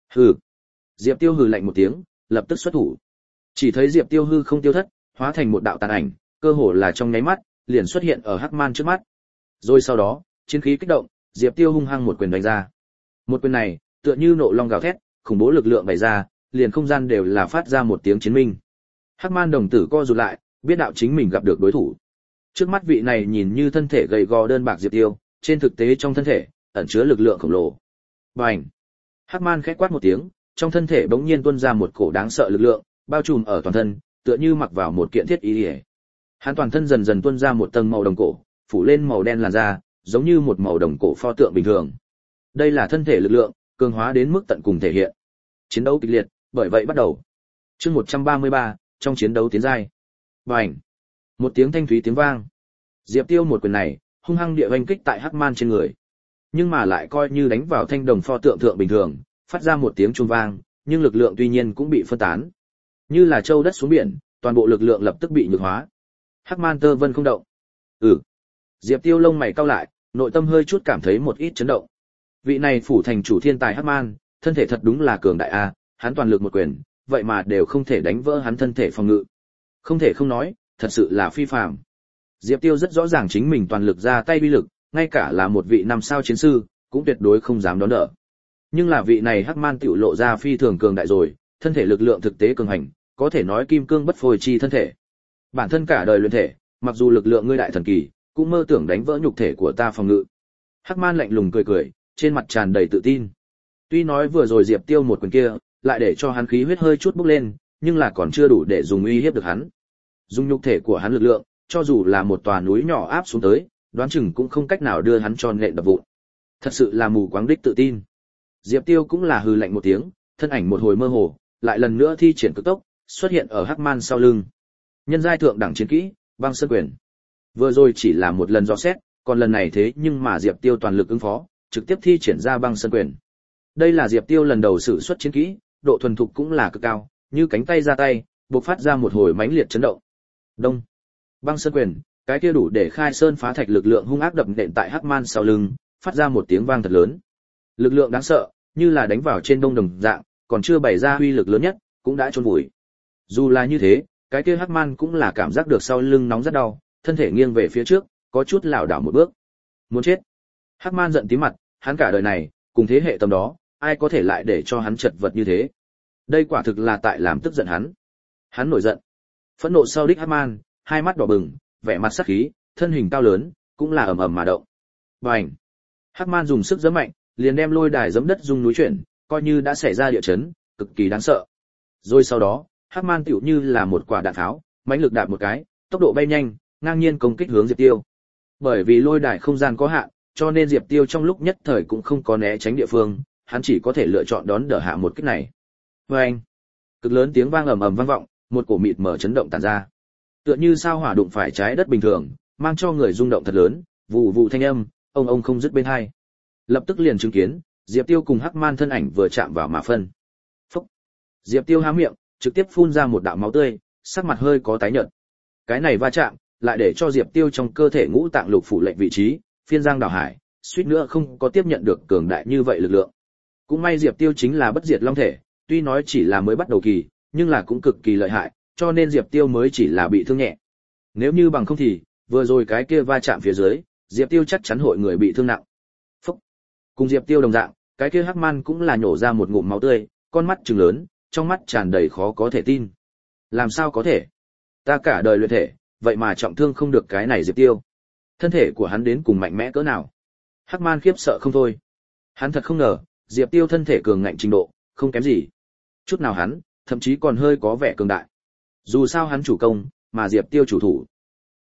Hừ. Diệp Tiêu hừ lạnh một tiếng, lập tức xuất thủ. Chỉ thấy Diệp Tiêu hư không tiêu thất, hóa thành một đạo tàn ảnh, cơ hồ là trong nháy mắt, liền xuất hiện ở Hắc Man trước mắt. Rồi sau đó, chiến khí kích động, Diệp Tiêu hung hăng một quyền đánh ra. Một quyền này, tựa như nộ long gào thét, khủng bố lực lượng bày ra, liền không gian đều là phát ra một tiếng chiến minh. Hắc Man đồng tử co rụt lại, biết đạo chính mình gặp được đối thủ. Trước mắt vị này nhìn như thân thể gầy gò đơn bạc Diệp Tiêu, trên thực tế trong thân thể ẩn chứa lực lượng khổng lồ. Bành! Hắc Man khẽ quát một tiếng, trong thân thể bỗng nhiên tuôn ra một cổ đáng sợ lực lượng, bao trùm ở toàn thân, tựa như mặc vào một kiện thiết y. Hắn toàn thân dần dần tuôn ra một tầng màu đồng cổ, phủ lên màu đen làn da, giống như một màu đồng cổ pho tượng bình thường. Đây là thân thể lực lượng, cường hóa đến mức tận cùng thể hiện. Chiến đấu kịch liệt, bởi vậy bắt đầu. Chương 133, trong chiến đấu tiến giai. Bành! Một tiếng thanh thúy tiếng vang. Diệp Tiêu một quyền này, hung hăng địa oanh kích tại Hắc Man trên người. Nhưng mà lại coi như đánh vào thanh đồng pho tượng thượng bình thường, phát ra một tiếng chuông vang, nhưng lực lượng tuy nhiên cũng bị phân tán. Như là châu đất xuống biển, toàn bộ lực lượng lập tức bị nhược hóa. Hắc Man tơ vân không động. Diệp Tiêu lông mày cau lại, nội tâm hơi chút cảm thấy một ít chấn động. Vị này phủ thành chủ thiên tài Hắc Man, thân thể thật đúng là cường đại a, hắn toàn lực một quyền, vậy mà đều không thể đánh vỡ hắn thân thể phòng ngự. Không thể không nói, thật sự là phi phàm. Diệp Tiêu rất rõ ràng chính mình toàn lực ra tay uy lực, ngay cả là một vị 5 sao chiến sư, cũng tuyệt đối không dám đón đỡ. Nhưng là vị này Hắc Man tiểu lộ ra phi thường cường đại rồi, thân thể lực lượng thực tế cường hành, có thể nói kim cương bất phôi chi thân thể. Bản thân cả đời luyện thể, mặc dù lực lượng ngươi đại thần kỳ, cũng mơ tưởng đánh vỡ nhục thể của ta phòng ngự. Hắc Man lạnh lùng cười cười, trên mặt tràn đầy tự tin. Tuy nói vừa rồi Diệp Tiêu một quyền kia, lại để cho hắn khí huyết hơi chút bốc lên, nhưng là còn chưa đủ để dùng uy hiếp được hắn. Dùng nhục thể của hắn lực lượng, cho dù là một tòa núi nhỏ áp xuống tới, đoán chừng cũng không cách nào đưa hắn cho nện đập vụn. Thật sự là mù quáng đích tự tin. Diệp Tiêu cũng là hừ lạnh một tiếng, thân ảnh một hồi mơ hồ, lại lần nữa thi triển cực tốc, xuất hiện ở Hắc Man sau lưng. Nhân giai thượng đẳng chiến kỹ, Băng Sơn Quyền. Vừa rồi chỉ là một lần dò xét, còn lần này thế nhưng mà Diệp Tiêu toàn lực ứng phó, trực tiếp thi triển ra Băng Sơn Quyền. Đây là Diệp Tiêu lần đầu sử xuất chiến kỹ, độ thuần thục cũng là cực cao, như cánh tay ra tay, bộc phát ra một hồi mãnh liệt chấn động. Đông. Băng Sơn Quyền, cái kia đủ để khai sơn phá thạch lực lượng hung ác đập nện tại Hắc Man sau lưng, phát ra một tiếng vang thật lớn. Lực lượng đáng sợ, như là đánh vào trên đông đồng dạng, còn chưa bày ra uy lực lớn nhất, cũng đã chôn vùi. Dù là như thế, cái kia Hắc Man cũng là cảm giác được sau lưng nóng rất đau, thân thể nghiêng về phía trước, có chút lảo đảo một bước. Muốn chết. Hắc Man giận tím mặt, hắn cả đời này, cùng thế hệ tầm đó, ai có thể lại để cho hắn chật vật như thế. Đây quả thực là tại làm tức giận hắn. Hắn nổi giận. Phẫn nộ sau đích Hắc Man, hai mắt đỏ bừng, vẻ mặt sắc khí, thân hình cao lớn, cũng là ầm ầm mà động. Bành! Hắc Man dùng sức giẫm mạnh, liền đem lôi đài giẫm đất rung núi chuyển, coi như đã xảy ra địa chấn, cực kỳ đáng sợ. Rồi sau đó, Hắc Man tựu như là một quả đạn tháo, mãnh lực đạp một cái, tốc độ bay nhanh, ngang nhiên công kích hướng Diệp Tiêu. Bởi vì lôi đài không gian có hạn, cho nên Diệp Tiêu trong lúc nhất thời cũng không có né tránh địa phương, hắn chỉ có thể lựa chọn đón đỡ hạ một kích này. Oeng! Cực lớn tiếng vang ầm ầm vang vọng, một cổ mịt mờ chấn động tản ra. Tựa như sao hỏa đụng phải trái đất bình thường, mang cho người rung động thật lớn, vù vù thanh âm, ông không dứt bên tai. Lập tức liền chứng kiến, Diệp Tiêu cùng Hắc Man thân ảnh vừa chạm vào mà phân. Phốc! Diệp Tiêu há miệng, trực tiếp phun ra một đạo máu tươi, sắc mặt hơi có tái nhợt. Cái này va chạm, lại để cho Diệp Tiêu trong cơ thể ngũ tạng lục phủ lệnh vị trí, phiên giang đảo hải, suýt nữa không có tiếp nhận được cường đại như vậy lực lượng. Cũng may Diệp Tiêu chính là bất diệt long thể, tuy nói chỉ là mới bắt đầu kỳ, nhưng là cũng cực kỳ lợi hại, cho nên Diệp Tiêu mới chỉ là bị thương nhẹ. Nếu như bằng không thì, vừa rồi cái kia va chạm phía dưới, Diệp Tiêu chắc chắn hội người bị thương nặng. Phúc! Cùng Diệp Tiêu đồng dạng, cái kia Hắc Man cũng là nhổ ra một ngụm máu tươi, con mắt trừng lớn, trong mắt tràn đầy khó có thể tin. Làm sao có thể? Ta cả đời luyện thể, vậy mà trọng thương không được cái này Diệp Tiêu. Thân thể của hắn đến cùng mạnh mẽ cỡ nào? Hắc Man khiếp sợ không thôi. Hắn thật không ngờ, Diệp Tiêu thân thể cường ngạnh trình độ, không kém gì. Chút nào hắn, thậm chí còn hơi có vẻ cường đại. Dù sao hắn chủ công, mà Diệp Tiêu chủ thủ.